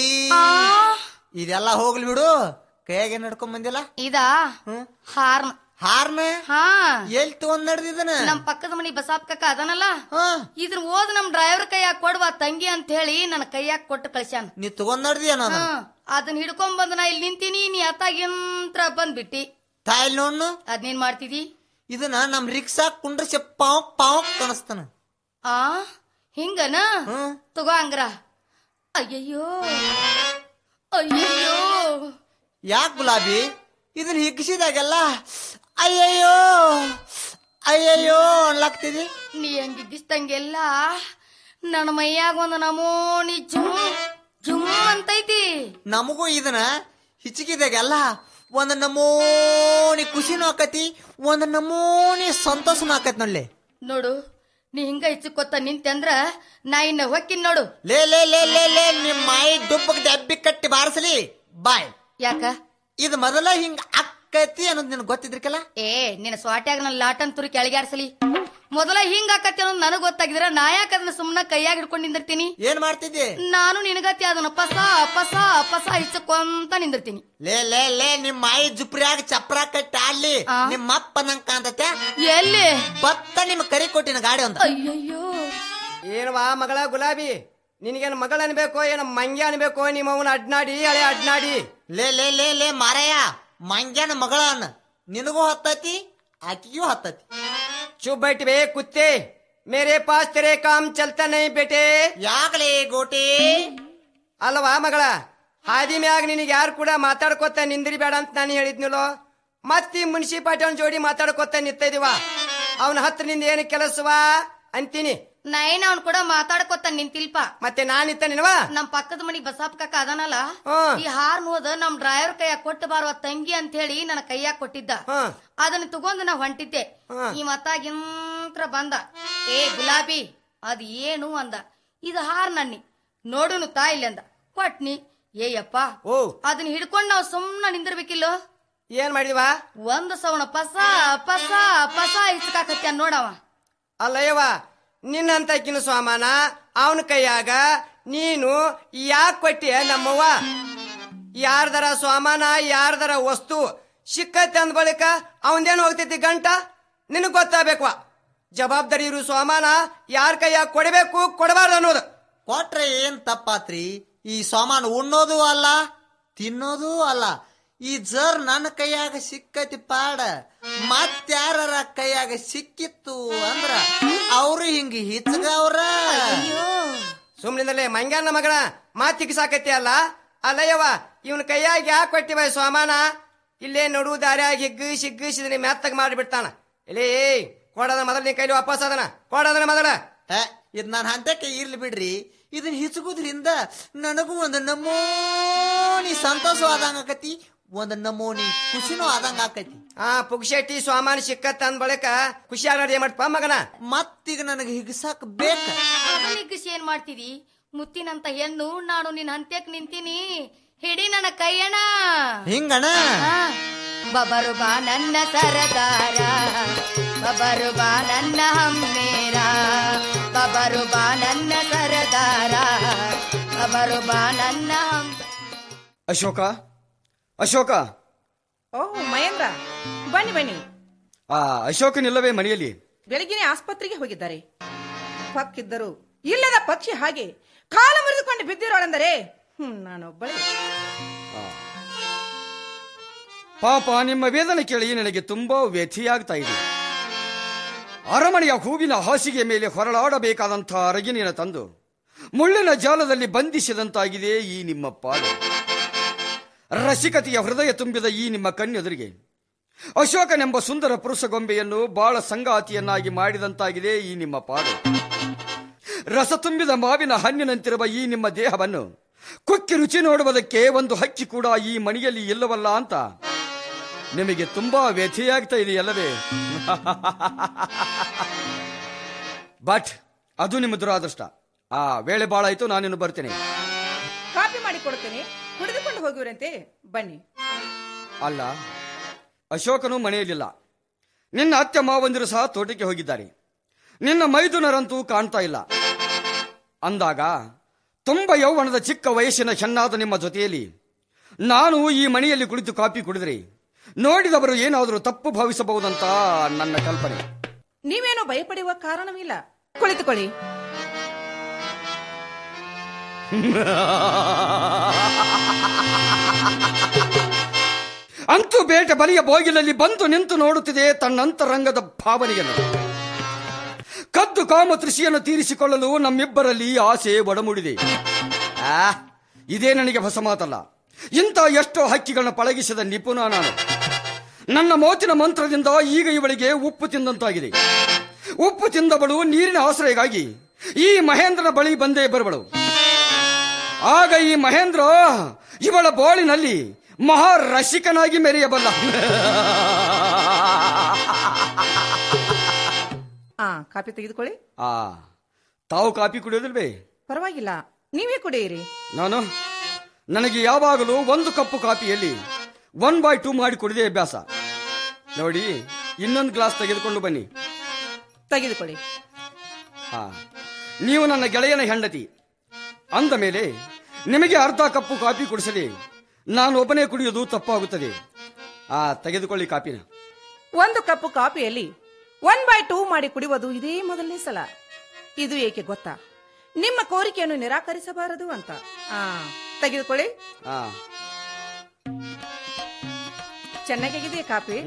Speaker 5: ಇದೆಲ್ಲ ಹೋಗ್ಲಿ ಬಿಡು, ಕೈಯಾಗ ನಡ್ಕೊಂಡ್ ಬಂದಿಲ್ಲ.
Speaker 4: ಇದಾ ಹಾರ್ನ
Speaker 5: ಹಾರ್ನ
Speaker 4: ಹಾ
Speaker 5: ಎಲ್ಲಿ ತಗೊಂಡ್ ನಡ್ದಿದನ?
Speaker 4: ನಮ್ ಪಕ್ಕದ ಮನಿ ಬಸಾಪ್ ಕಕ್ಕ ಅದನಲ್ಲ, ಇದ್ರ ಓದ್ ನಮ್ ಡ್ರೈವರ್ ಕೈಯಾಗ ಕೊಡುವ ತಂಗಿ ಅಂತ ಹೇಳಿ ನನ್ನ ಕೈಯಾಗ ಕೊಟ್ಟು ಕಳ್ಸ್ಯಾನ.
Speaker 5: ನೀ ತಗೊಂಡ್ ನಡ್ದಿಯನ?
Speaker 4: ಅದನ್ನ ಹಿಡ್ಕೊಂಡ್ ಬಂದ ನಾ ಇಲ್ಲಿ ನಿಂತೀನಿ, ನೀ ಅತ್ತಾಗಿಂತ್ರ ಬಂದ್ಬಿಟ್ಟಿ.
Speaker 5: ತಾಯಿಲ್ ನೋಡ್ನು
Speaker 4: ಅದ್ನೇನ್ ಮಾಡ್ತಿದಿ?
Speaker 5: ಇದನ್ನ ನಮ್ ರಿಕ್ಷಾ ಕುಂಡ್ರಿಸಿ ಪಾವ್ ಪಾವ್ ಕನಸ್ತಾನ.
Speaker 4: ಹಿಂಗನ ತಗೋ ಹಂಗ್ರ. ಅಯ್ಯಯ್ಯೋ ಅಯ್ಯಯ್ಯೋ,
Speaker 5: ಯಾಕೆ ಗುಲಾಬಿ ಇದನ್ನ ಹಿಗ್ಸಿದಾಗೆಲ್ಲ ಅಯ್ಯಯ್ಯೋ ಅಯ್ಯಯ್ಯೋ ಅನ್ಲಾಗ್ತಿದಿ?
Speaker 4: ನೀ ಹಂಗಿದ್ದಿಸ್ತಂಗೆಲ್ಲ ನನ್ನ ಮೈಯಾಗ ಒಂದು ನಮೂನಿ ಜುಮ್ ಜುಮ್ ಅಂತೈತಿ.
Speaker 5: ನಮಗೂ ಇದನ್ನ ಹಿಚ್ಕಿದಾಗೆಲ್ಲ ಒಂದ್ ನಮೂನಿ ಖುಷಿನೂ ಆಕತಿ, ಒಂದ್ ನಮೂನಿ ಸಂತೋಷನೂ ಆಕತಿ ನೋಡ್ಲಿ.
Speaker 4: ನೋಡು, ನೀ ಹಿಂಗ ಹಿಚ್ಚಕೊತ್ತ ನಿಂತೆ ಅಂದ್ರ ನಾ ಇನ್ನ ಹೊಕ್ಕಿನ್ ನೋಡು.
Speaker 5: ಲೇ ಲೇ ಲೇ ಲೇ ಲೇ ನಿಮ್ ಮಾಯಿ ಡುಬ್ಬಕ್ ಡಬ್ಬಿ ಕಟ್ಟಿ ಬಾರಿಸಲಿ ಬಾಯ್.
Speaker 4: ಯಾಕ?
Speaker 5: ಇದು ಮೊದಲ ಹಿಂಗ ಅಕ್ಕತಿ ಅನ್ನೋದು ನಿನ್ ಗೊತ್ತಿದ್ರಿಕಲ್ಲ?
Speaker 4: ನಿನ್ನ ಸ್ವಾಟ್ಯಾಗ ನನ್ನ ಲಾಟನ್ ತುರಿ ಕೆಳಗಾಡ್ಸಲಿ. ಮೊದಲ ಹಿಂಗ ಆಕತಿ ಅನ್ನೋದು ನನಗ್ ಗೊತ್ತಾಗಿದ್ರ ನಾ ಯಾಕ ಅದನ್ನ ಸುಮ್ನ ಕೈಯಾಗ ಹಿಡ್ಕೊಂಡ್ ನಿಂದಿರ್ತೀನಿ?
Speaker 5: ಏನ್ ಮಾಡ್ತಿದ್ದೆ?
Speaker 4: ನಾನು ನಿನಗತಿ ಅದನ್ನ ಪಸ ಪಸ ಪಸ ಹಿಚ್ಚಕೊಂತ ನಿಂದಿರ್ತೀನಿ.
Speaker 5: ಲೇ ಲೇ ಲೇ ನಿಮ್ ಮಾಯಿ ಜುಪ್ರಿಯಾಗ ಚಪ್ರ ಕಟ್ಟಿ ಆಡ್ಲಿ, ನಿಮ್ಮ ಅಪ್ಪ ನಂಗ ಕಾಂತತೆ.
Speaker 4: ಎಲ್ಲಿ
Speaker 5: ಬತ್ತ ನಿಮ್ ಕರಿ ಕೊಟ್ಟಿನ ಗಾಡಿ ಒಂದು.
Speaker 4: ಅಯ್ಯಯ್ಯೋ,
Speaker 3: ಏನವಾ ಮಗಳ ಗುಲಾಬಿ, ನಿನಗೇನು ಮಗಳ ಅನ್ಬೇಕೋ ಏನು ಮಂಗ್ಯ ಅನ್ಬೇಕೋ? ನಿಮ್ಮವನ ಅಡ್ನಾಡಿ ಹಳೆ ಅಡ್ನಾಡಿ.
Speaker 5: ಲೇ ಲೇ ಲೇ ಲೇ ಮಾರಯ್ಯ, ಮಂಗ್ಯನ ಮಗಳ ಅನ್ನ, ನಿನಗೂ ಹತ್ತತಿ ಆಕಿಗೂ ಹತ್ತತಿ.
Speaker 3: ಚುಪ್ बैठ बे कुत्ते, मेरे पास तेरे काम चलता नहीं बेटे.
Speaker 5: ಯಾಕಲೇ ಗೋಟಿ?
Speaker 3: ಅಲ್ವಾ ಮಗಳ, ಹಾದಿ ಮ್ಯಾಗ ನಿನಗೆ ಯಾರು ಕೂಡ ಮಾತಾಡ್ಕೊತ ನಿಂದಿರಿ ಬೇಡ ಅಂತ ನಾನು ಹೇಳಿದ್ನಲ್ಲೋ. ಮತ್ತಿ ಮುನ್ಸಿಪಾಲ್ಟಿ ಜೋಡಿ ಮಾತಾಡ್ಕೊತ ನಿಂತ ಇದೀವ, ಅವನ ಹತ್ರ ನಿಂದ ಏನು ಕೆಲಸವಾ ಅಂತೀನಿ.
Speaker 4: ನಾ ಏನ ಅವ್ನ್ ಕೂಡ ಮಾತಾಡ್ಕೊತ ನಿಂತಿಲ್ಪ.
Speaker 3: ಮತ್ತೆ ನಾನ್ ಇತ್ತ ನಿನವಾ?
Speaker 4: ನಮ್ ಪಕ್ಕದ ಮನಿ ಬಸಾಪ್ ಕಕ್ಕ ಅದನಲ್ಲ, ಈ ಹಾರ್ ಹೋದ ನಮ್ ಡ್ರೈವರ್ ಕೈಯಾಗ ಕೊಟ್ಟು ಬಾರುವ ತಂಗಿ ಅಂತ ಹೇಳಿ ನನ್ನ ಕೈಯಾಗ ಕೊಟ್ಟಿದ್ದ. ಅದನ್ನ ತಗೊಂಡು ನಾ ಹೊಂಟಿದ್ದೆ. ಈ ಮತ್ತಾಗಿಂತ್ರ ಬಂದ, ಏ ಗುಲಾಬಿ ಅದ್ ಏನು ಅಂದ. ಇದು ಹಾರ್ ನನ್ನಿ ನೋಡುನು ತಾಯಿಲ್ಲ ಅಂದ. ಕೊಟ್ನಿ. ಏಯಪ್ಪ, ಅದನ್ನ ಹಿಡ್ಕೊಂಡ್ ನಾವ್ ಸುಮ್ನ ನಿಂದಿರ್ಬೇಕಿಲ್ಲೋ.
Speaker 3: ಏನ್ ಮಾಡಿದೀವ?
Speaker 4: ಒಂದು ಸವಣ ಪಸ ಪಸ ಪಸ ಇಸ್ಕಾಕತ್ಯ ನೋಡವ.
Speaker 3: ಅಲ್ಲಯ್ಯವ, ನಿನ್ನಂತಕಿನ ಸ್ವಾಮಾನ ಅವನ ಕೈಯಾಗ ನೀನು ಯಾಕೆ ಕೊಟ್ಟಿಯ ನಮ್ಮವ್ವ? ಯಾರ್ದರ ಸ್ವಾಮಾನ ಯಾರ್ದರ ವಸ್ತು ಸಿಕ್ಕತ್ತೆ ಅಂದ ಬಳಿಕ ಅವನ್ದೇನು ಹೋಗ್ತೈತಿ ಗಂಟ ನಿನಗ್ ಗೊತ್ತಾಗ್ಬೇಕವಾ. ಜವಾಬ್ದಾರಿ ಇರು ಸ್ವಾಮಾನ ಯಾರ ಕೈಯಾಗ ಕೊಡಬೇಕು ಕೊಡಬಾರ್ದು ಅನ್ನೋದು.
Speaker 5: ಕೊಟ್ರೆ ಏನ್ ತಪ್ಪಾತ್ರಿ? ಈ ಸಾಮಾನು ಉಣ್ಣೋದು ಅಲ್ಲ, ತಿನ್ನೋದು ಅಲ್ಲ. ಈ ಜರ್ ನನ್ನ ಕೈಯಾಗ ಸಿಕ್ಕತಿ ಪಾಡ, ಮತ್ತಾರ ಕೈಯಾಗ ಸಿಕ್ಕಿತ್ತು ಅಂದ್ರ ಅವ್ರು ಹಿಂಗ ಹಿಚ್ಗವ್ರ.
Speaker 3: ಸುಮ್ನಿಂದಲೇ ಮಂಗ್ಯಾನ ಮಗಳ ಮಾತಿಗೆ ಸಾಕತಿ ಅಲ್ಲ. ಅಲ್ಲಯ್ಯವ, ಇವನ್ ಕೈಯಾಗ ಯಾಕೆ ಕೊಟ್ಟಿವ ಸ್ವಾಮಾನ? ಇಲ್ಲೇ ನಡು ದಾರ್ಯಾಗ ಹಿಗ್ಗಿ ಸಿಗ್ಗಿಸಿದ್ರೆ ಮೆತ್ತಗ ಮಾಡಿಬಿಡ್ತಾನ. ಇಲ್ಲೇ ಕೊಡದ ಮೊದಲ ನಿನ್ ಕೈಲಿ ವಾಪಸ್ ಅದನ ಕೊಡದನ ಮೊದಲ.
Speaker 5: ಇದ್ ನಾನು ಹಂತಕ್ಕೆ ಇರ್ಲಿ ಬಿಡ್ರಿ. ಇದನ್ನ ಹಿಚ್ಗುದ್ರಿಂದ ನನಗೂ ಒಂದು ನಮೂನಿ ಸಂತೋಷವಾದಂಗ ಆಕತಿ, ಒಂದ್ ನಮೂನಿ ಖುಷಿನೂ ಆದಂಗ ಆಕತಿ.
Speaker 3: ಪುಗ್ಶೆಟ್ಟಿ ಸ್ವಾಮಾನ ಸಿಕ್ಕತ್ತ ಅಂದ ಬಳಿಕ ಖುಷಿ ಆಗ ಏನ್ ಮಾಡ್ಪ ಮಗನ?
Speaker 5: ಮತ್ತೀಗ ನನಗೆ ಹಿಗ್ಸಾಕ್ ಬೇಕ.
Speaker 4: ಹಿಗ್ಗಿಸಿ ಏನ್ ಮಾಡ್ತಿದಿ? ಮುತ್ತಿನಂತ ಹೆಣ್ಣು ನಾನು ನಿನ್ ಹಂತ್ಯಕ್ ನಿಂತೀನಿ, ಹಿಡಿ ನನ್ನ ಕೈಯಣ.
Speaker 5: ಹಿಂಗಣ
Speaker 4: ಬಬರು ಬಾ ನನ್ನ ಸರದಾರ, ಬಬರು ಬಾ ನನ್ನ ಹಮ್ಮೇರ, ಬಬರು ಬಾ ನನ್ನ ಸರದಾರ, ಬಬರು ಬಾ ನನ್ನ ಹಮ್.
Speaker 9: ಅಶೋಕ, ಅಶೋಕ.
Speaker 8: ಓ ಮಹೇಂದ್ರ, ಬನ್ನಿ ಬನ್ನಿ.
Speaker 9: ಅಶೋಕನಿಲ್ಲವೇ ಮನೆಯಲ್ಲಿ?
Speaker 8: ಬೆಳಗಿನ ಆಸ್ಪತ್ರೆಗೆ ಹೋಗಿದ್ದಾರೆ. ಪಕ್ಕಿದ್ದರು ಇಲ್ಲದ ಪಕ್ಷಿ ಹಾಗೆ ಕಾಲು ಮುರಿದುಕೊಂಡು ಬಿದ್ದಿರೋಳೆಂದರೆ ನಾನೊಬ್ಬಳೆ.
Speaker 9: ಪಾಪ, ನಿಮ್ಮ ವೇದನೆ ಕೇಳಿ ನನಗೆ ತುಂಬಾ ವ್ಯಥೆಯಾಗ್ತಾ ಇದೆ. ಅರಮನೆಯ ಹೂವಿನ ಹಾಸಿಗೆ ಮೇಲೆ ಹೊರಳಾಡಬೇಕಾದಂಥ ಅರಗಿನಿನ ತಂದು ಮುಳ್ಳಿನ ಜಾಲದಲ್ಲಿ ಬಂಧಿಸಿದಂತಾಗಿದೆ ಈ ನಿಮ್ಮ ಪಾಡು. ರಸಿಕತೆಯ ಹೃದಯ ತುಂಬಿದ ಈ ನಿಮ್ಮ ಕಣ್ಣೆದುರಿಗೆ ಅಶೋಕನೆಂಬ ಸುಂದರ ಪುರುಷಗೊಂಬೆಯನ್ನು ಬಾಳ ಸಂಗಾತಿಯನ್ನಾಗಿ ಮಾಡಿದಂತಾಗಿದೆ ಈ ನಿಮ್ಮ ಪಾಡು. ರಸ ತುಂಬಿದ ಮಾವಿನ ಹಣ್ಣಿನಂತಿರುವ ಈ ನಿಮ್ಮ ದೇಹವನ್ನು ಕುಕ್ಕಿ ರುಚಿ ನೋಡುವುದಕ್ಕೆ ಒಂದು ಹಕ್ಕಿ ಕೂಡ ಈ ಮನೆಯಲ್ಲಿ ಇಲ್ಲವಲ್ಲ ಅಂತ ನಿಮಗೆ ತುಂಬಾ ವ್ಯಥೆಯಾಗ್ತಾ ಇದೆಯಲ್ಲವೇ? ಬಟ್ ಅದು ನಿಮ್ಮ ದುರಾದೃಷ್ಟ. ಆ ವೇಳೆ ಬಾಳ ಆಯ್ತು, ನಾನಿನ್ನು ಬರ್ತೇನೆ.
Speaker 8: ಕಾಫಿ ಮಾಡಿ ಕೊಡುತ್ತೇನೆ, ಕುಡಿದುಕೊಂಡು ಹೋಗುವರಂತೆ, ಬನ್ನಿ.
Speaker 9: ಅಲ್ಲ, ಅಶೋಕನು ಮನೆಯಲ್ಲಿಲ್ಲ. ನಿನ್ನ ಅತ್ತೆ ಮಾವಂದಿರು ಸಹ ತೋಟಕ್ಕೆ ಹೋಗಿದ್ದಾರೆ. ನಿನ್ನ ಮೈದುನರಂತೂ ಕಾಣ್ತಾ ಇಲ್ಲ. ಅಂದಾಗ ತುಂಬ ಯೌವನದ ಚಿಕ್ಕ ವಯಸ್ಸಿನ ಹೆಣ್ಣಾದ ನಿಮ್ಮ ಜೊತೆಯಲ್ಲಿ ನಾನು ಈ ಮನೆಯಲ್ಲಿ ಕುಳಿತು ಕಾಫಿ ಕುಡಿದ್ರೆ ನೋಡಿದವರು ಏನಾದರೂ ತಪ್ಪು ಭಾವಿಸಬಹುದಂತ ನನ್ನ ಕಲ್ಪನೆ.
Speaker 8: ನೀವೇನು ಭಯಪಡುವ ಕಾರಣವಿಲ್ಲ, ಕುಳಿತುಕೊಳ್ಳಿ.
Speaker 9: ಅಂತೂ ಬೇಟೆ ಬಲಿಯ ಬೋಗಿಲಲ್ಲಿ ಬಂದು ನಿಂತು ನೋಡುತ್ತಿದೆ ತನ್ನಂತರಂಗದ ಭಾವನೆಯನ್ನು. ಕದ್ದು ಕಾಮ ತೃಷಿಯನ್ನು ತೀರಿಸಿಕೊಳ್ಳಲು ನಮ್ಮಿಬ್ಬರಲ್ಲಿ ಆಸೆ ಒಡಮೂಡಿದೆ. ಇದೇ ನನಗೆ ಹೊಸ ಮಾತಲ್ಲ. ಇಂಥ ಎಷ್ಟೋ ಹಕ್ಕಿಗಳನ್ನ ಪಳಗಿಸಿದ ನಿಪುಣ ನಾನು. ನನ್ನ ಮೋತಿನ ಮಂತ್ರದಿಂದ ಈಗ ಇವಳಿಗೆ ಉಪ್ಪು ತಿಂದಂತಾಗಿದೆ. ಉಪ್ಪು ತಿಂದವಳು ನೀರಿನ ಆಶ್ರಯಗಾಗಿ ಈ ಮಹೇಂದ್ರನ ಬಳಿ ಬಂದೇ ಬರುವಳು. ಆಗ ಈ ಮಹೇಂದ್ರ ಇವಳ ಬೋಳಿನಲ್ಲಿ ಮಹಾರಸಿಕನಾಗಿ ಮೆರೆಯಬಲ್ಲ.
Speaker 8: ಕಾಫಿ ತೆಗೆದುಕೊಳ್ಳಿ.
Speaker 9: ತಾವು ಕಾಫಿ ಕುಡಿಯೋದಿಲ್ವೇ?
Speaker 8: ಪರವಾಗಿಲ್ಲ, ನೀವೇ ಕುಡಿಯಿರಿ.
Speaker 9: ನನಗೆ ಯಾವಾಗಲೂ ಒಂದು ಕಪ್ಪು ಕಾಫಿಯಲ್ಲಿ 1/2 ಮಾಡಿ ಕುಡಿದೇ ಅಭ್ಯಾಸ. ನೋಡಿ, ಇನ್ನೊಂದು ಗ್ಲಾಸ್ ತೆಗೆದುಕೊಂಡು ಬನ್ನಿ.
Speaker 8: ತೆಗೆದುಕೊಳ್ಳಿ.
Speaker 9: ನೀವು ನನ್ನ ಗೆಳೆಯನ ಹೆಂಡತಿ ಅಂದ ಮೇಲೆ ನಿಮಗೆ ಅರ್ಧ ಕಪ್ಪು ಕಾಫಿ ಕುಡಿಸಲಿ. ನಾನು ಒಬ್ಬನೇ ಕುಡಿಯೋದು ತಪ್ಪಾಗುತ್ತದೆ. ತೆಗೆದುಕೊಳ್ಳಿ ಕಾಫಿನ.
Speaker 8: ಒಂದು ಕಪ್ಪು ಕಾಫಿಯಲ್ಲಿ 1/2 ಮಾಡಿ ಕುಡಿಯುವುದು ಇದೇ ಮೊದಲನೇ ಸಲ. ಇದು ಏಕೆ ಗೊತ್ತಾ? ನಿಮ್ಮ ಕೋರಿಕೆಯನ್ನು ನಿರಾಕರಿಸಬಾರದು ಅಂತ. ತೆಗೆದುಕೊಳ್ಳಿ. ಚೆನ್ನಾಗಿದೆ ಕಾಫಿ.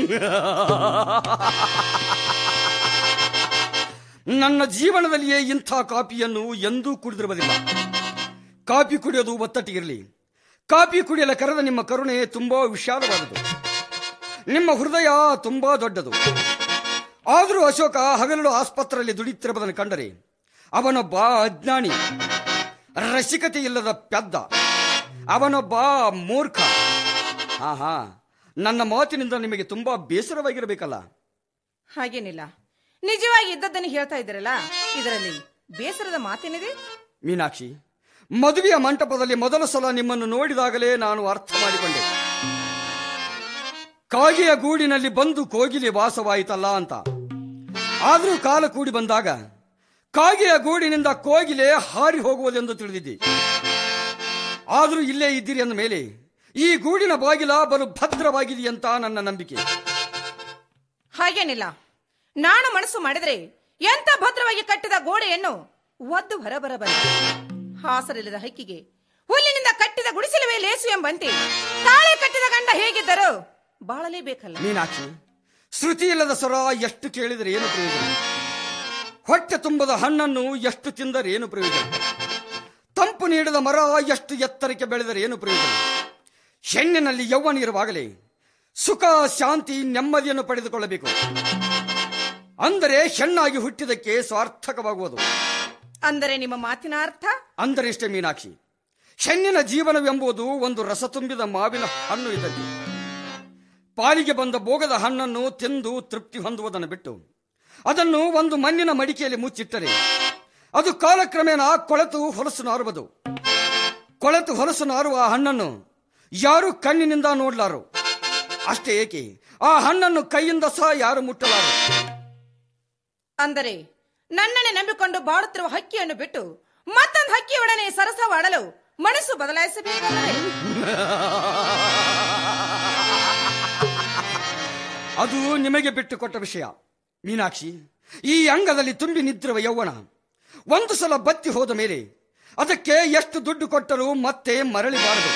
Speaker 9: ನನ್ನ ಜೀವನದಲ್ಲಿಯೇ ಇಂಥ ಕಾಫಿಯನ್ನು ಎಂದೂ ಕುಡಿದಿರುವುದಿಲ್ಲ. ಕಾಫಿ ಕುಡಿಯೋದು ಒತ್ತಟ್ಟಿಗಿರಲಿ. ಕಾಫಿ ಕುಡಿಯಲು ಕರೆದ ನಿಮ್ಮ ಕರುಣೆ ತುಂಬಾ ವಿಶಾಲವಾದುದು. ನಿಮ್ಮ ಹೃದಯ ತುಂಬಾ ದೊಡ್ಡದು. ಆದರೂ ಅಶೋಕ ಹಗಲು ಆಸ್ಪತ್ರೆಯಲ್ಲಿ ದುಡಿಯುತ್ತಿರುವುದನ್ನು ಕಂಡರೆ ಅವನೊಬ್ಬ ಅಜ್ಞಾನಿ, ರಸಿಕತೆ ಇಲ್ಲದ ಪೆದ್ದ, ಅವನೊಬ್ಬ ಮೂರ್ಖ. ನನ್ನ ಮಾತಿನಿಂದ ನಿಮಗೆ ತುಂಬಾ ಬೇಸರವಾಗಿರಬೇಕಲ್ಲ?
Speaker 8: ಹಾಗೇನಿಲ್ಲ, ನಿಜವಾಗಿ ಇದ್ದದ್ದನ್ನು ಹೇಳ್ತಾ ಇದ್ದೀರಲ್ಲ, ಇದರಲ್ಲಿ ಬೇಸರದ ಮಾತೇನಿದೆ?
Speaker 9: ಮೀನಾಕ್ಷಿ, ಮದುವೆಯ ಮಂಟಪದಲ್ಲಿ ಮೊದಲ ಸಲ ನಿಮ್ಮನ್ನು ನೋಡಿದಾಗಲೇ ನಾನು ಅರ್ಥ ಮಾಡಿಕೊಂಡೆ. ಕಾಗೆಯ ಗೂಡಿನಲ್ಲಿ ಬಂದು ಕೋಗಿಲೆ ವಾಸವಾಯಿತಲ್ಲ ಅಂತ. ಆದರೂ ಕಾಲ ಕೂಡಿ ಬಂದಾಗ ಕಾಗೆಯ ಗೂಡಿನಿಂದ ಕೋಗಿಲೆ ಹಾರಿ ಹೋಗುವುದೆಂದು ತಿಳಿದಿದ್ದೆ. ಆದರೂ ಇಲ್ಲೇ ಇದ್ದೀರಿ ಅಂದ ಮೇಲೆ ಈ ಗೂಡಿನ ಬಾಗಿಲ ಬಲು ಭದ್ರವಾಗಿದೆಯಂತ ನನ್ನ ನಂಬಿಕೆ.
Speaker 8: ಹಾಗೇನಿಲ್ಲ, ನಾನು ಮನಸ್ಸು ಮಾಡಿದ್ರೆ ಎಂತ ಭದ್ರವಾಗಿ ಕಟ್ಟಿದ ಗೋಡೆಯನ್ನು ಒದ್ದು ಹೊರಬರಬಲ್ಲ. ಹಾಸರಿಲ್ಲದ ಹಕ್ಕಿಗೆ ಹುಲ್ಲಿನಿಂದ ಕಟ್ಟಿದ ಗುಡಿಸಲುವೆ ಲೇಸು ಎಂಬಂತೆ ತಾಳೆ ಕಟ್ಟಿದ ಗಂಡ ಹೇಗಿದ್ದರೂ ಬಾಳಲೇಬೇಕಲ್ಲ.
Speaker 9: ಮೀನಾಕ್ಷಿ, ಶ್ರುತಿ ಇಲ್ಲದ ಸ್ವರ ಎಷ್ಟು ಕೇಳಿದರೆ ಏನು ಪ್ರಯೋಜನ? ಹೊಟ್ಟೆ ತುಂಬದ ಹಣ್ಣನ್ನು ಎಷ್ಟು ತಿಂದರೆ ಏನು ಪ್ರಯೋಜನ? ತಂಪು ನೀಡದ ಮರ ಎಷ್ಟು ಎತ್ತರಕ್ಕೆ ಬೆಳೆದರೆ ಏನು ಪ್ರಯೋಜನ? ಹೆಣ್ಣಿನಲ್ಲಿ ಯೌವನ ಇರುವಾಗಲೇ ಸುಖ, ಶಾಂತಿ, ನೆಮ್ಮದಿಯನ್ನು ಪಡೆದುಕೊಳ್ಳಬೇಕು. ಅಂದರೆ ಹೆಣ್ಣಾಗಿ ಹುಟ್ಟಿದಕ್ಕೆ ಸಾರ್ಥಕವಾಗುವುದು.
Speaker 8: ಅಂದರೆ ನಿಮ್ಮ ಮಾತಿನ ಅರ್ಥ?
Speaker 9: ಅಂದರೆ ಇಷ್ಟೇ ಮೀನಾಕ್ಷಿ, ಹೆಣ್ಣಿನ ಜೀವನವೆಂಬುದು ಒಂದು ರಸ ತುಂಬಿದ ಮಾವಿನ ಹಣ್ಣು ಇದ್ದಂತೆ. ಪಾಲಿಗೆ ಬಂದ ಭೋಗದ ಹಣ್ಣನ್ನು ತಿಂದು ತೃಪ್ತಿ ಹೊಂದುವುದನ್ನು ಬಿಟ್ಟು ಅದನ್ನು ಒಂದು ಮಣ್ಣಿನ ಮಡಿಕೆಯಲ್ಲಿ ಮುಚ್ಚಿಟ್ಟರೆ ಅದು ಕಾಲಕ್ರಮೇಣ ಕೊಳೆತು ಹೊಲಸು ನಾರುವುದು. ಕೊಳೆತು ಹೊಲಸು ನಾರುವ ಹಣ್ಣನ್ನು ಯಾರು ಕಣ್ಣಿನಿಂದ ನೋಡಲಾರು. ಅಷ್ಟೇ ಏಕೆ, ಆ ಹಣ್ಣನ್ನು ಕೈಯಿಂದ ಸಹ ಯಾರು ಮುಟ್ಟಲಾರು.
Speaker 8: ಅಂದರೆ ನನ್ನನ್ನೇ ನಂಬಿಕೊಂಡು ಬಾಡುತ್ತಿರುವ ಹಕ್ಕಿಯನ್ನು ಬಿಟ್ಟು ಮತ್ತೊಂದು ಹಕ್ಕಿಯೊಡನೆ ಸರಸವಾಡಲು ಮನಸ್ಸು ಬದಲಾಯಿಸಬೇಕಲ್ಲವೇ?
Speaker 9: ಅದು ನಿಮಗೆ ಬಿಟ್ಟು ಕೊಟ್ಟ ವಿಷಯ ಮೀನಾಕ್ಷಿ. ಈ ಅಂಗದಲ್ಲಿ ತುಂಬಿ ನಿಂತಿರುವ ಯೌವನ ಒಂದು ಸಲ ಬತ್ತಿ ಹೋದ ಮೇಲೆ ಅದಕ್ಕೆ ಎಷ್ಟು ದುಡ್ಡು ಕೊಟ್ಟರೂ ಮತ್ತೆ ಮರಳಿಬಾರದು.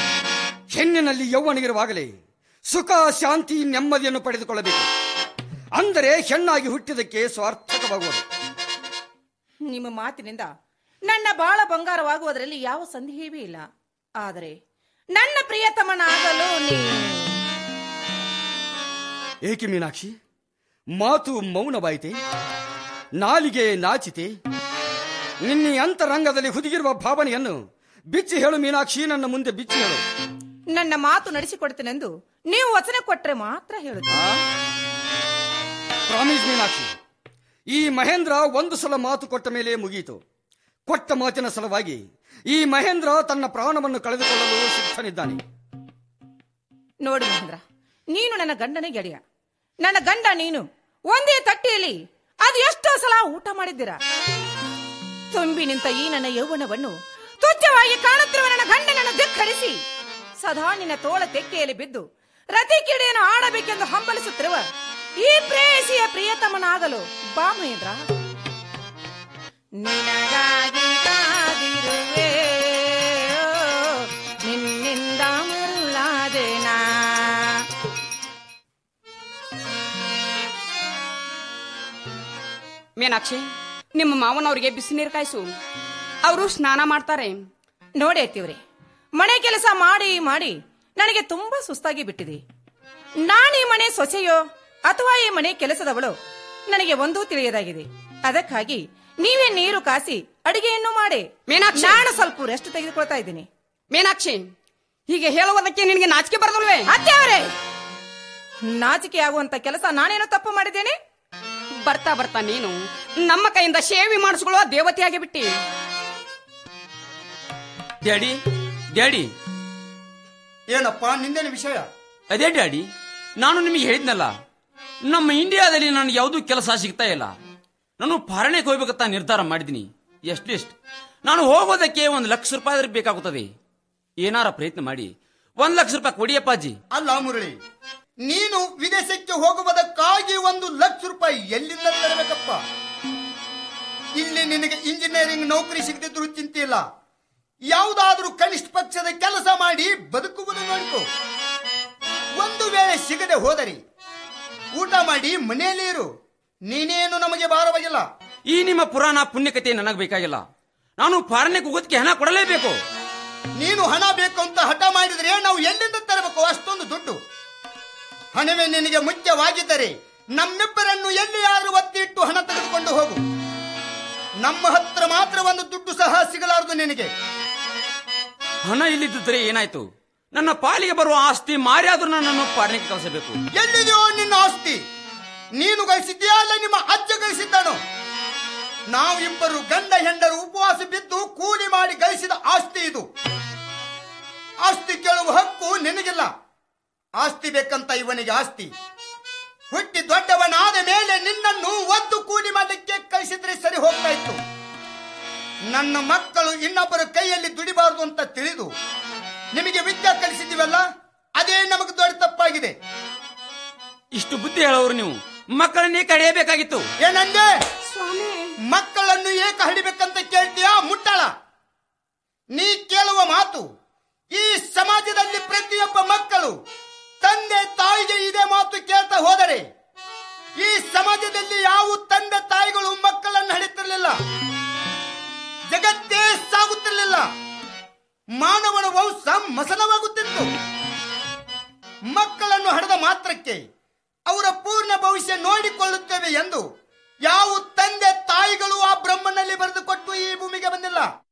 Speaker 9: ಹೆಣ್ಣಿನಲ್ಲಿ ಯೌವನ ಇರುವಾಗಲೇ ಸುಖ, ಶಾಂತಿ, ನೆಮ್ಮದಿಯನ್ನು ಪಡೆದುಕೊಳ್ಳಬೇಕು. ಅಂದರೆ ಹೆಣ್ಣಾಗಿ ಹುಟ್ಟಿದಕ್ಕೆ ಸ್ವಾರ್ಥಕವಾಗುವುದು.
Speaker 8: ನಿಮ್ಮ ಮಾತಿನಿಂದ ನನ್ನ ಬಾಳ ಬಂಗಾರವಾಗುವುದರಲ್ಲಿ ಯಾವ ಸಂದೇಹವೇ ಇಲ್ಲ. ಆದರೆ ನನ್ನ ಪ್ರಿಯತಮನಾಗಲು
Speaker 9: ಏಕೆ ಮೀನಾಕ್ಷಿ, ಮಾತು ಮೌನವಾಯಿತೆ, ನಾಲಿಗೆ ನಾಚಿತೆ? ನಿನ್ನ ಅಂತರಂಗದಲ್ಲಿ ಹುದುಗಿರುವ ಭಾವನೆಯನ್ನು ಬಿಚ್ಚಿ ಹೇಳು ಮೀನಾಕ್ಷಿ, ನನ್ನ ಮುಂದೆ ಬಿಚ್ಚಿ ಹೇಳು.
Speaker 8: ನನ್ನ ಮಾತು ನಡೆಸಿಕೊಡ್ತೇನೆಂದು ನೀವು ವಚನ ಕೊಟ್ಟರೆ ಮಾತ್ರ ಹೇಳುತ್ತೀನಿ.
Speaker 9: ಪ್ರಾಮಿಸ್ ಮೀನಾಕ್ಷಿ, ಈ ಮಹೇಂದ್ರ ಒಂದು ಸಲ ಮಾತು ಕೊಟ್ಟ ಮೇಲೆ ಮುಗಿಯಿತು. ಕೊಟ್ಟ ಮಾತಿನ ಸಲುವಾಗಿ ಈ ಮಹೇಂದ್ರ ತನ್ನ ಪ್ರಾಣವನ್ನು ಕಳೆದುಕೊಳ್ಳಲು ಸಿದ್ಧನಿದ್ದಾನೆ.
Speaker 8: ನೋಡು ಮಹೇಂದ್ರ, ನೀನು ನನ್ನ ಗಂಡನೇ ಗೆಳೆಯ, ನನ್ನ ಗಂಡ ನೀನು ಒಂದೇ ತಟ್ಟೆಯಲ್ಲಿ ಅದು ಎಷ್ಟೋ ಸಲ ಊಟ ಮಾಡಿದ್ದೀರಾ. ತುಂಬಿ ನಿಂತ ಈ ನನ್ನ ಯೌವನವನ್ನು ತುಚ್ಛವಾಗಿ ಕಾಣುತ್ತಿರುವ ನನ್ನ ಗಂಡನನ್ನು ಧಿಕ್ಕರಿಸಿ ಸದಾ ನಿನ್ನ ತೋಳ ತೆಕ್ಕೆಯಲ್ಲಿ ಬಿದ್ದು ರತಿ ಕಿಡಿಯನ್ನು ಆಡಬೇಕೆಂದು ಹಂಬಲಿಸುತ್ತಿರುವ ಈ ಪ್ರೇಯಸಿಯ ಪ್ರಿಯತಮನಾಗಲು ಬಾ ಮಹೇಂದ್ರ. ನಿನಗಾಗಿ ಕಾದಿರುವೆ, ನಿನ್ನಿಂದ ಮರುಳಾದೆನಾ.
Speaker 1: ಮೀನಾಕ್ಷಿ, ನಿಮ್ಮ ಮಾವನವರಿಗೆ ಬಿಸಿ ನೀರು ಕಾಯಿಸು, ಅವರು ಸ್ನಾನ ಮಾಡ್ತಾರೆ.
Speaker 8: ನೋಡಿ ಅತ್ತಿಯವರೇ, ಮನೆ ಕೆಲಸ ಮಾಡಿ ಮಾಡಿ ನನಗೆ ತುಂಬಾ ಸುಸ್ತಾಗಿ ಬಿಟ್ಟಿದೆ. ನಾನು ಈ ಮನೆ ಸೊಸೆಯೋ ಅಥವಾ ಈ ಮನೆ ಕೆಲಸದವಳು ನನಗೆ ಒಂದೂ ತಿಳಿಯದಾಗಿದೆ. ಅದಕ್ಕಾಗಿ ನೀವೇ ನೀರು ಕಾಸಿ ಅಡಿಗೆಯನ್ನು ಮಾಡಿ.
Speaker 1: ಮೀನಾಕ್ಷಿ,
Speaker 8: ನಾನು ಸ್ವಲ್ಪ ರೆಸ್ಟ್ ತೆಗೆದುಕೊಳ್ತಾ ಇದ್ದೀನಿ.
Speaker 1: ಮೀನಾಕ್ಷಿ, ಹೀಗೆ ಹೇಳುವುದಕ್ಕೆ ನಿನಗೆ ನಾಚಿಕೆ ಬರದಲ್ವೇ?
Speaker 8: ಅತ್ತಿಯವರೇ, ನಾಚಿಕೆ ಆಗುವಂತ ಕೆಲಸ ನಾನೇನೋ ತಪ್ಪು ಮಾಡಿದ್ದೇನೆ?
Speaker 1: ಬರ್ತಾ ಬರ್ತಾ ನೀನು ನಮ್ಮ ಕೈಯಿಂದ ಸೇವೆ ಮಾಡಿಸ್ಕೊಳ್ಳುವ ದೇವತೆಯಾಗಿ ಬಿಟ್ಟಿ.
Speaker 7: ಡ್ಯಾಡಿ ಡ್ಯಾಡಿ,
Speaker 2: ಏನಪ್ಪ ನಿಂದೇನು ವಿಷಯ?
Speaker 7: ಅದೇ ಡ್ಯಾಡಿ, ನಾನು ನಿಮಗೆ ಹೇಳಿದ್ನಲ್ಲ, ನಮ್ಮ ಇಂಡಿಯಾದಲ್ಲಿ ನನಗೆ ಯಾವುದೂ ಕೆಲಸ ಸಿಗ್ತಾ ಇಲ್ಲ. ನಾನು ಫಾರಿನ್ಗೆ ಹೋಗ್ಬೇಕಂತ ನಿರ್ಧಾರ ಮಾಡಿದ್ದೀನಿ. ಎಷ್ಟ್ ನಾನು ಹೋಗೋದಕ್ಕೆ 1 ಲಕ್ಷ ರೂಪಾಯಿ ಬೇಕಾಗುತ್ತದೆ. ಏನಾರ ಪ್ರಯತ್ನ ಮಾಡಿ 1 ಲಕ್ಷ ರೂಪಾಯಿ ಕೊಡಿಯಪ್ಪಾಜಿ.
Speaker 2: ಅಲ್ಲ ಮುರಳಿ, ನೀನು ವಿದೇಶಕ್ಕೆ ಹೋಗುವುದಕ್ಕಾಗಿ 1 ಲಕ್ಷ ರೂಪಾಯಿ ಎಲ್ಲಿಂದ ತರಬೇಕಪ್ಪ? ಇಲ್ಲಿ ನಿನಗೆ ಇಂಜಿನಿಯರಿಂಗ್ ನೌಕರಿ ಸಿಗದಿದ್ರು ಚಿಂತೆ ಇಲ್ಲ, ಯಾವುದಾದ್ರೂ ಕನಿಷ್ಠ ಪಕ್ಷದ ಕೆಲಸ ಮಾಡಿ ಬದುಕುವುದು ನೋಡಿಕೊ. ಒಂದು ವೇಳೆ ಸಿಗದೆ ಹೋದರೆ ಊಟ ಮಾಡಿ ಮನೆಯಲ್ಲಿ ಇರು, ನೀನೇನು ನಮಗೆ ಭಾರವಾಗಿಲ್ಲ.
Speaker 7: ಈ ನಿಮ್ಮ ಪುರಾಣ ಪುಣ್ಯಕತೆ ನನಗೆ ಬೇಕಾಗಿಲ್ಲ. ನಾನು ಫಾರಿನ್ಗೆ ಹೋಗೋದಕ್ಕೆ ಹಣ ಕೊಡಲೇಬೇಕು.
Speaker 2: ನೀನು ಹಣ ಬೇಕು ಅಂತ ಹಠ ಮಾಡಿದ್ರೆ ನಾವು ಎಲ್ಲಿಂದ ತರಬೇಕು ಅಷ್ಟೊಂದು ದುಡ್ಡು? ಹಣವೇ ನಿನಗೆ ಮುಖ್ಯವಾಗಿದ್ದರೆ ನಮ್ಮಿಬ್ಬರನ್ನು ಎಲ್ಲಿಯಾದ್ರೂ ಒತ್ತಿಟ್ಟು ಹಣ ತೆಗೆದುಕೊಂಡು ಹೋಗು. ನಮ್ಮ ಹತ್ರ ಮಾತ್ರ ಒಂದು ದುಡ್ಡು ಸಹ ಸಿಗಲಾರದು ನಿನಗೆ.
Speaker 7: ಹಣ ಇಲ್ಲಿದ್ದರೆ ಏನಾಯ್ತು? ನನ್ನ ಪಾಲಿಗೆ ಬರುವ ಆಸ್ತಿ ಮಾರಿ ಆದ್ರೂ ನನ್ನನ್ನು ಫಾರಿನ್ಗೆ ಕಳಿಸಬೇಕು.
Speaker 2: ಎಲ್ಲಿದೆಯೋ ನಿನ್ನ ಆಸ್ತಿ? ನೀನು ಗಳಿಸಿದ್ಯಾ ಅಲ್ಲ ನಿಮ್ಮ ಅಜ್ಜ ಗಳಿಸಿದ್ದಾನೋ? ನಾವಿಬ್ಬರು ಗಂಡ ಹೆಂಡರು ಉಪವಾಸ ಬಿದ್ದು ಕೂಲಿ ಮಾಡಿ ಗಳಿಸಿದ ಆಸ್ತಿ ಇದು. ಆಸ್ತಿ ಕೇಳುವ ಹಕ್ಕು ನಿನಗಿಲ್ಲ. ಆಸ್ತಿ ಬೇಕಂತ ಇವನಿಗೆ ಆಸ್ತಿ. ಹುಟ್ಟಿ ದೊಡ್ಡವನಾದ ಮೇಲೆ ನಿನ್ನನ್ನು ಒದ್ದು ಕೂಲಿ ಮಾಡಲಿಕ್ಕೆ ಕಳಿಸಿದ್ರೆ ಸರಿ ಹೋಗ್ತಾ ಇತ್ತು. ನನ್ನ ಮಕ್ಕಳು ಇನ್ನೊಬ್ಬರ ಕೈಯಲ್ಲಿ ದುಡಿಬಾರದು ಅಂತ ತಿಳಿದು ನಿಮಗೆ ವಿದ್ಯೆ ಕಲಿಸಿದ್ದೀವಲ್ಲ, ಅದೇ ನಮಗೆ ದೊಡ್ಡ ತಪ್ಪಾಗಿದೆ.
Speaker 7: ಇಷ್ಟು ಬುದ್ಧಿ ಹೇಳೋರು ನೀವು ಮಕ್ಕಳನ್ನೇ ಕಡಿಯಬೇಕಾಗಿತ್ತು.
Speaker 2: ಏನಂದೆ? ಮಕ್ಕಳನ್ನು ಏಕ ಹಡಿಬೇಕಂತ ಕೇಳ್ತೀಯಾ ಮುಟ್ಟಾಳ? ನೀ ಕೇಳುವ ಮಾತು ಈ ಸಮಾಜದಲ್ಲಿ ಪ್ರತಿಯೊಬ್ಬ ಮಕ್ಕಳು ತಂದೆ ತಾಯಿಗೆ ಇದೇ ಮಾತು ಕೇಳ್ತಾ ಹೋದರೆ ಈ ಸಮಾಜದಲ್ಲಿ ಯಾವ ತಂದೆ ತಾಯಿಗಳು ಮಕ್ಕಳನ್ನು ಹಡಿತಿರ್ಲಿಲ್ಲ, ಜಗತ್ತೇ ಸಾಗುತ್ತಿರಲಿಲ್ಲ, ಮಾನವನ ವಂಶ ಮಸನವಾಗುತ್ತಿತ್ತು. ಮಕ್ಕಳನ್ನು ಹಡೆದ ಮಾತ್ರಕ್ಕೆ ಅವರ ಪೂರ್ಣ ಭವಿಷ್ಯ ನೋಡಿಕೊಳ್ಳುತ್ತೇವೆ ಎಂದು ಯಾವ ತಂದೆ ತಾಯಿಗಳು ಆ ಬ್ರಹ್ಮನಲ್ಲಿ ಬರೆದುಕೊಟ್ಟು ಈ ಭೂಮಿಗೆ ಬಂದಿಲ್ಲ.